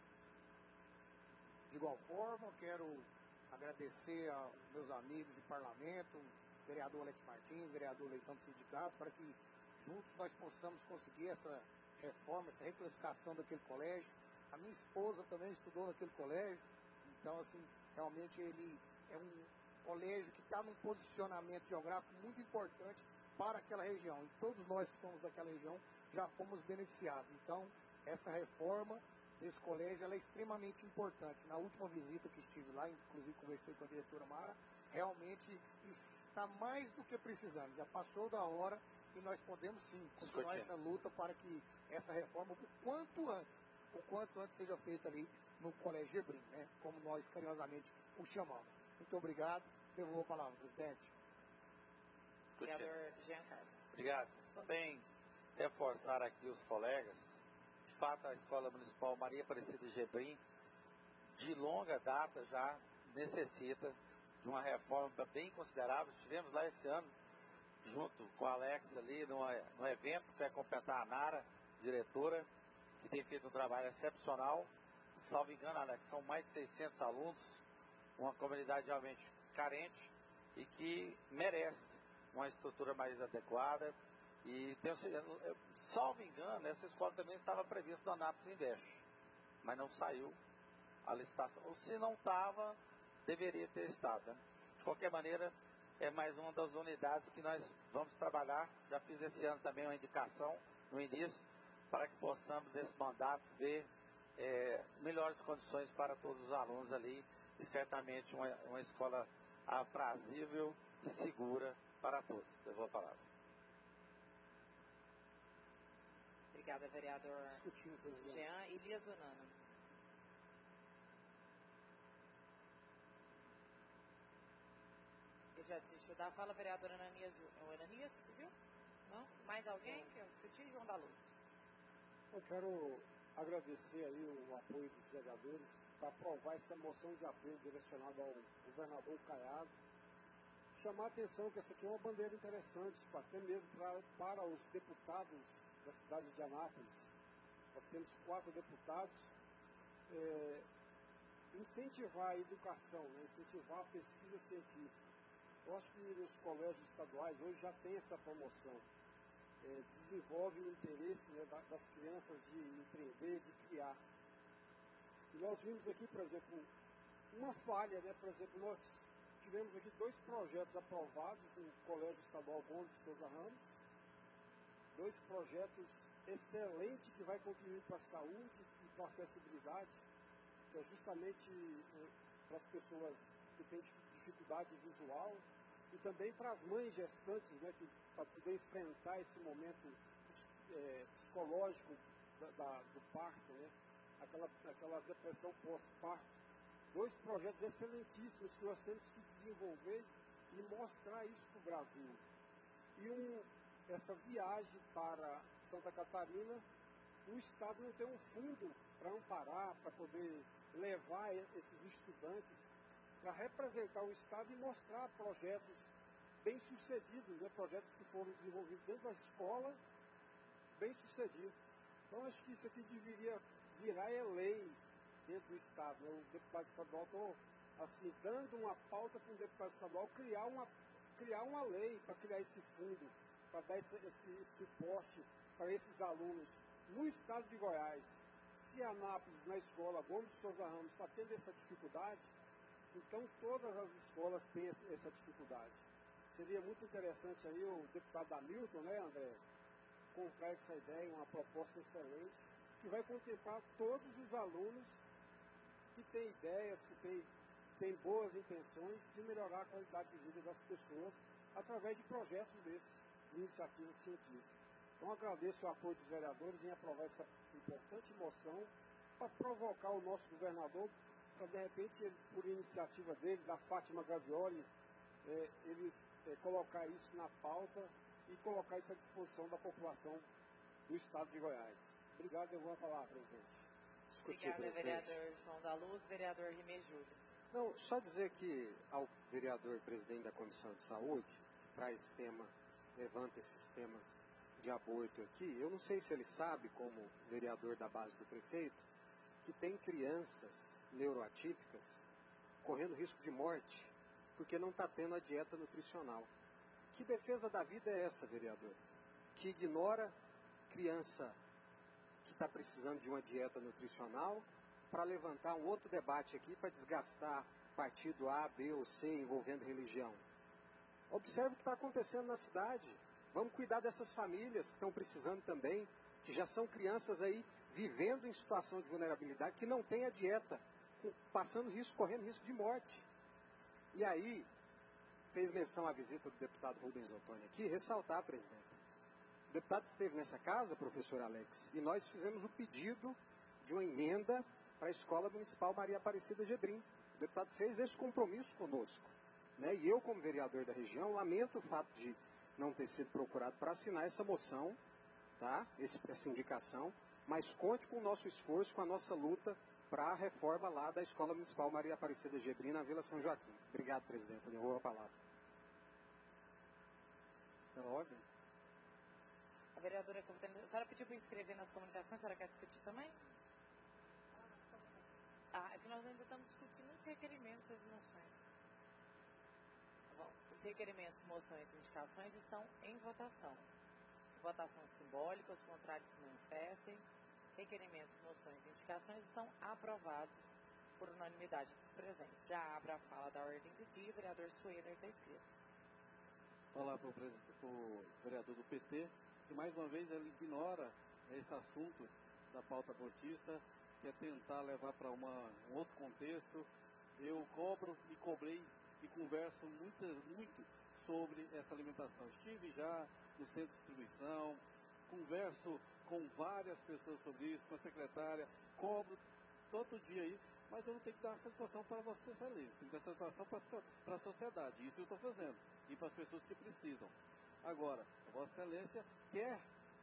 De igual forma, quero agradecer aos meus amigos de parlamento, vereador Alex Martins, vereador Leitão do Sindicato, para que juntos nós possamos conseguir essa reforma, essa reclassificação daquele colégio. A minha esposa também estudou naquele colégio, então, assim, realmente ele é um colégio que está num posicionamento geográfico muito importante para aquela região. E todos nós que somos daquela região já fomos beneficiados. Então, essa reforma desse colégio ela é extremamente importante. Na última visita que estive lá, inclusive conversei com a diretora Mara, realmente está mais do que precisando. Já passou da hora e nós podemos sim continuar essa luta para que essa reforma, o quanto antes, o quanto antes seja feita ali no Colégio Gebrim, né? Como nós carinhosamente o chamamos. Muito obrigado. Devolvo a palavra, presidente. Vereador Jean Carlos. Obrigado. Também reforçar aqui os colegas. De fato, a Escola Municipal Maria Aparecida Gebrim, de longa data, já necessita de uma reforma bem considerável. Estivemos lá esse ano, junto com a Alex ali, no, no evento que vai completar a Nara, diretora, que tem feito um trabalho excepcional. Salvo engano, Alex, são mais de seiscentos alunos, uma comunidade realmente carente e que merece uma estrutura mais adequada. E tenho, salvo engano, essa escola também estava prevista no Anápolis Invest, mas não saiu a licitação. Ou se não estava, deveria ter estado, né? De qualquer maneira, é mais uma das unidades que nós vamos trabalhar. Já fiz esse ano também uma indicação no início, para que possamos, nesse mandato, ver é, melhores condições para todos os alunos ali, e certamente uma, uma escola aprazível e segura para todos. Eu vou falar. Obrigada, vereador Jean. Elias Unano. Eu já desistiu da fala, vereador Ananias. O Ananias, viu? Não? Mais alguém que eu discuti? João da Luz. Eu quero agradecer aí o apoio dos vereadores para aprovar essa moção de apoio direcionada ao governador Caiado. Chamar a atenção que essa aqui é uma bandeira interessante, até mesmo pra, para os deputados da cidade de Anápolis. Nós temos quatro deputados. É, incentivar a educação, né? Incentivar a pesquisa científica. Eu acho que nos colégios estaduais hoje já tem essa promoção. É, desenvolve o interesse, né, das crianças de empreender, de criar. E nós vimos aqui, por exemplo, uma falha, né? Por exemplo, nós tivemos aqui dois projetos aprovados no Colégio Estadual Gomes de Souza Ramos, dois projetos excelentes que vai contribuir para a saúde e para a acessibilidade, que é justamente eh, para as pessoas que têm dificuldade visual e também para as mães gestantes, né, que, para poder enfrentar esse momento eh, psicológico da, da, do parto, né, aquela, aquela depressão pós-parto. Dois projetos excelentíssimos que nós temos que desenvolver e mostrar isso para o Brasil. E um, essa viagem para Santa Catarina, o Estado não tem um fundo para amparar, para poder levar esses estudantes, para representar o Estado e mostrar projetos bem-sucedidos, né? Projetos que foram desenvolvidos dentro da escola, bem-sucedidos. Então, acho que isso aqui deveria virar é lei dentro do Estado. Né? O deputado estadual está assim, dando uma pauta para o deputado estadual criar uma, criar uma lei para criar esse fundo, para dar esse, esse, esse suporte para esses alunos no estado de Goiás. Se Anápolis, na escola Gomes de Souza Ramos, está tendo essa dificuldade, então todas as escolas têm essa dificuldade. Seria muito interessante aí o deputado Hamilton, né, André, comprar essa ideia, uma proposta excelente, que vai contemplar todos os alunos que têm ideias, que têm, têm boas intenções de melhorar a qualidade de vida das pessoas através de projetos desses, de iniciativas científicas. Então, agradeço o apoio dos vereadores em aprovar essa importante moção para provocar o nosso governador, para, de repente, ele, por iniciativa dele, da Fátima Gavioli, é, eles é, colocar isso na pauta e colocar isso à disposição da população do estado de Goiás. Obrigado, eu vou falar, presidente. Obrigada, vereador João da Luz. Vereador Rimei Júlio. Não, só dizer que ao vereador presidente da Comissão de Saúde, traz tema, levanta esses temas de aborto aqui, eu não sei se ele sabe, como vereador da base do prefeito, que tem crianças neuroatípicas correndo risco de morte porque não está tendo a dieta nutricional. Que defesa da vida é essa, vereador? Que ignora criança que está precisando de uma dieta nutricional para levantar um outro debate aqui para desgastar partido A, B ou C envolvendo religião. Observe o que está acontecendo na cidade. Vamos cuidar dessas famílias que estão precisando também, que já são crianças aí vivendo em situação de vulnerabilidade, que não tem a dieta, passando risco, correndo risco de morte. E aí, fez menção à visita do deputado Rubens Ottoni aqui, ressaltar, presidente. O deputado esteve nessa casa, professor Alex, e nós fizemos o pedido de uma emenda para a Escola Municipal Maria Aparecida Gebrim. O deputado fez esse compromisso conosco. Né? E eu, como vereador da região, lamento o fato de não ter sido procurado para assinar essa moção, tá? Esse, essa indicação, mas conte com o nosso esforço, com a nossa luta para a reforma lá da Escola Municipal Maria Aparecida Gebrim, na Vila São Joaquim. Obrigado, presidente. Eu vou a palavra. Pela ordem. A vereadora, a senhora pediu para inscrever nas comunicações, a senhora quer discutir também? Ah, é que nós ainda estamos discutindo os requerimentos das moções. Requerimentos, moções e indicações estão em votação. Votação simbólica, os contrários se manifestem. Requerimentos, moções e indicações estão aprovados por unanimidade dos presentes. Já abro a fala da ordem do dia, vereador Suêner Teixeira. Falar para o vereador do P T que mais uma vez ele ignora esse assunto da pauta abortista, que é tentar levar para um outro contexto. Eu cobro e cobrei e converso muito, muito sobre essa alimentação. Estive já no centro de distribuição, converso com várias pessoas sobre isso, com a secretária, cobro todo dia aí, mas eu não tenho que dar satisfação para Vossa Excelência, tenho que dar satisfação para, para a sociedade. Isso eu estou fazendo, e para as pessoas que precisam. Agora, a Vossa Excelência quer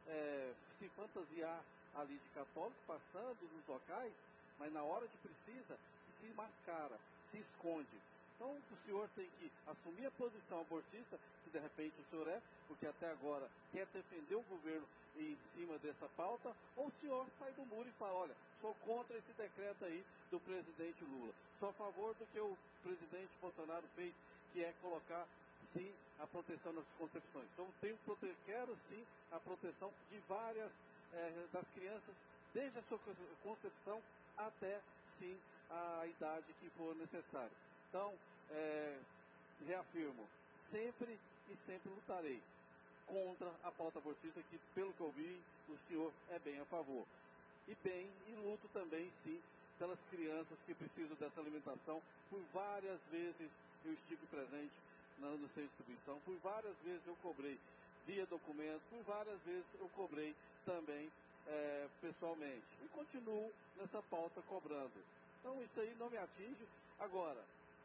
é, se fantasiar ali de católico, passando nos locais, mas na hora que precisa, se mascara, se esconde. Então, o senhor tem que assumir a posição abortista, que de repente o senhor é, porque até agora quer defender o governo em cima dessa pauta, ou o senhor sai do muro e fala, olha, sou contra esse decreto aí do presidente Lula. Sou a favor do que o presidente Bolsonaro fez, que é colocar, sim, a proteção nas concepções. Então, tenho, quero, sim, a proteção de várias, é, das crianças, desde a sua concepção até, sim, a idade que for necessária. Então, é, reafirmo, sempre e sempre lutarei contra a pauta abortista, que, pelo que eu vi, o senhor é bem a favor. E bem, e luto também, sim, pelas crianças que precisam dessa alimentação. Por várias vezes eu estive presente no centro de distribuição, por várias vezes eu cobrei via documento, por várias vezes eu cobrei também é, pessoalmente. E continuo nessa pauta cobrando. Então, isso aí não me atinge. Agora,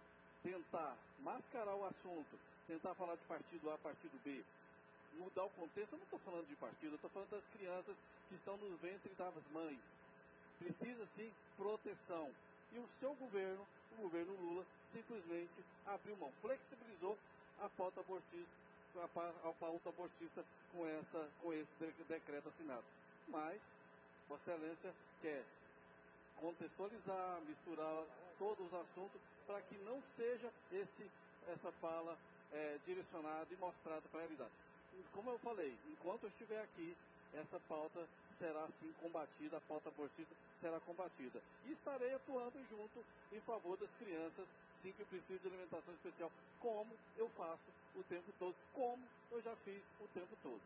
tentar mascarar o assunto, tentar falar de partido A, partido B, mudar o contexto, eu não estou falando de partido, eu estou falando das crianças que estão no ventre das mães. Precisa, sim, proteção. E o seu governo, o governo Lula, simplesmente abriu mão, flexibilizou a pauta abortista, a pauta abortista com, essa, com esse decreto assinado. Mas, Vossa Excelência quer contextualizar, misturar todos os assuntos, para que não seja esse, essa fala é, direcionada e mostrada para a realidade. Como eu falei, enquanto eu estiver aqui, essa pauta será sim combatida, a pauta abortista será combatida. E estarei atuando junto em favor das crianças, sim, que precisam de alimentação especial, como eu faço o tempo todo, como eu já fiz o tempo todo.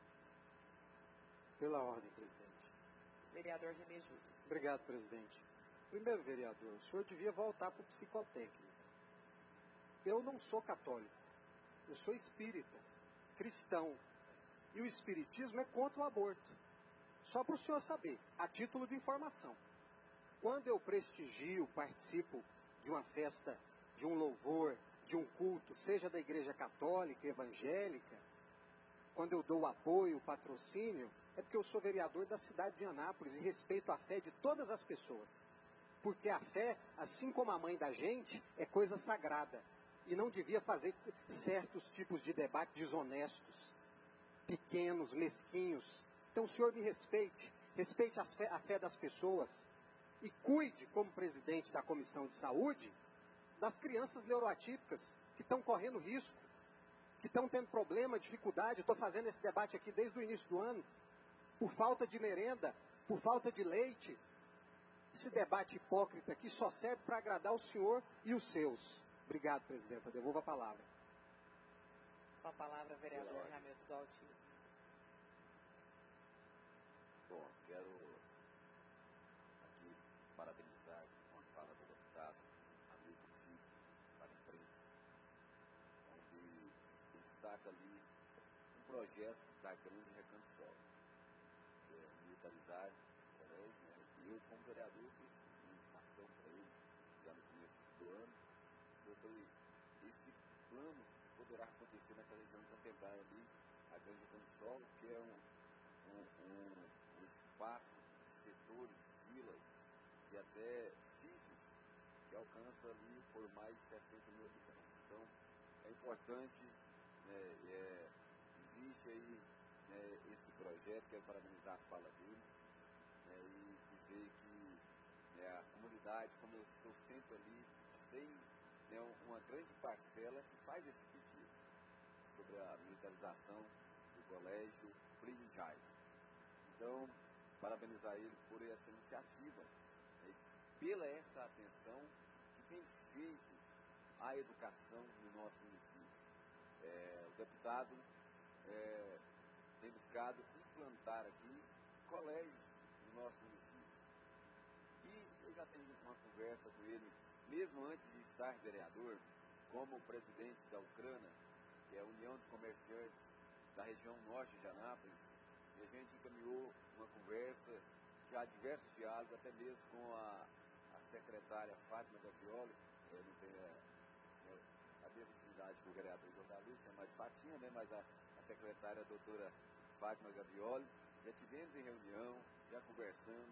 Pela ordem, presidente. Vereador René Júlio. Obrigado, presidente. Primeiro, vereador, o senhor devia voltar para o psicotécnico. Eu não sou católico, eu sou espírita, cristão. E o espiritismo é contra o aborto. Só para o senhor saber, a título de informação. Quando eu prestigio, participo de uma festa, de um louvor, de um culto, seja da igreja católica, evangélica, quando eu dou apoio, patrocínio, é porque eu sou vereador da cidade de Anápolis e respeito a fé de todas as pessoas. Porque a fé, assim como a mãe da gente, é coisa sagrada. E não devia fazer certos tipos de debate desonestos, pequenos, mesquinhos. Então o senhor me respeite, respeite a fé, a fé das pessoas e cuide, como presidente da Comissão de Saúde, das crianças neuroatípicas que estão correndo risco, que estão tendo problema, dificuldade. Estou fazendo esse debate aqui desde o início do ano, por falta de merenda, por falta de leite. Esse debate hipócrita aqui só serve para agradar o senhor e os seus. Obrigado, presidenta. Devolvo a palavra. Com a palavra, vereador Hamilton do Altíssimo. Bom, quero aqui parabenizar com a fala do deputado, amigo Chico, para a imprensa, onde destaca ali um projeto da Grande Recanto Sol, que é militarizar o colégio, né? E eu, como vereador, fiz uma indicação para ele, já no começo do ano. Eu falei, esse plano poderá acontecer naquela região, contemplar ali a Grande Recanto Sol, que é um, um, um, um espaço, setores, vilas e até sítios que alcançam ali por mais de setenta mil habitantes. Então, é importante, né, é, existe aí, né, esse projeto, quero parabenizar a fala dele, né, e dizer que, né, a comunidade, como eu estou sempre ali, tem, né, uma grande parcela que faz esse pedido. sobre a militarização do colégio Plínio Jaime. Então, parabenizar ele por essa iniciativa, né, pela essa atenção que tem feito à educação no nosso município. É, o deputado é, tem buscado implantar aqui colégios no nosso município. E eu já tenho uma conversa com ele, mesmo antes de estar vereador, como presidente da Ucrânia, que é a União dos Comerciantes da região norte de Anápolis, e a gente encaminhou uma conversa, já diversos diálogos, até mesmo com a, a secretária Fátima Gavioli, é, não tem a, a mesma atividade que o vereador jornalista, é mais patinha, né? Mas a, a secretária a doutora Fátima Gavioli, já tivemos em reunião, já conversamos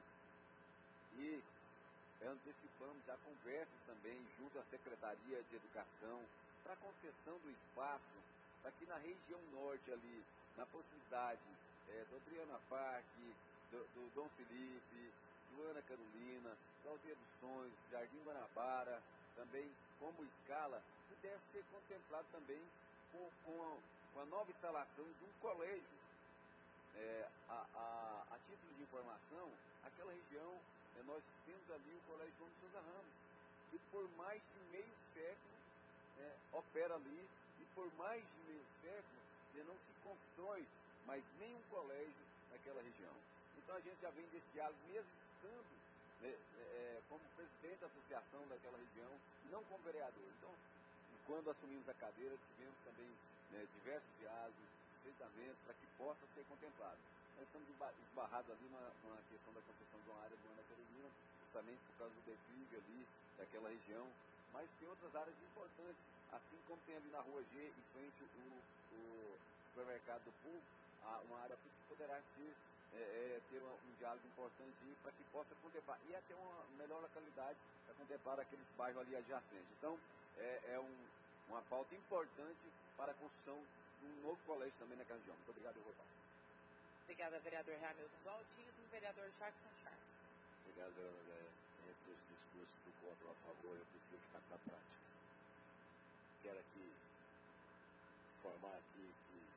e antecipamos já conversas também junto à Secretaria de Educação para a concessão do espaço aqui na região norte ali, na proximidade é, do Adriana Parque, do, do Dom Felipe, do Ana Carolina, do Aldeia dos Sonhos, Jardim Guanabara, também como escala, pudesse ser contemplado também com, com, a, com a nova instalação de um colégio. É, a, a, a título de informação, aquela região, é, nós temos ali o Colégio João de Souza Ramos, que por mais de meio século é, opera ali, e por mais de meio século é, não se constrói mais nenhum colégio naquela região. Então a gente já vem desse diálogo, mesmo estando né, é, como presidente da associação daquela região, não como vereador. Então, quando assumimos a cadeira, tivemos também né, diversos diálogos, estreitamentos, para que possa ser contemplado. Nós estamos esbarrados ali na, na questão da concessão de uma área do Ana Carolina, justamente por causa do declive ali daquela região, mas tem outras áreas importantes, assim como tem ali na Rua G, em frente o, o supermercado do Povo, uma área que poderá ser, é, é, ter um, um diálogo importante para que possa contemplar, e até uma melhor localidade para contemplar aqueles bairros ali adjacentes. Então, é, é um, uma pauta importante para a construção de um novo colégio também naquela região. Muito obrigado, eu vou votar. Obrigada, vereador Hamilton Galdino e vereador Jackson Charles. Obrigado, André. Entre os discursos do contra ou a favor, eu prefiro ficar com a prática. Quero aqui informar aqui que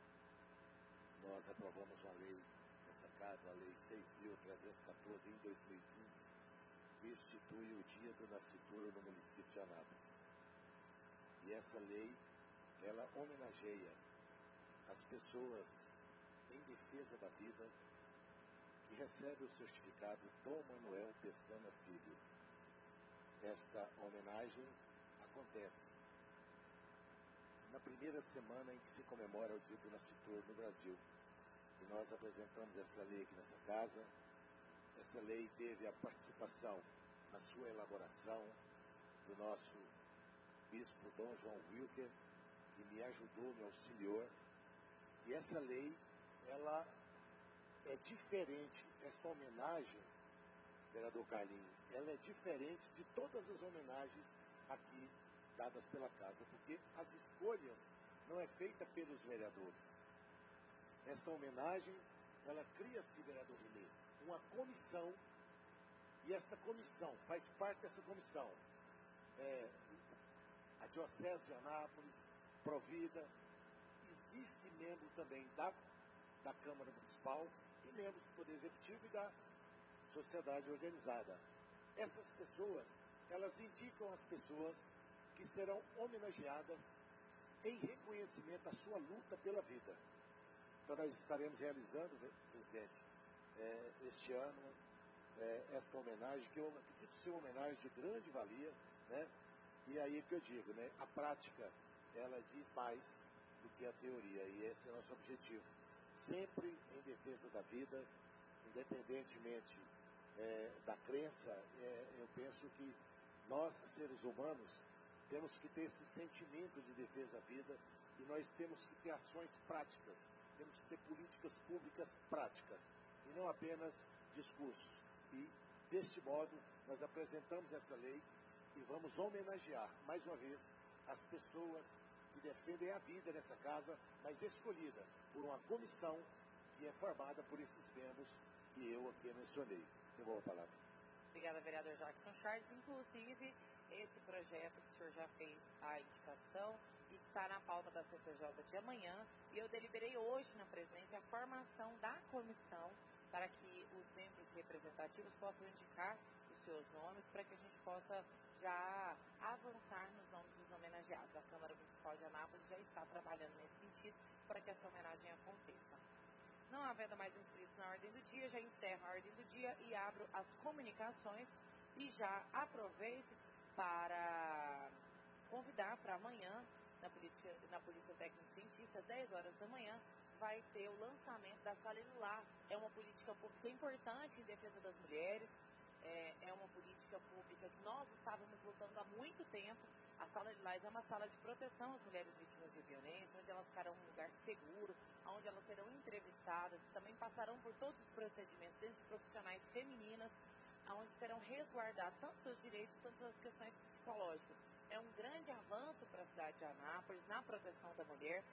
nós aprovamos uma lei nessa casa, a Lei seis mil trezentos e quatorze, em dois mil e vinte, que institui o Dia do Nascituro no município de Anápolis. E essa lei, ela homenageia as pessoas em defesa da vida que recebem o certificado Dom Manuel Pestana Filho. Esta homenagem acontece na primeira semana em que se comemora o Dia do Nascituro no Brasil. E nós apresentamos essa lei aqui nessa casa. Essa lei teve a participação na sua elaboração do nosso bispo Dom João Wilker, que me ajudou, me auxiliou. E essa lei, ela é diferente, essa homenagem, vereador Carlinhos, ela é diferente de todas as homenagens aqui dadas pela casa, porque as escolhas não é feita pelos vereadores. Essa homenagem, ela cria-se, vereador Rimei, uma comissão, e essa comissão, faz parte dessa comissão, é, a Diocese de Anápolis, Provida, existe membro também da, da Câmara Municipal e membros do Poder Executivo e da sociedade organizada. Essas pessoas, elas indicam as pessoas que serão homenageadas em reconhecimento à sua luta pela vida. Então nós estaremos realizando, presidente, é, este ano, é, esta homenagem, que eu acredito ser uma homenagem de grande valia, né? E aí que eu digo, né? A prática, ela diz mais do que a teoria, e esse é o nosso objetivo. Sempre em defesa da vida, independentemente é, da crença, é, eu penso que nós, seres humanos, temos que ter esse sentimento de defesa da vida, e nós temos que ter ações práticas, temos que ter políticas públicas práticas, e não apenas discursos. E, deste modo, nós apresentamos essa lei e vamos homenagear, mais uma vez, as pessoas que defendem a vida nessa casa, mas escolhida por uma comissão que é formada por esses membros que eu aqui mencionei. Eu vou a palavra. Obrigada, vereador Jackson Charles. Inclusive, esse projeto que o senhor já fez a indicação, e que está na pauta da C C J de amanhã, e eu deliberei hoje na presidência a formação da comissão para que os membros representativos possam indicar os seus nomes para que a gente possa já avançar nos nomes dos homenageados. A Câmara Municipal de Anápolis já está trabalhando nesse sentido para que essa homenagem aconteça. Não havendo mais inscritos na ordem do dia, já encerro a ordem do dia e abro as comunicações e já aproveito para convidar para amanhã, na Polícia, na Polícia Técnica Científica, às dez horas da manhã, vai ter o lançamento da Sala Lilás. É uma política pública importante em defesa das mulheres, é, é uma política pública que nós estávamos lutando há muito tempo. A Sala Lilás é uma sala de proteção às mulheres vítimas de violência, onde elas ficarão em um lugar seguro, onde elas serão entrevistadas, também passarão por todos os procedimentos desde profissionais femininas, onde serão resguardados tanto seus direitos quanto as questões psicológicas. É um grande avanço para a cidade de Anápolis na proteção da mulher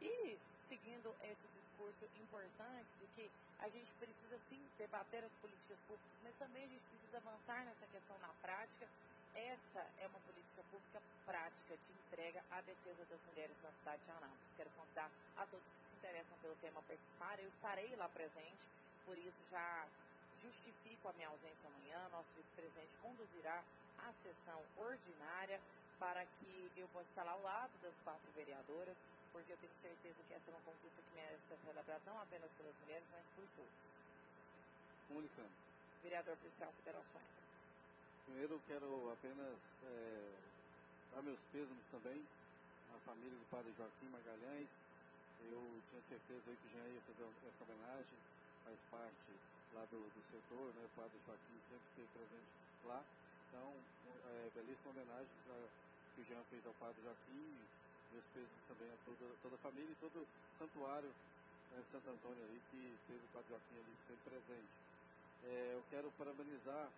e seguindo esse discurso importante de que a gente precisa sim debater as políticas públicas, mas também a gente precisa avançar nessa questão na prática. Essa é uma política pública prática de entrega à defesa das mulheres na cidade de Anápolis. Quero convidar a todos que se interessam pelo tema a participar. Eu estarei lá presente, por isso já justifico a minha ausência amanhã. Nosso vice-presidente conduzirá a sessão ordinária para que eu possa estar lá ao lado das quatro vereadoras, porque eu tenho certeza que essa é uma conquista que merece ser celebrada não apenas pelas mulheres, mas por todos. Comunicando. Vereador Policial Federal Suena. Primeiro, eu quero apenas é, dar meus pêsames também à família do padre Joaquim Magalhães. Eu tinha certeza aí que já ia fazer essa homenagem, faz parte lá do, do setor, né? O padre Joaquim sempre esteve presente lá. Então, é, belíssima homenagem que o Jean fez ao padre Joaquim. Meus pêsames também a toda, toda a família e todo o santuário, né, de Santo Antônio ali, que teve o padre Joaquim ali sempre presente. É, eu quero parabenizar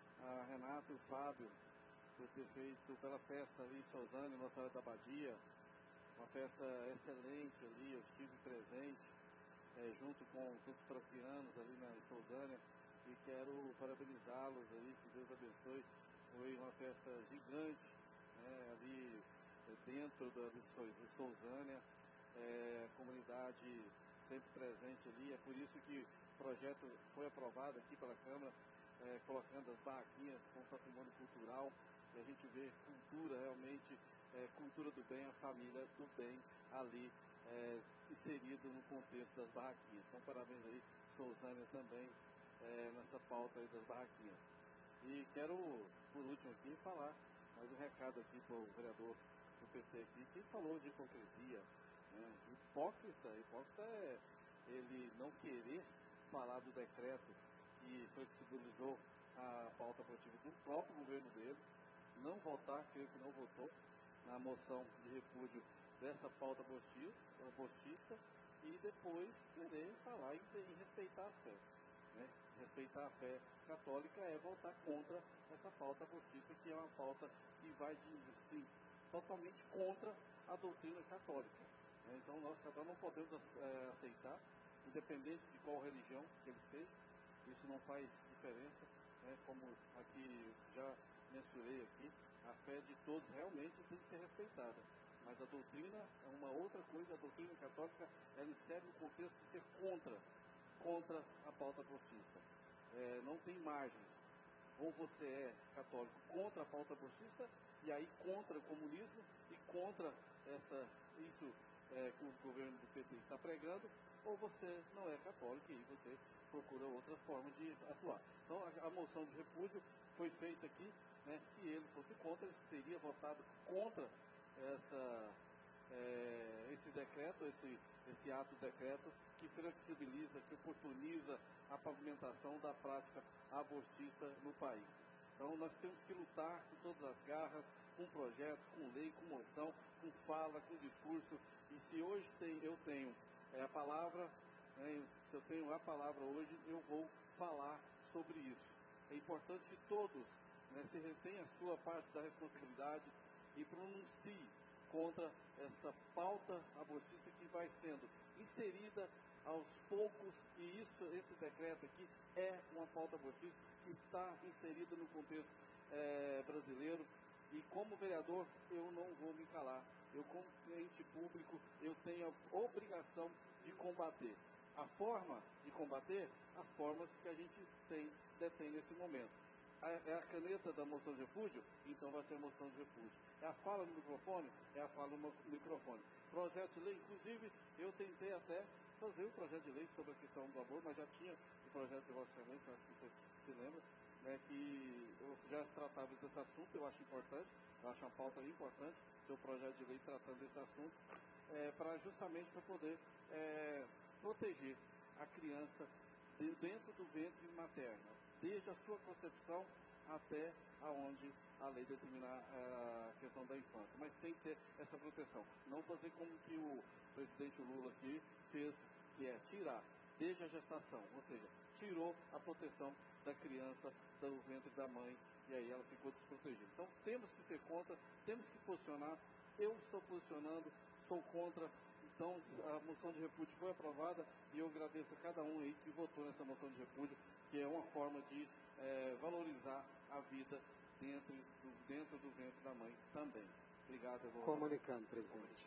a Renata e o Fábio por ter feito pela festa ali em Sousânia, Nossa Senhora da Abadia, uma festa excelente ali, eu estive presente, é, junto com todos os paroquianos ali na Sousânia, e quero parabenizá-los aí, que Deus abençoe. Foi uma festa gigante, né, ali é, dentro da de Sousânia, é, a comunidade sempre presente ali, é por isso que o projeto foi aprovado aqui pela Câmara, É, colocando as barraquinhas com patrimônio cultural, e a gente vê cultura realmente, é, cultura do bem, a família do bem ali é, inserido no contexto das barraquinhas. Então, parabéns aí, Sousânia também, é, nessa pauta aí das barraquinhas. E quero, por último aqui, falar mais um recado aqui para o vereador do P C aqui, que falou de hipocrisia, né? Hipócrita, hipócrita é ele não querer falar do decreto que flexibilizou a pauta positiva do próprio governo dele, não votar, creio que não votou, na moção de repúdio dessa pauta postista, e depois querer falar em, em respeitar a fé. Né? Respeitar a fé católica é votar contra essa pauta postista, que é uma pauta que vai de, de, totalmente contra a doutrina católica. Né? Então nós católicos não podemos é, aceitar, independente de qual religião que ele seja. Isso não faz diferença, né? Como aqui já mencionei aqui, a fé de todos realmente tem que ser respeitada. Mas a doutrina é uma outra coisa, a doutrina católica, ela insere no contexto de ser contra, contra a pauta postista. É, não tem margens. Ou você é católico contra a pauta postista, e aí contra o comunismo e contra essa, isso é, que o governo do P T está pregando, ou você não é católico e você procura outras formas de atuar. Então, a, a moção de repúdio foi feita aqui, né? Se ele fosse contra, ele teria votado contra essa, é, esse decreto, esse, esse ato decreto que flexibiliza, que oportuniza a pavimentação da prática abortista no país. Então, nós temos que lutar com todas as garras, com projeto, com lei, com moção, com fala, com discurso. E se hoje tem, eu tenho é, a palavra, né, se eu tenho a palavra hoje, eu vou falar sobre isso. É importante que todos, né, se retenham a sua parte da responsabilidade e pronuncie contra essa pauta abortista que vai sendo inserida aos poucos, e isso, esse decreto aqui é uma pauta abortista que está inserida no contexto é, brasileiro, E como vereador, eu não vou me calar. Eu, como ente público, eu tenho a obrigação de combater. A forma de combater, as formas que a gente tem, detém nesse momento. É a caneta da moção de refúgio? Então vai ser a moção de refúgio. É a fala no microfone? É a fala no microfone. Projeto de lei, inclusive, eu tentei até fazer o projeto de lei sobre a questão do aborto, mas já tinha o projeto de Vossa Excelência, acho que você se lembra, né, que eu já tratava desse assunto, eu acho importante, eu acho uma pauta importante, ter o projeto de lei tratando desse assunto, é, para justamente para poder é, proteger a criança de, dentro do ventre materno, desde a sua concepção até aonde a lei determinar a questão da infância. Mas tem que ter essa proteção. Não fazer como que o presidente Lula aqui fez, que é tirar desde a gestação, ou seja, tirou a proteção da criança do ventre da mãe e aí ela ficou desprotegida. Então temos que ser contra, temos que posicionar. Eu estou posicionando, sou contra. Então a moção de repúdio foi aprovada e eu agradeço a cada um aí que votou nessa moção de repúdio, que é uma forma de é, valorizar a vida dentro do, dentro do ventre da mãe também. Obrigado. Eu vou... Comunicando, presidente.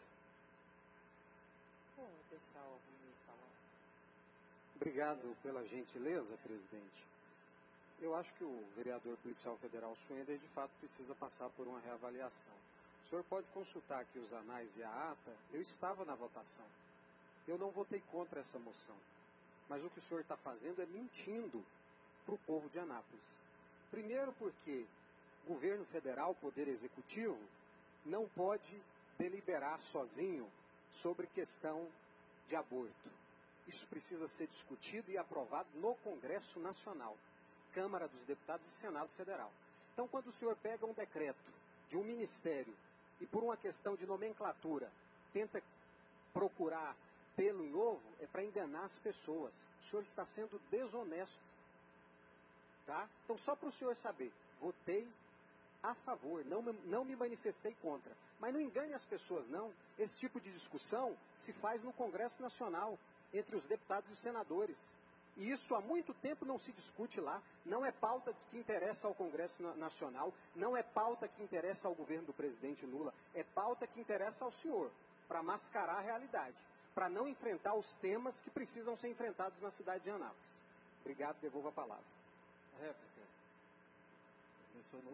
Bom, deixar o Rui falar. Obrigado pela gentileza, presidente. Eu acho que o vereador policial federal Schwender, de fato, precisa passar por uma reavaliação. O senhor pode consultar aqui os anais e a ata. Eu estava na votação. Eu não votei contra essa moção. Mas o que o senhor está fazendo é mentindo para o povo de Anápolis. Primeiro porque o governo federal, o poder executivo, não pode deliberar sozinho sobre questão de aborto. Isso precisa ser discutido e aprovado no Congresso Nacional, Câmara dos Deputados e Senado Federal. Então, quando o senhor pega um decreto de um ministério e por uma questão de nomenclatura tenta procurar pelo em ovo, é para enganar as pessoas. O senhor está sendo desonesto. Tá? Então, só para o senhor saber, votei a favor, não, não me manifestei contra. Mas não engane as pessoas, não. Esse tipo de discussão se faz no Congresso Nacional, entre os deputados e os senadores. E isso há muito tempo não se discute lá. Não é pauta que interessa ao Congresso Nacional, não é pauta que interessa ao governo do presidente Lula, é pauta que interessa ao senhor, para mascarar a realidade, para não enfrentar os temas que precisam ser enfrentados na cidade de Anápolis. Obrigado, devolvo a palavra. Réplica. Mencionou.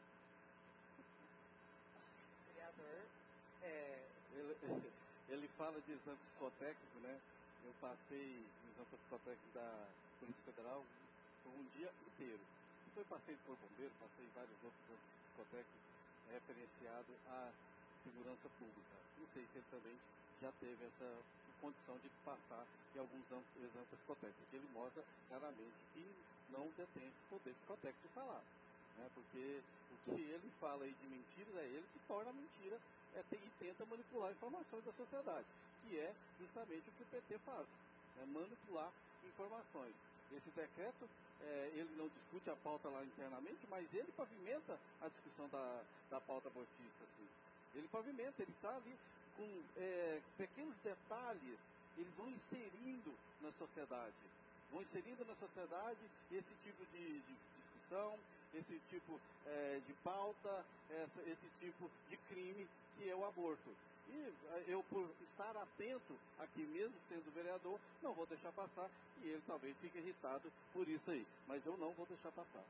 Vereador, é... ele, ele fala de exame psicotécnico, né? Eu passei no exame psicotécnico da Polícia Federal por um dia inteiro. Depois passei por bombeiro, passei vários outros exames psicotécnicos referenciados à segurança pública. Não sei se ele também já teve essa condição de passar em alguns exames psicotécnicos. Ele mostra claramente que não detém esse poder psicotécnico de falar. Né? Porque o que ele fala aí de mentiras é ele que torna a mentira é, e tenta manipular informações da sociedade, que é justamente o que o P T faz, é manipular informações. Esse decreto, é, ele não discute a pauta lá internamente, mas ele pavimenta a discussão da, da pauta abortista. Assim. Ele pavimenta, ele está ali com é, pequenos detalhes, eles vão inserindo na sociedade, vão inserindo na sociedade esse tipo de, de discussão, esse tipo é, de pauta, essa, esse tipo de crime que é o aborto. E eu, por estar atento aqui mesmo, sendo vereador, não vou deixar passar, e ele talvez fique irritado por isso aí, mas eu não vou deixar passar.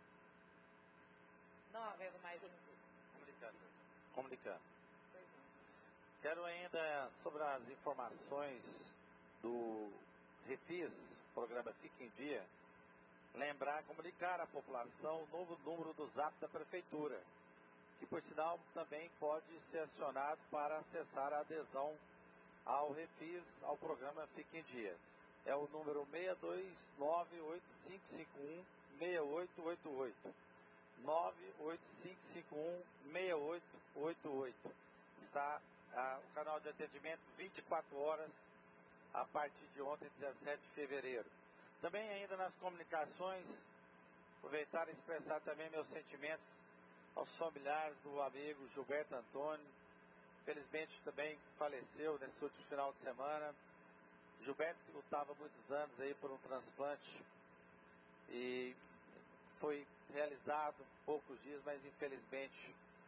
Não havendo mais... Comunicando. Comunicando. Quero ainda, sobre as informações do Refis, programa Fique em Dia, lembrar, comunicar à população o novo número do zap da Prefeitura, que por sinal também pode ser acionado para acessar a adesão ao Refis, ao programa Fique em Dia. É o número seis dois nove oito cinco cinco um seis oito oito oito. nove oito cinco cinco um seis oito oito oito. Está ah, o canal de atendimento vinte e quatro horas a partir de ontem, dezessete de fevereiro. Também ainda nas comunicações, aproveitar e expressar também meus sentimentos aos familiares do amigo Gilberto Antônio. Felizmente também faleceu nesse último final de semana. Gilberto lutava muitos anos aí por um transplante e foi realizado em poucos dias, mas infelizmente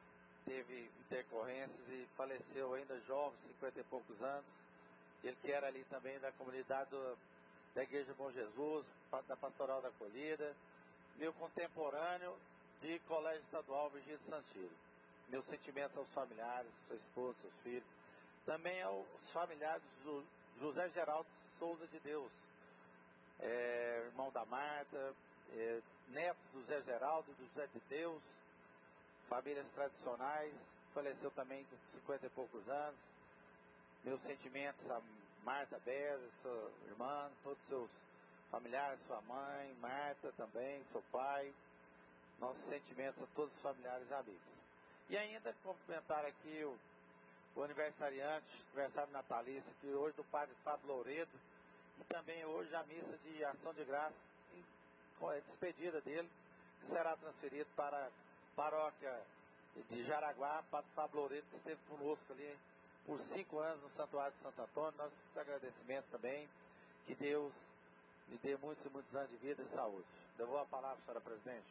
teve intercorrências e faleceu ainda jovem, cinquenta e poucos anos. Ele que era ali também da comunidade do, da Igreja Bom Jesus, da Pastoral da Acolhida, meu contemporâneo de Colégio Estadual Virgílio Santillo. Meus sentimentos aos familiares, sua esposa, seus filhos. Também aos familiares do José Geraldo Souza de Deus, é, irmão da Marta, é, neto do Zé Geraldo, do José de Deus, famílias tradicionais, faleceu também com cinquenta e poucos anos. Meus sentimentos a Marta Beza, sua irmã, todos os seus familiares, sua mãe, Marta também, seu pai. Nossos sentimentos a todos os familiares e amigos. E ainda cumprimentar aqui o, o aniversariante, aniversário natalício, que hoje do padre Fábio Louredo, e também hoje a missa de ação de graça, com a despedida dele, que será transferido para a paróquia de Jaraguá, padre Fábio Louredo, que esteve conosco ali por cinco anos no Santuário de Santo Antônio. Nossos agradecimentos também, que Deus lhe dê muitos e muitos anos de vida e saúde. Devolvo a palavra, senhora presidente.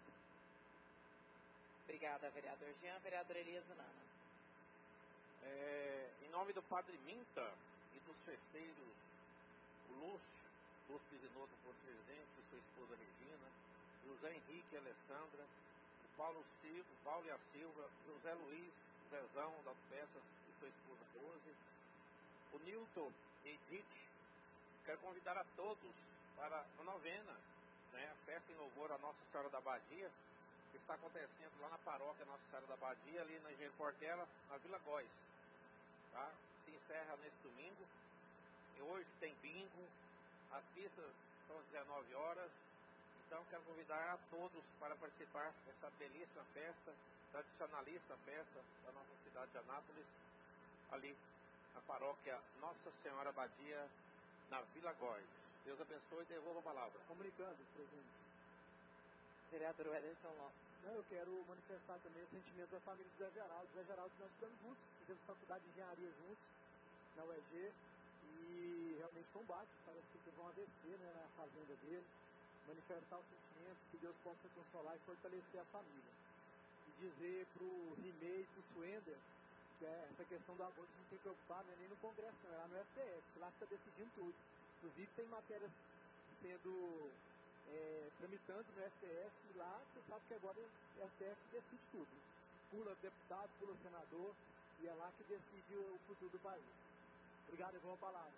Obrigada, vereador Jean. Vereador Elias Nana. É, em nome do Padre Minta e dos festeiros, o Lúcio, Lúcio Pisinotto, por presidente, e sua esposa Regina, José Henrique e Alessandra, o Paulo Silva, Paulo e a Silva, José Luiz, Zezão das Peças e sua esposa Rose, o Nilton e Edith. Quero convidar a todos para a novena, né, a festa em louvor a Nossa Senhora da Badia, que está acontecendo lá na paróquia Nossa Senhora da Badia, ali na Engenheiro Portela, na Vila Góis. Tá? Se encerra nesse domingo. E hoje tem bingo, as pistas são às dezenove horas. Então quero convidar a todos para participar dessa belíssima festa, tradicionalista festa da nossa cidade de Anápolis, ali na paróquia Nossa Senhora Badia, na Vila Góis. Deus abençoe e devolva a palavra. Comunicando, presidente. Vereador Ederson Lopes. Não, eu quero manifestar também o sentimento da família do Zé Geraldo. Zé Geraldo, nós estamos juntos, fizemos faculdade de engenharia juntos, na U E G, e realmente foi um baque, parece que teve um A V C, né, na fazenda dele. Manifestar os sentimentos, que Deus possa consolar e fortalecer a família. E dizer para o Rimei e para o Suender que é, essa questão do aborto não tem que preocupar, não é nem no Congresso, não, é lá no S T F, lá que está decidindo tudo. Inclusive tem matérias sendo é, tramitando no S T F, e lá você sabe que agora o S T F decide tudo. Pula deputado, pula senador, e é lá que decide o futuro do país. Obrigado, eu vou a palavra.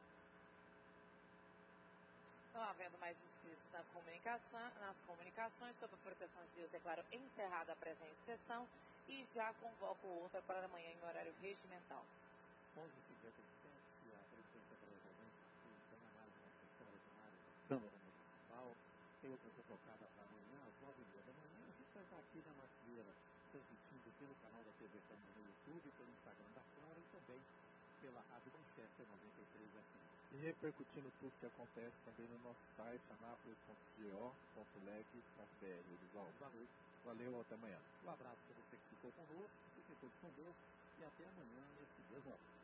Não havendo mais inscritos nas comunicações, nas comunicações sobre a proteção de Deus, declaro encerrada a presente sessão e já convoco outra para amanhã em horário regimental. onze e cinquenta e sete, a presidência provavelmente tem análise na sessão ordinária da Câmara Municipal, tem outra colocada para amanhã, às nove e meia da manhã. A gente vai estar aqui na Macieira, transmitindo pelo canal da T V Câmara no YouTube, pelo Instagram da Câmara e também pela Rádio Manchester noventa e três F M. E repercutindo tudo que acontece também no nosso site, anápolis ponto go ponto leg ponto br. Elisvaldo, boa noite. Valeu, até amanhã. Um abraço para você que ficou conosco, fiquem todos com Deus e até amanhã, nesse mesmo horário.